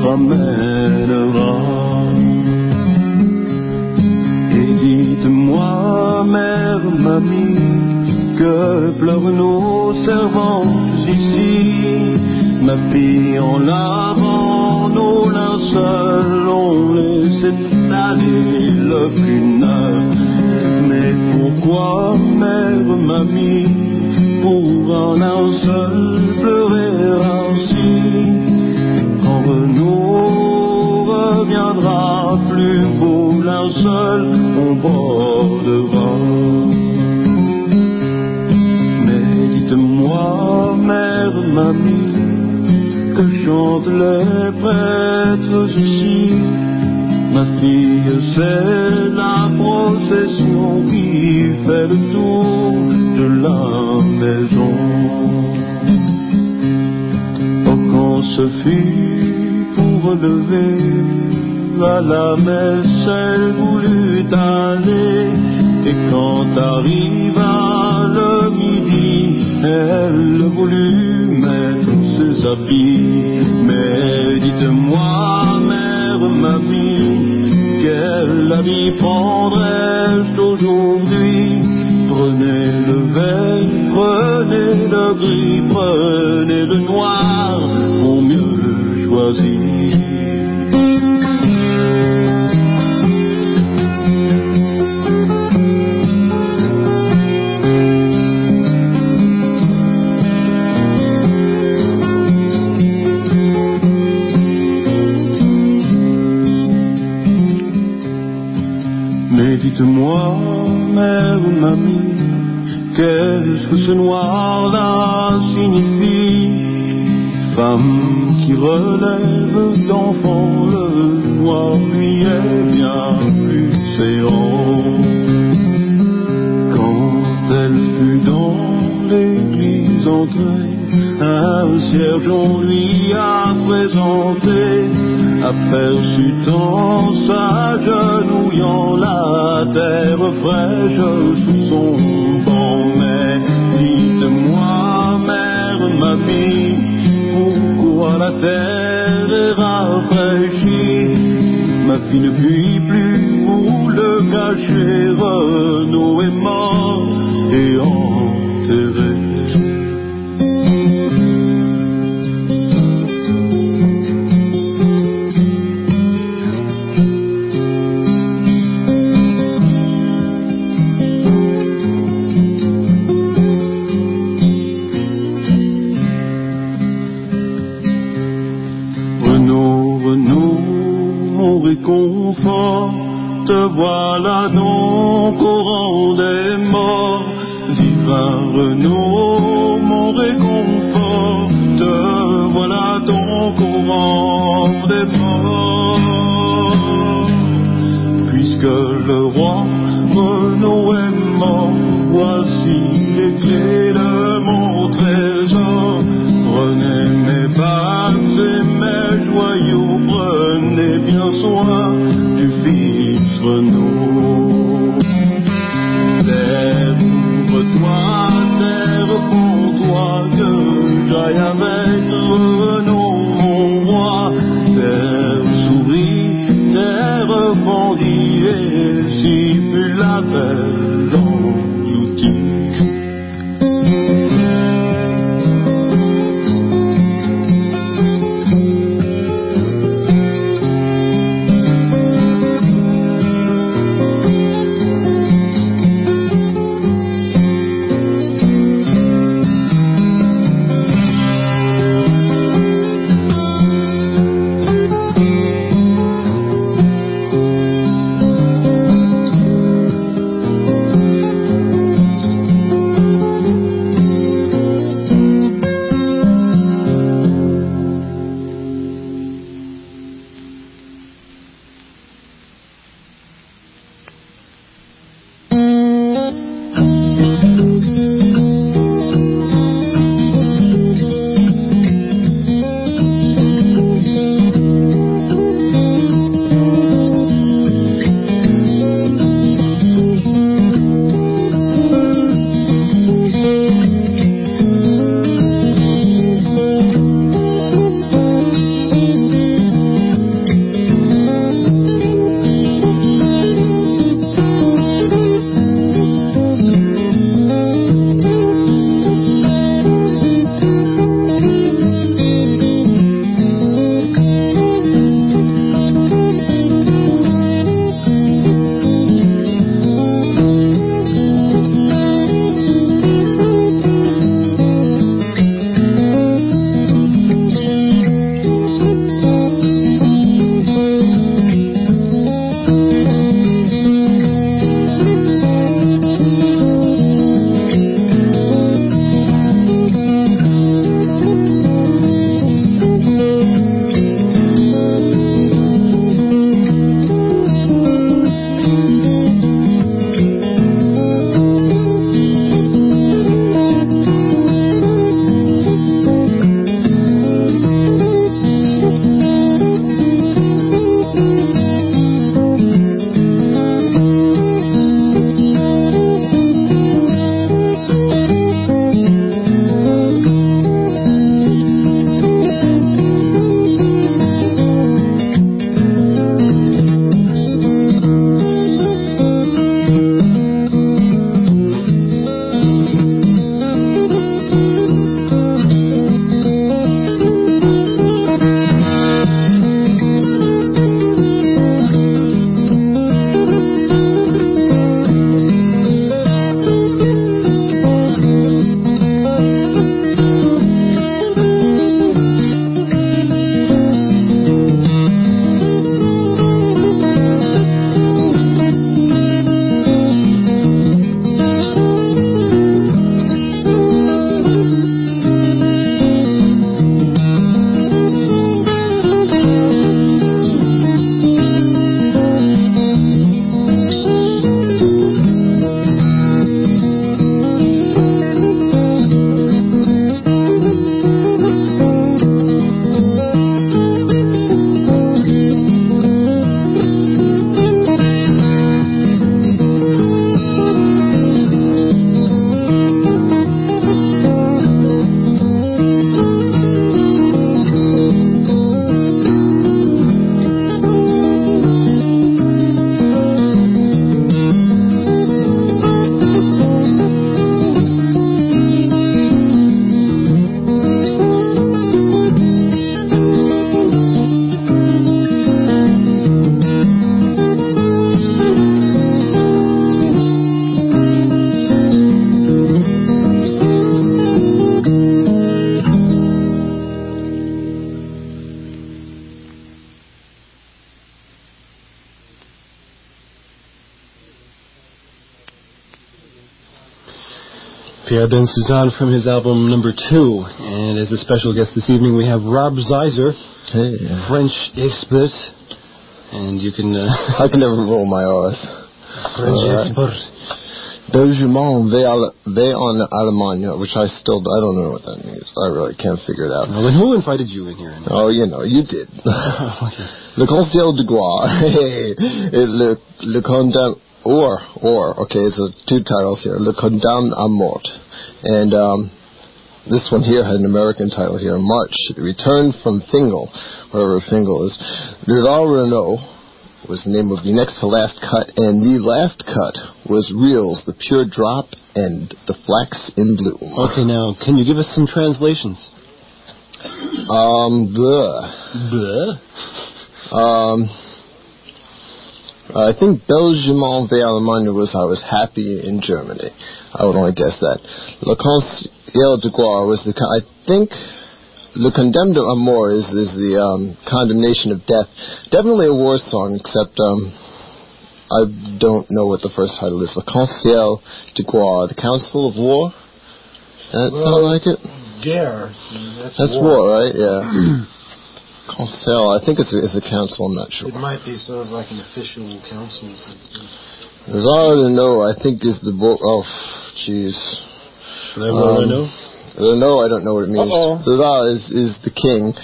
ramènera. Et dites-moi, mère, mamie, que pleurent nos servantes ici. Ma fille, en lavant nos linceuls, on laisse étaler le plus neuf. Mais pourquoi, mère, mamie, pour un linceul pleurer ainsi? Quand Renaud reviendra, plus beau linceul on bordera. Mais dites-moi, mère, mamie, que chantent les prêtres ici. Ma fille, c'est la procession qui fait le tour de la maison. Oh, quand ce fut pour relever à la messe, elle voulut aller. Et quand arriva le midi, elle voulut mettre ses habits. Mais dites-moi, mère, mamie, quel habit prendrais-je aujourd'hui? Prenez le vert, prenez le gris, prenez le noir, pour mieux choisir. Dites-moi, mère ou mamie, qu'est-ce que ce noir-là signifie? Femme qui relève d'enfant, le noir lui est bien plus séant. Quand elle fut dans l'église entrée, un cierge on lui a présenté, aperçut en s'agenouillant la terre fraîche sous son banc. Mais dites-moi, mère, mamie, pourquoi la terre est rafraîchie? Ma fille ne puis plus vous le cacher, Renaud est mort et enterré. Réconfort, te voilà donc au rang des morts. Divin Renaud, mon réconfort, te voilà donc au rang des morts. Puisque le roi Renaud est mort, voici les clés de mon trésor. Prenez mes bagues et mes joyaux, prenez bien soin du fils Renaud. Terre, ouvre-toi, terre, réponds-toi, que j'aille avec Renaud, mon roi. Terre, Pierre Ben Suzanne from his album number two. And as a special guest this evening, we have Rob Zeiser, hey. French expert. And you can... Uh, I can never roll my R's. French uh, expert. Belgiumont ve en Allemagne, which I still, I don't know what that means. I really can't figure it out. Well, then who invited you in here? Oh, you know, you did. Okay. Le Conseil de Gloire. Hey, le, le Condamne, or, or, okay, it's a two titles here. Le Condamne à Mort. And, um, this one here had an American title here. March, Return from Fingal, wherever Fingal is. Le Val Renault was the name of the next to last cut, and the last cut was Reels, the Pure Drop, and the Flax in Bloom. Okay, now, can you give us some translations? Um, bleh. Bleh? Um, I think Belgiumont ve Allemagne was I was happy in Germany. I would only guess that. Le Conseil de Gloire was the, I think... Le Condamne à Mort is, is the um, condemnation of death. Definitely a war song, except um, I don't know what the first title is. Le Conseil de Gloire, the Council of War? That well, sound like it? Guerre. That's, That's war. war, right? Yeah. Conseil, I think it's a, it's a council, I'm not sure. It might be sort of like an official council. There's all I know, I think is the book. Oh, jeez. Should I um, know? Uh, no, I don't know what it means. Uh-oh. The Ra is, is the king.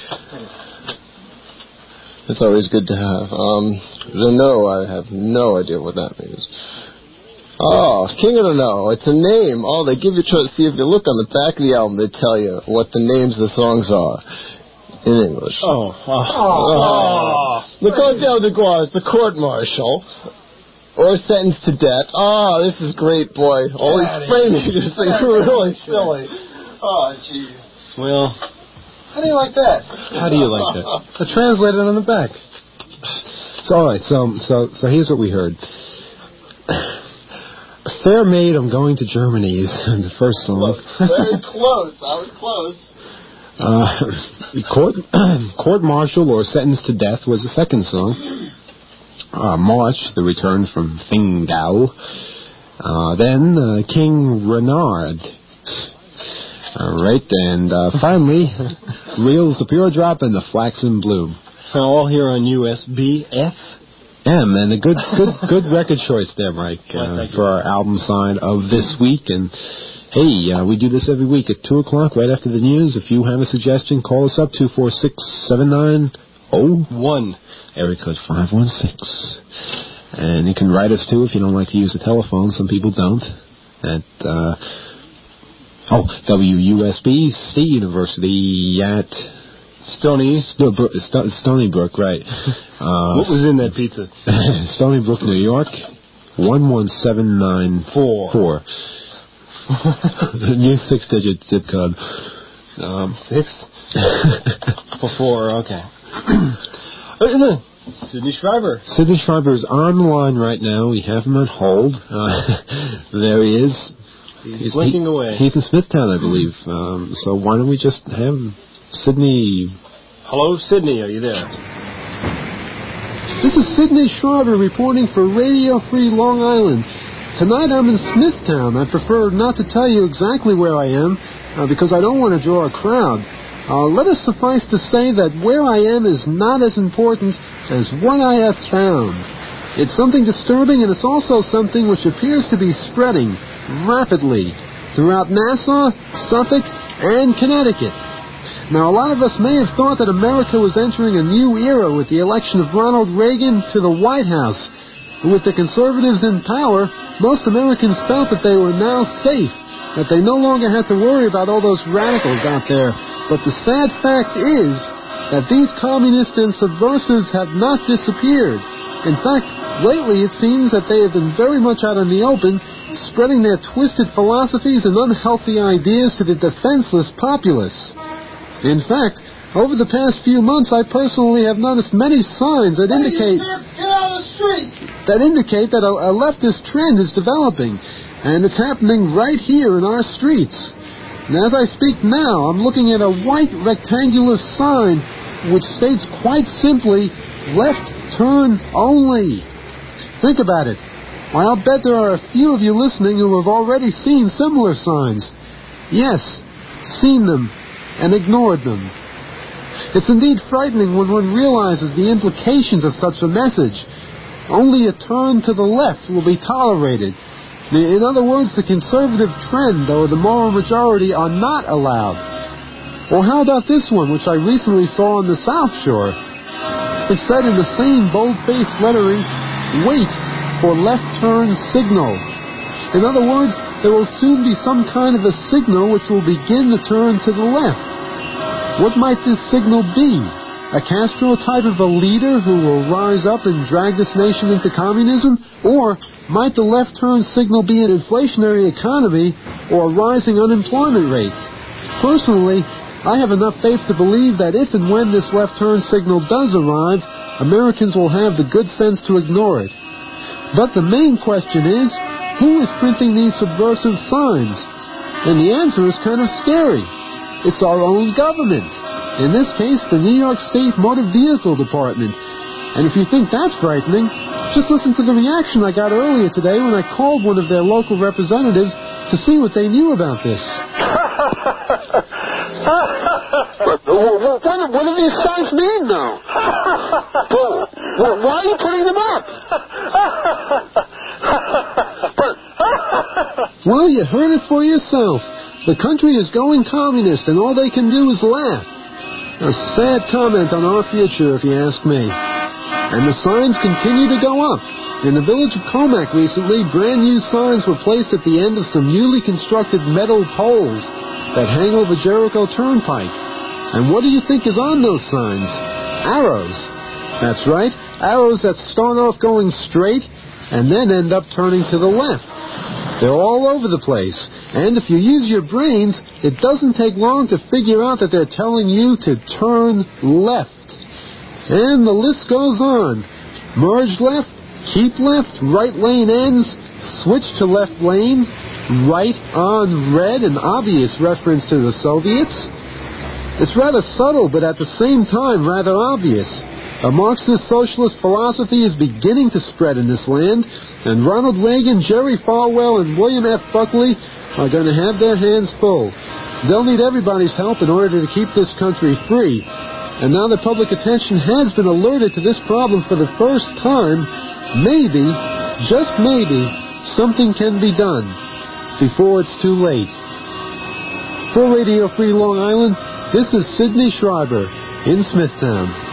It's always good to have. Um, the no, I have no idea what that means. Oh, King of the No. It's a name. Oh, they give you a choice. See, if you look on the back of the album, they tell you what the names of the songs are in English. Oh. Oh. oh. Le Conseil de Gloire is the court martial. Or sentenced to death. Oh, this is great, boy. All these framing just things are really silly. Oh, jeez. Well, how do you like that? How do you like that? I translated it on the back. So, all right. So, so, so here's what we heard. Fair Maid, I'm Going to Germany is the first song. Close. Very close. I was close. Uh, court, court martial or sentenced to death was the second song. Uh, March, the return from Fingal. Uh, then uh, King Renard. All right, and uh, finally, Reels, the Pure Drop, and the Flaxen Bloom. All here on U S B F M, and a good, good, good record choice there, Mike, uh, for our album side of this week. And hey, uh, we do this every week at two o'clock, right after the news. If you have a suggestion, call us up two four six seven nine zero one, area code five one six, and you can write us too if you don't like to use the telephone. Some people don't. At uh, Oh, W U S B State University at Stony St- St- Stony Brook, right? Uh, what was in that pizza? Stony Brook, New York, one one seven nine four. Four. New six-digit zip code. Um, six for four. Okay. Sidney Schreiber. Sidney Schreiber is on the line right now. We have him on hold. Uh, there he is. He's, he's blinking he, away. He's in Smithtown, I believe. Um, so why don't we just have Sidney... Hello, Sidney. Are you there? This is Sidney Schreiber reporting for Radio Free Long Island. Tonight I'm in Smithtown. I prefer not to tell you exactly where I am uh, because I don't want to draw a crowd. Uh, let us suffice to say that where I am is not as important as what I have found. It's something disturbing, and it's also something which appears to be spreading rapidly throughout Nassau, Suffolk, and Connecticut. Now, a lot of us may have thought that America was entering a new era with the election of Ronald Reagan to the White House. With the conservatives in power, most Americans felt that they were now safe, that they no longer had to worry about all those radicals out there. But the sad fact is that these communists and subversives have not disappeared. In fact, lately it seems that they have been very much out in the open, spreading their twisted philosophies and unhealthy ideas to the defenseless populace. In fact, over the past few months, I personally have noticed many signs that indicate Get out of the street! that indicate that a, a leftist trend is developing, and it's happening right here in our streets. And as I speak now, I'm looking at a white rectangular sign which states quite simply, "Left turn only." Think about it. Why, I'll bet there are a few of you listening who have already seen similar signs. Yes, seen them and ignored them. It's indeed frightening when one realizes the implications of such a message. Only a turn to the left will be tolerated. In other words, the conservative trend or the moral majority are not allowed. Or how about this one, which I recently saw on the South Shore? It said in the same bold-faced lettering, "Wait for left turn signal." In other words, there will soon be some kind of a signal which will begin the turn to the left. What might this signal be? A Castro type of a leader who will rise up and drag this nation into communism? Or might the left turn signal be an inflationary economy or a rising unemployment rate? Personally, I have enough faith to believe that if and when this left turn signal does arrive, Americans will have the good sense to ignore it. But the main question is, who is printing these subversive signs? And the answer is kind of scary. It's our own government. In this case, the New York State Motor Vehicle Department. And if you think that's frightening, just listen to the reaction I got earlier today when I called one of their local representatives to see what they knew about this. What, what, what do these signs mean now? Well, why are you putting them up? Well, you heard it for yourself. The country is going communist, and all they can do is laugh. A sad comment on our future, if you ask me. And the signs continue to go up. In the village of Comac recently, brand new signs were placed at the end of some newly constructed metal poles that hang over Jericho Turnpike. And what do you think is on those signs? Arrows. That's right, arrows that start off going straight and then end up turning to the left. They're all over the place. And if you use your brains, it doesn't take long to figure out that they're telling you to turn left. And the list goes on. Merge left, keep left, right lane ends, switch to left lane, right on red, an obvious reference to the Soviets. It's rather subtle, but at the same time rather obvious. A Marxist socialist philosophy is beginning to spread in this land, and Ronald Reagan, Jerry Falwell, and William F. Buckley are going to have their hands full. They'll need everybody's help in order to keep this country free. And now that public attention has been alerted to this problem for the first time, maybe, just maybe, something can be done before it's too late. For Radio Free Long Island, this is Sidney Schreiber in Smithtown.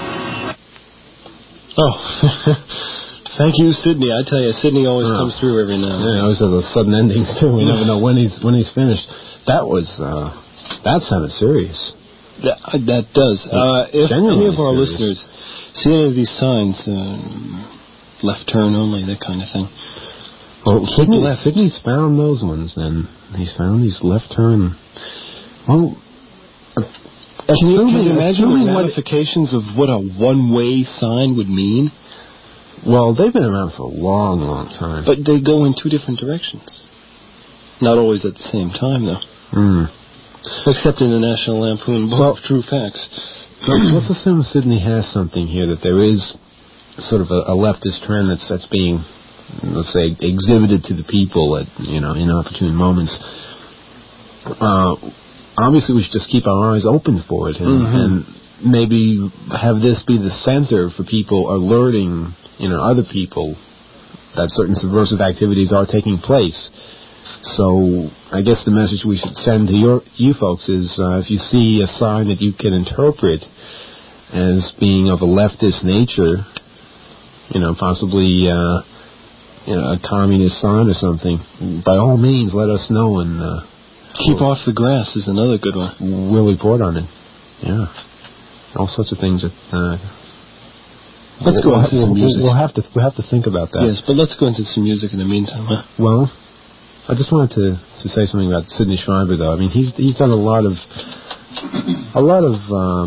Oh, thank you, Sidney. I tell you, Sidney always oh. comes through every now and then. Yeah, he always has those sudden endings, too. We never know when he's when he's finished. That was, uh, that sounded serious. That, that does. Uh, if any of our serious. listeners see any of these signs, uh, left turn only, that kind of thing. Well, Sidney, Sidney's found those ones, then. He's found these left turn. Well, Can you, can you imagine the ramifications of what a one-way sign would mean? Well, they've been around for a long, long time. But they go in two different directions. Not always at the same time, though. Mm. Except in the National Lampoon Book well, of True Facts. Let's assume Sidney has something here, that there is sort of a, a leftist trend that's, that's being, let's say, exhibited to the people at, you know, inopportune moments. Uh... Obviously, we should just keep our eyes open for it and, mm-hmm. and maybe have this be the center for people alerting, you know, other people that certain subversive activities are taking place. So I guess the message we should send to your, you folks is uh, if you see a sign that you can interpret as being of a leftist nature, you know, possibly uh, you know, a communist sign or something, by all means, let us know and... Uh, Keep off the grass is another good one. We'll report on it. Yeah. All sorts of things that... Uh, let's we'll, go into we'll, some music. We'll have, to, we'll have to think about that. Yes, but let's go into some music in the meantime. Huh? Well, I just wanted to, to say something about Sidney Schreiber, though. I mean, he's he's done a lot of... a lot of uh,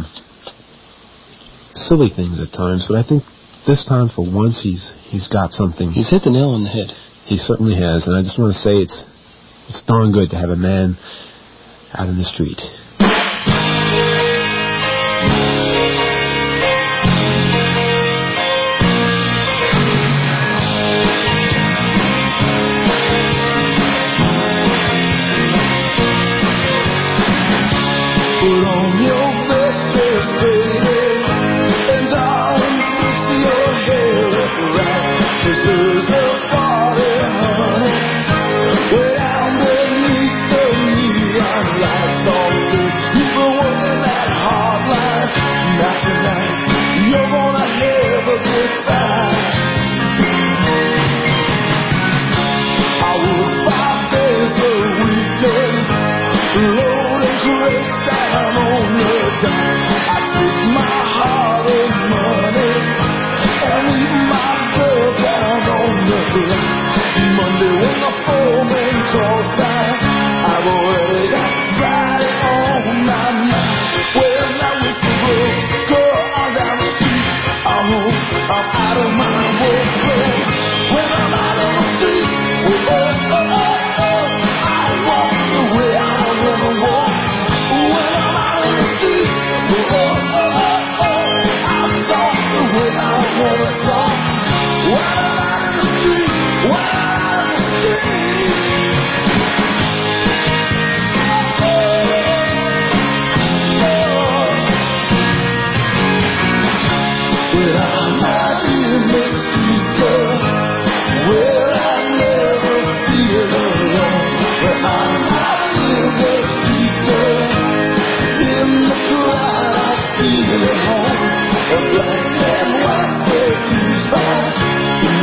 silly things at times, but I think this time, for once, he's he's got something. He's hit the nail on the head. He certainly has, and I just want to say it's... It's darn good to have a man out in the street. I'm out of my world. When I'm out on the street, oh, oh, oh, oh, I walk the way I wanna walk. When I'm out on the street, oh, oh, oh, oh, I talk the way I wanna talk. When I'm out on the street, when I'm out on the street. When I'm out in the street, girl, well, I never feel alone. When I'm out in the street, girl, in the crowd I feel at home. A black and white preludes by the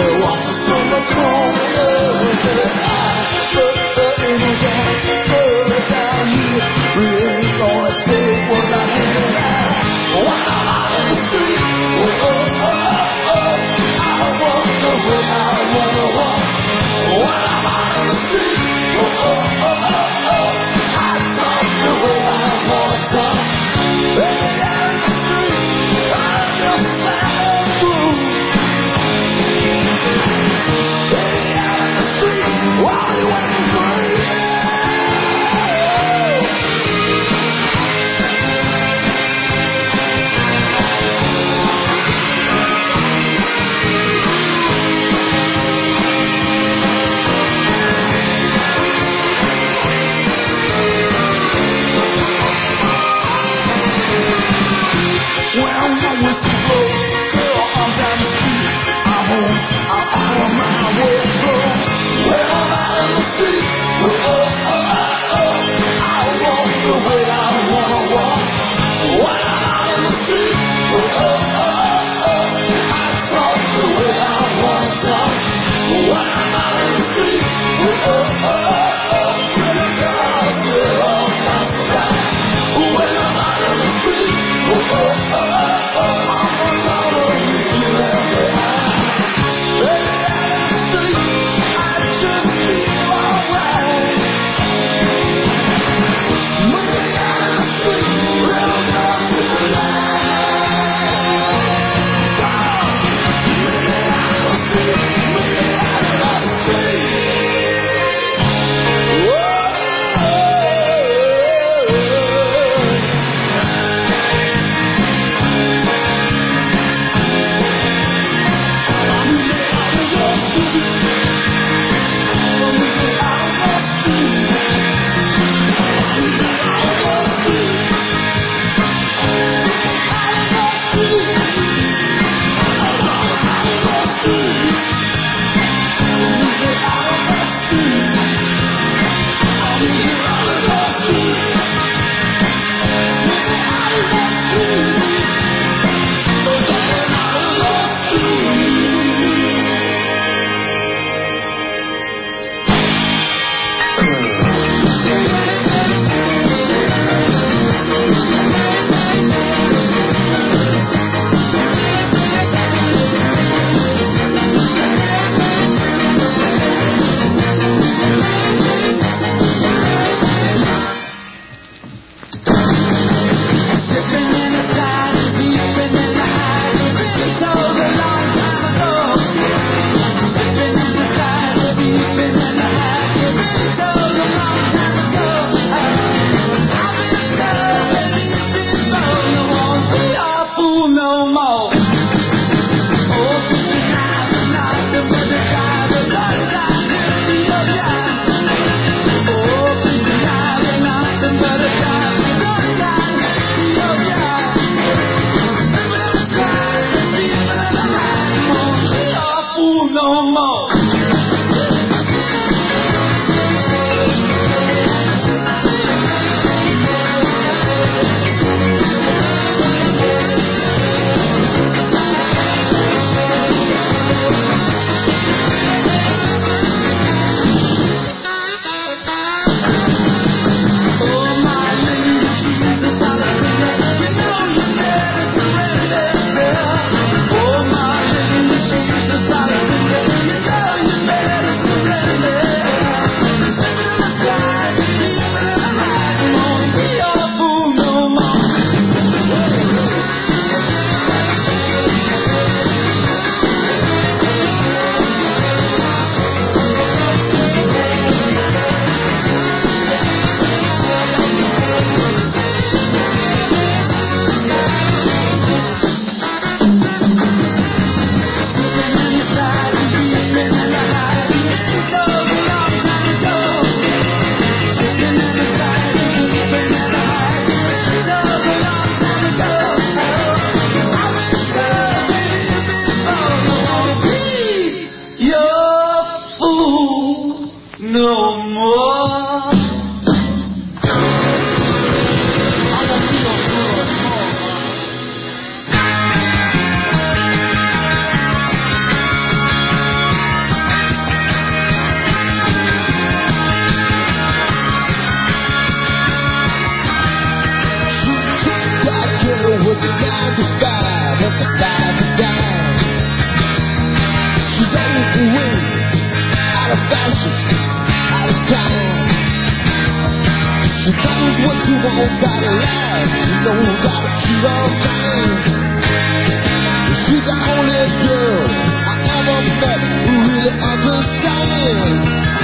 best girl I ever met who really understands.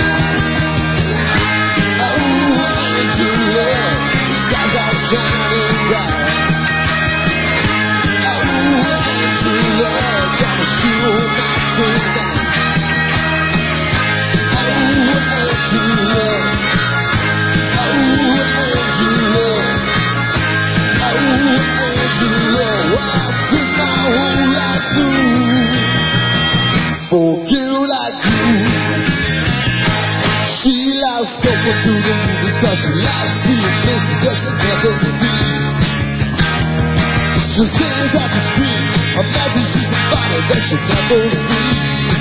Oh, Angela, the stars are shining bright. Oh, Angela, gonna shoot all night tonight. Oh, Angela, oh, Angela, oh, Angela, well, I put my whole life through for a girl like you. She loves going to the movies 'cause she likes seeing places that she never sees. She sings at the street, imagine she's a body that she never sees.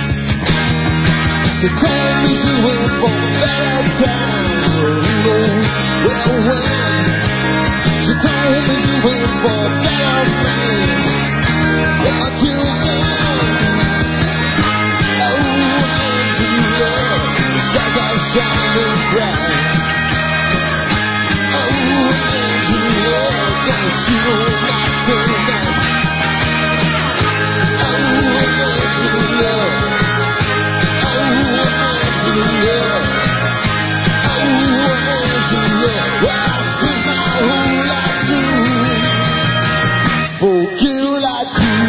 She told me she went for a better time. Well, when she told me she went for a better man. Well, until then, oh, Angela, the stars are shining bright. Oh, Angela, gonna shoot all night tonight. Oh, Angela, oh, Angela, oh, Angela, well, I spent my whole life through for a girl like you.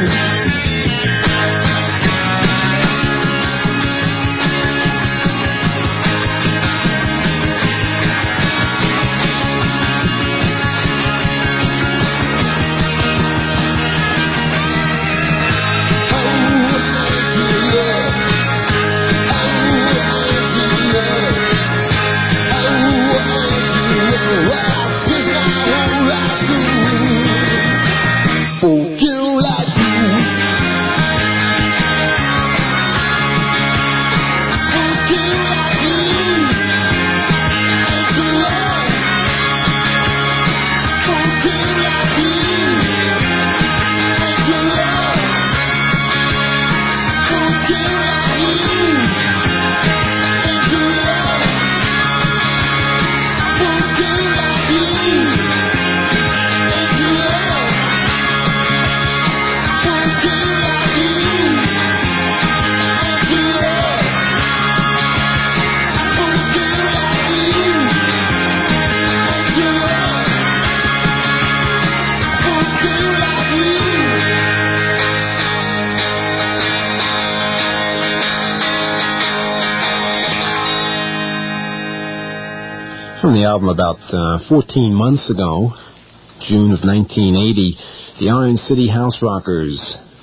From the album about uh, fourteen months ago, June of nineteen eighty, the Iron City House Rockers.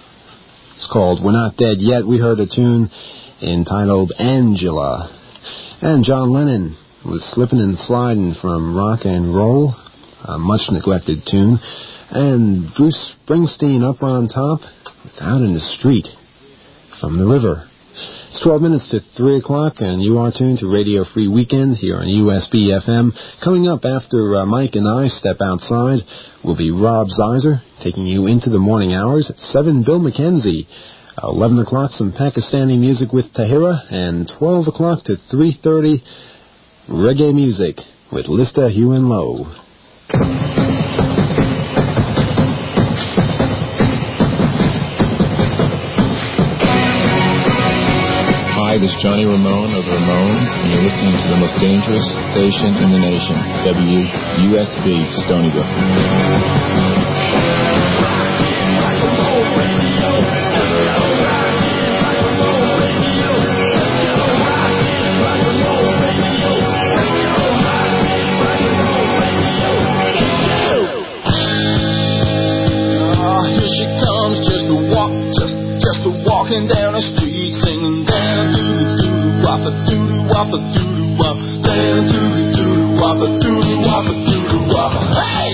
It's called We're Not Dead Yet. We heard a tune entitled Angela. And John Lennon was slipping and sliding from rock and roll, a much neglected tune. And Bruce Springsteen up on top, out in the street, from the river. It's twelve minutes to three o'clock, and you are tuned to Radio Free Weekend here on U S B F M. Coming up after uh, Mike and I step outside will be Rob Zeiser taking you into the morning hours. At seven, Bill McKenzie. eleven o'clock, some Pakistani music with Tahira. And twelve o'clock to three thirty, reggae music with Lista Hugh Lowe. Hi, this is Johnny Ramone of the Ramones, and you're listening to the most dangerous station in the nation, W U S B, Stony Brook. Oh, here she comes, just a walk, just, just a walking down the street, singing down to wappa doo wappa doo wap, down to the doo wappa doo wappa doo wap. Hey!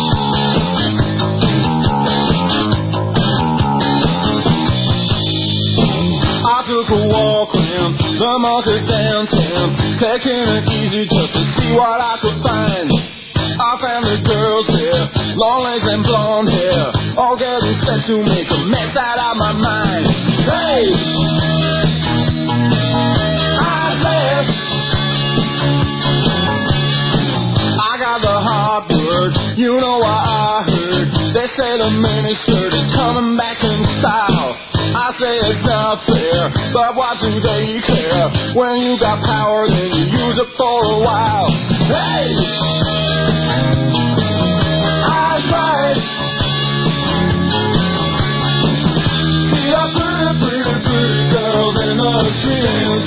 I took a walk around the market downtown, taking it easy just to see what I could find. I found the girls there, long legs and blonde hair, all getting set to make a mess out of my mind. Hey! I got the hard word, you know what I heard. They say the miniskirt is coming back in style. I say it's not fair, but what do they care? When you got power, then you use it for a while. Hey! I tried. See a pretty, pretty, pretty girls in the street.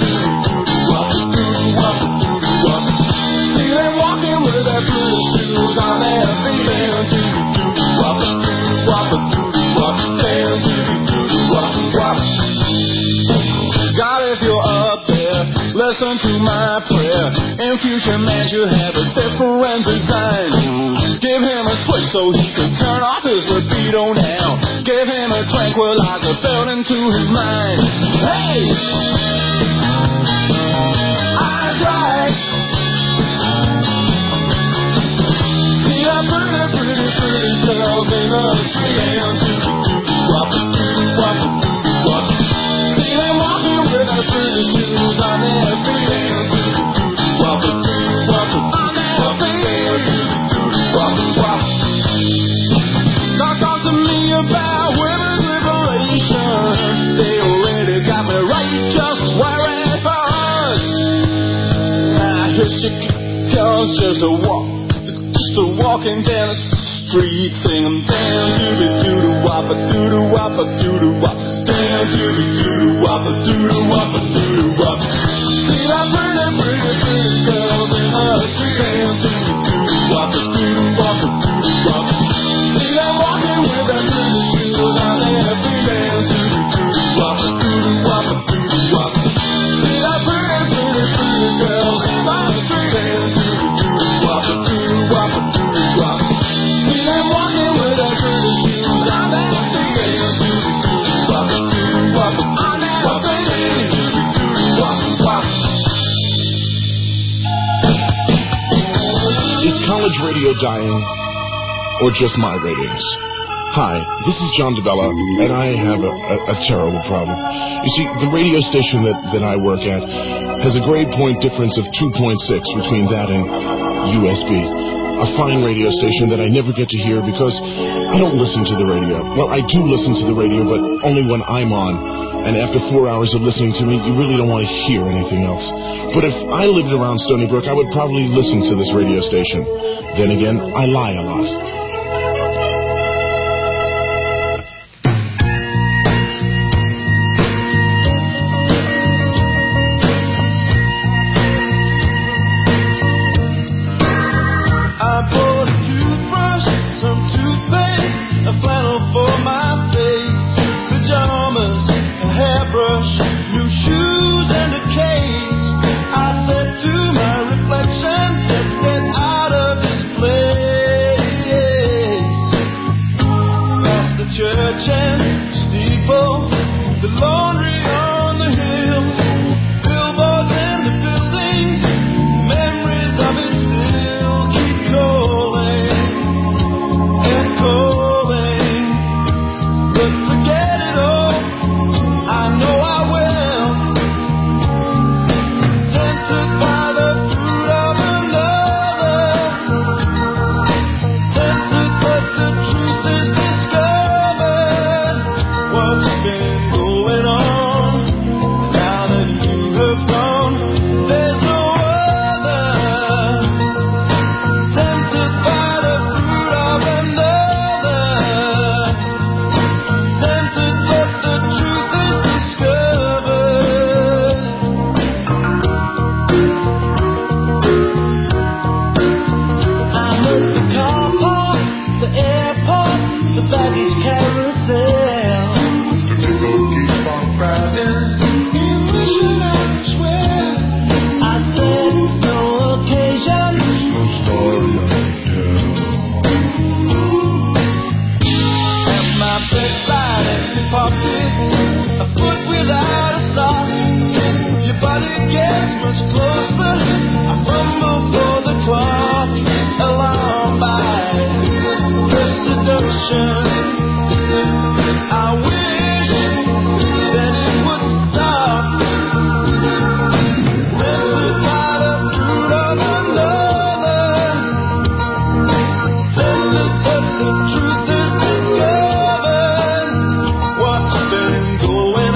See them walking with their pretty shoes on their feet. God, if you're up there, listen to my prayer. In future, man should have a different design. Give him a switch so he can turn off his libido now. Give him a tranquilizer built into his mind. Hey! I tried. See a pretty, pretty, pretty girls in the street. See them walking with their pretty shoes on their feet. On their feet. Now talk to me about women's liberation. They already got me right just where it hurts. Now here she comes, just a walk, just a walking down the street, singing down doobie doodoo wop a doodoo wop a doodoo wop, down doobie doodoo wop a doodoo wop a doodoo wop. See that pretty, pretty, pretty girls in the street, down doobie doodoo wop a doodoo wop a doodoo wop. See them walking with their pretty shoes on their feet, down doobie doodoo wop a doodoo wop a doodoo wop. See that pretty, pretty, pretty girls in the street, down doobie doodoo wop a doodoo wop a doodoo wop. See them walking with their pretty shoes on their feet. Wop a doodoo wop on their feet. Wop wop. Is college radio dying, or just my ratings? Hi, this is John DeBella, and I have a, a, a terrible problem. You see, the radio station that, that I work at has a grade point difference of two point six between that and U S B. A fine radio station that I never get to hear because I don't listen to the radio. Well, I do listen to the radio, but only when I'm on. And after four hours of listening to me, you really don't want to hear anything else. But if I lived around Stony Brook, I would probably listen to this radio station. Then again, I lie a lot. Going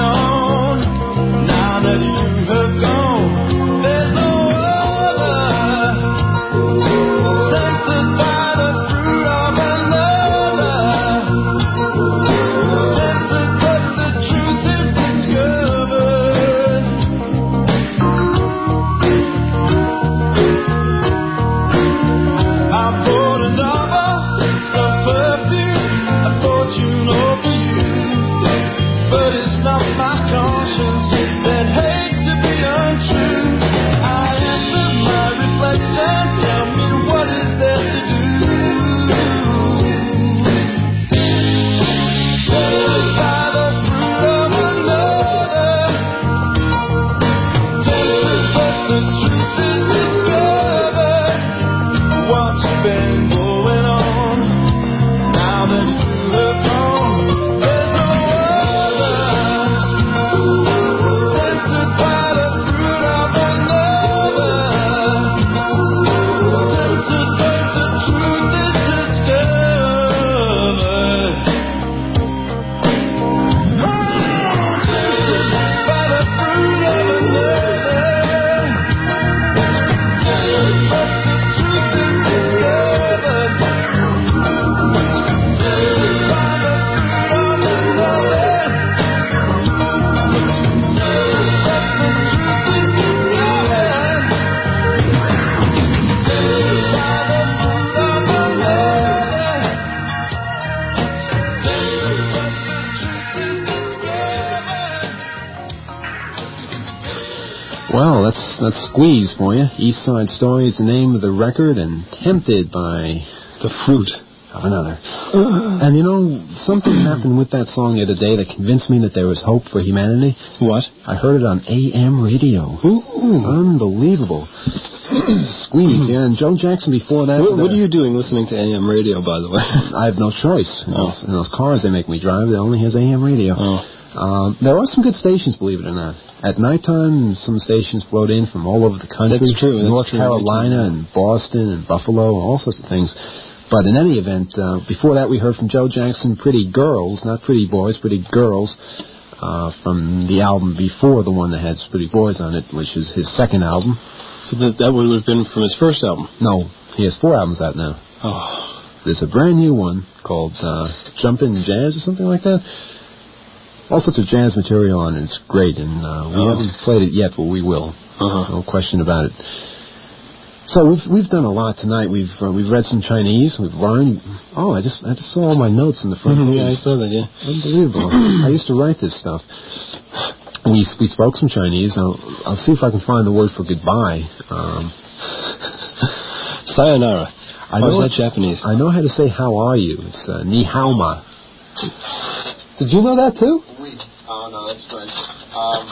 Well, that's that's Squeeze for you. East Side Story is the name of the record, and Tempted by The Fruit of Another. And you know, something happened with that song the other day that convinced me that there was hope for humanity. What? I heard it on A M radio. Ooh. Unbelievable. Squeeze, yeah, and Joe Jackson before that. What, what are you doing listening to A M radio, by the way? I have no choice. In, oh. those, in those cars they make me drive, it only has A M radio. Oh. Um, there are some good stations, believe it or not. At nighttime, some stations float in from all over the country. That's true. That's North true. Carolina and Boston and Buffalo, all sorts of things. But in any event, uh, before that we heard from Joe Jackson, Pretty Girls, not Pretty Boys, Pretty Girls, uh, from the album before the one that had Pretty Boys on it, which is his second album. So that, that would have been from his first album? No, he has four albums out now. Oh. There's a brand new one called uh, Jumpin' Jazz or something like that. All sorts of jazz material on it. It's great, and uh, we oh. haven't played it yet, but we will. Uh-huh. No question about it. So we've we've done a lot tonight. We've uh, we've read some Chinese. We've learned. Oh, I just I just saw all my notes in the front page. Yeah, I saw that. Yeah, unbelievable. I used to write this stuff. We we spoke some Chinese. I'll I'll see if I can find the word for goodbye. Um, Sayonara. I know or is that Japanese? I know how to say how are you. It's uh, ni hao ma. Did you know that too? Oui. Oh, no, that's French. Um.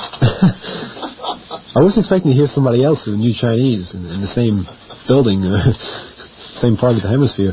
I was expecting to hear somebody else who knew Chinese in, in the same building, uh, same part of the hemisphere.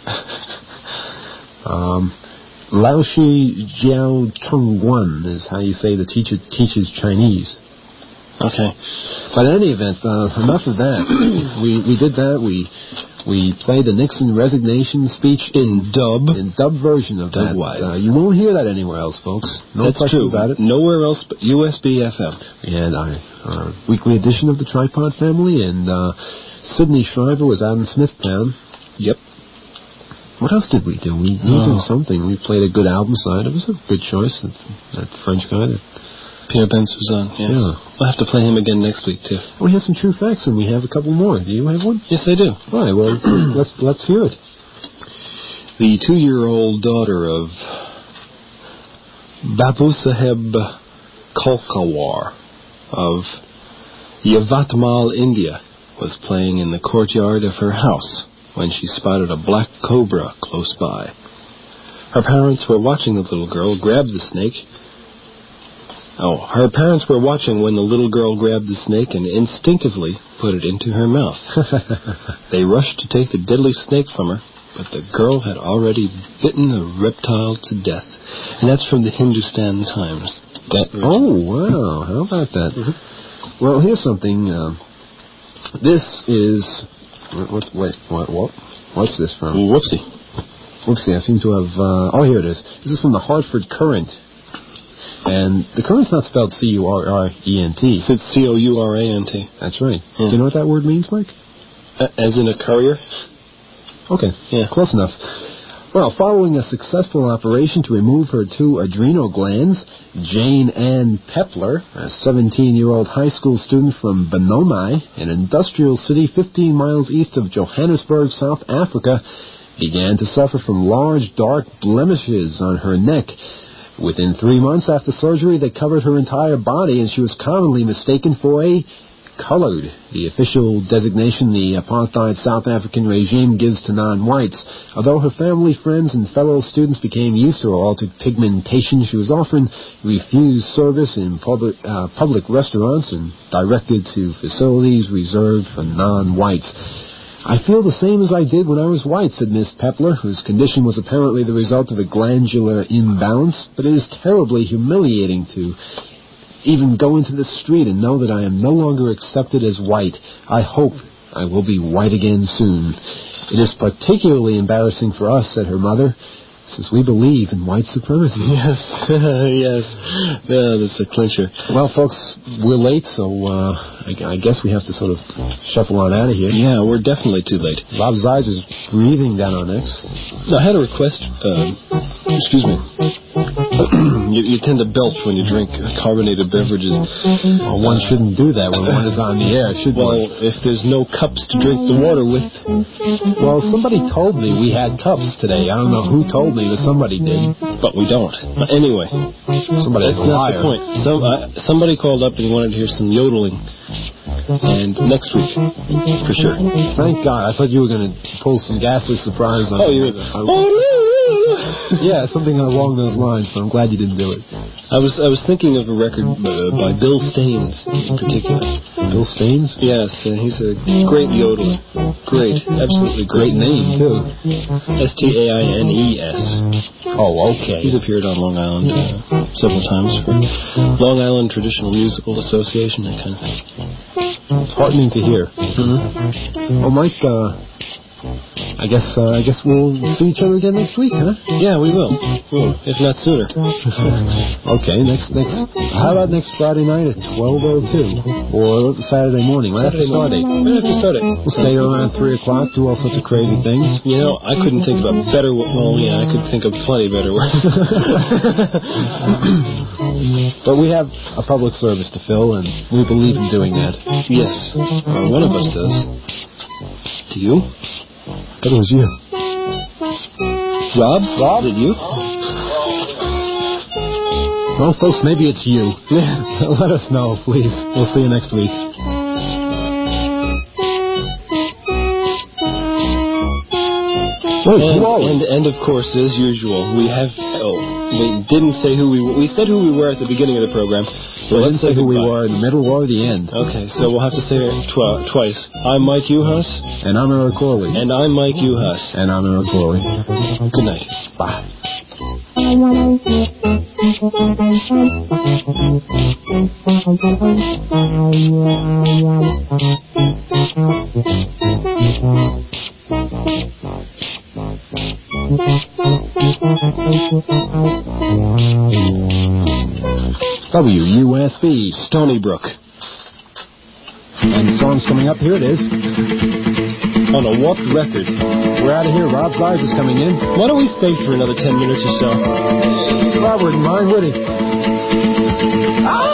Um, Lao Shi Jiao Cheng Guan is how you say the teacher teaches Chinese. Okay. But in any event, uh, enough of that. we we did that. We we played the Nixon resignation speech in dub, in dub version of that. Dub-wise. Uh, you won't hear that anywhere else, folks. No That's question true. about it. Nowhere else but U S B F M. And our, our weekly edition of the Tripod Family, and uh, Sidney Shriver was out in Smithtown. Yep. What else did we do? We, we oh. did something. We played a good album side. It was a good choice. That, that French guy. That, Pierre Benz was on, yes. Yeah. We'll have to play him again next week, too. We have some true facts, and we have a couple more. Do you have one? Yes, I do. All right, well, let's let's hear it. The two-year-old daughter of Babu Saheb Kolkawar of Yavatmal, India, was playing in the courtyard of her house when she spotted a black cobra close by. Her parents were watching the little girl grab the snake. Oh, her parents were watching when the little girl grabbed the snake and instinctively put it into her mouth. They rushed to take the deadly snake from her, but the girl had already bitten the reptile to death. And that's from the Hindustan Times. That oh, wow. How about that? Mm-hmm. Well, here's something. Uh, this is... What, wait, what, what? What's this from? Whoopsie. Whoopsie, I seem to have... Uh, oh, here it is. This is from the Hartford Courant. And the Courant's not spelled C U R R E N T. It's C O U R A N T. That's right. Yeah. Do you know what that word means, Mike? Uh, as in a courier? Okay, yeah, close enough. Well, following a successful operation to remove her two adrenal glands, Jane Ann Pepler, a seventeen-year-old high school student from Benoni, an industrial city fifteen miles east of Johannesburg, South Africa, began to suffer from large, dark blemishes on her neck. Within three months after surgery, they covered her entire body, and she was commonly mistaken for a colored, the official designation the apartheid South African regime gives to non-whites. Although her family, friends, and fellow students became used to her altered pigmentation, she was often refused service in public, uh, public restaurants and directed to facilities reserved for non-whites. I feel the same as I did when I was white, said Miss Pepler, whose condition was apparently the result of a glandular imbalance, but it is terribly humiliating to even go into the street and know that I am no longer accepted as white. I hope I will be white again soon. It is particularly embarrassing for us, said her mother, since we believe in white supremacy. Yes, yes. Yeah, that's a clincher. Well, folks, we're late, so uh, I, I guess we have to sort of shuffle on out of here. Yeah, we're definitely too late. Bob Zeiser's breathing down our necks. I had a request. Uh, excuse me. you, you tend to belch when you drink carbonated beverages. Well, one uh, shouldn't do that when one is on the air, should well, one? Well, if there's no cups to drink the water with. Well, somebody told me we had cups today. I don't know who told me, but somebody did. But we don't. But anyway, somebody's that's a not liar. the point. Some, uh, somebody called up and wanted to hear some yodeling. And next week, for sure. Thank God. I thought you were going to pull some ghastly surprise on Oh, me. you mean, oh, Yeah, something along those lines, so I'm glad you didn't do it. I was I was thinking of a record uh, by Bill Staines in particular. Bill Staines? Yes, and he's a great yodeler. Great, absolutely great. Great name, too. S T A I N E S. Oh, okay. He's appeared on Long Island uh, several times for Long Island Traditional Musical Association, that kind of thing. It's heartening to hear. Mm-hmm. Well, Mike, uh, I guess uh, I guess we'll see each other again next week, huh? Yeah, we will. We'll, if not sooner. Okay, next next. How about next Friday night at twelve oh two, or Saturday morning, right Saturday after Stardate? Right after Stardate. We'll stay around three o'clock, do all sorts of crazy things. You know, I couldn't think of a better. Well, yeah, I could think of plenty better words. But we have a public service to fill, and we believe in doing that. Yes, uh, one of us does. Do you? But it was you. Rob? Rob? Is it you? Well, folks, maybe it's you. Let us know, please. We'll see you next week. Wait, and, whoa. and and of course, as usual, we have. Oh, we didn't say who we were. We said who we were at the beginning of the program. We didn't say who we were in the middle or the end. Okay, so we'll have to say it tw- twice. I'm Mike Uhas. And I'm Eric Corley. And I'm Mike Uhas. And I'm Eric Corley. Good night. Bye. W U S B, Stony Brook. And the song's coming up. Here it is. On a warped record. We're out of here. Rob Zeiss is coming in. Why don't we stay for another ten minutes or so? Rob wouldn't mind, would he? Ah!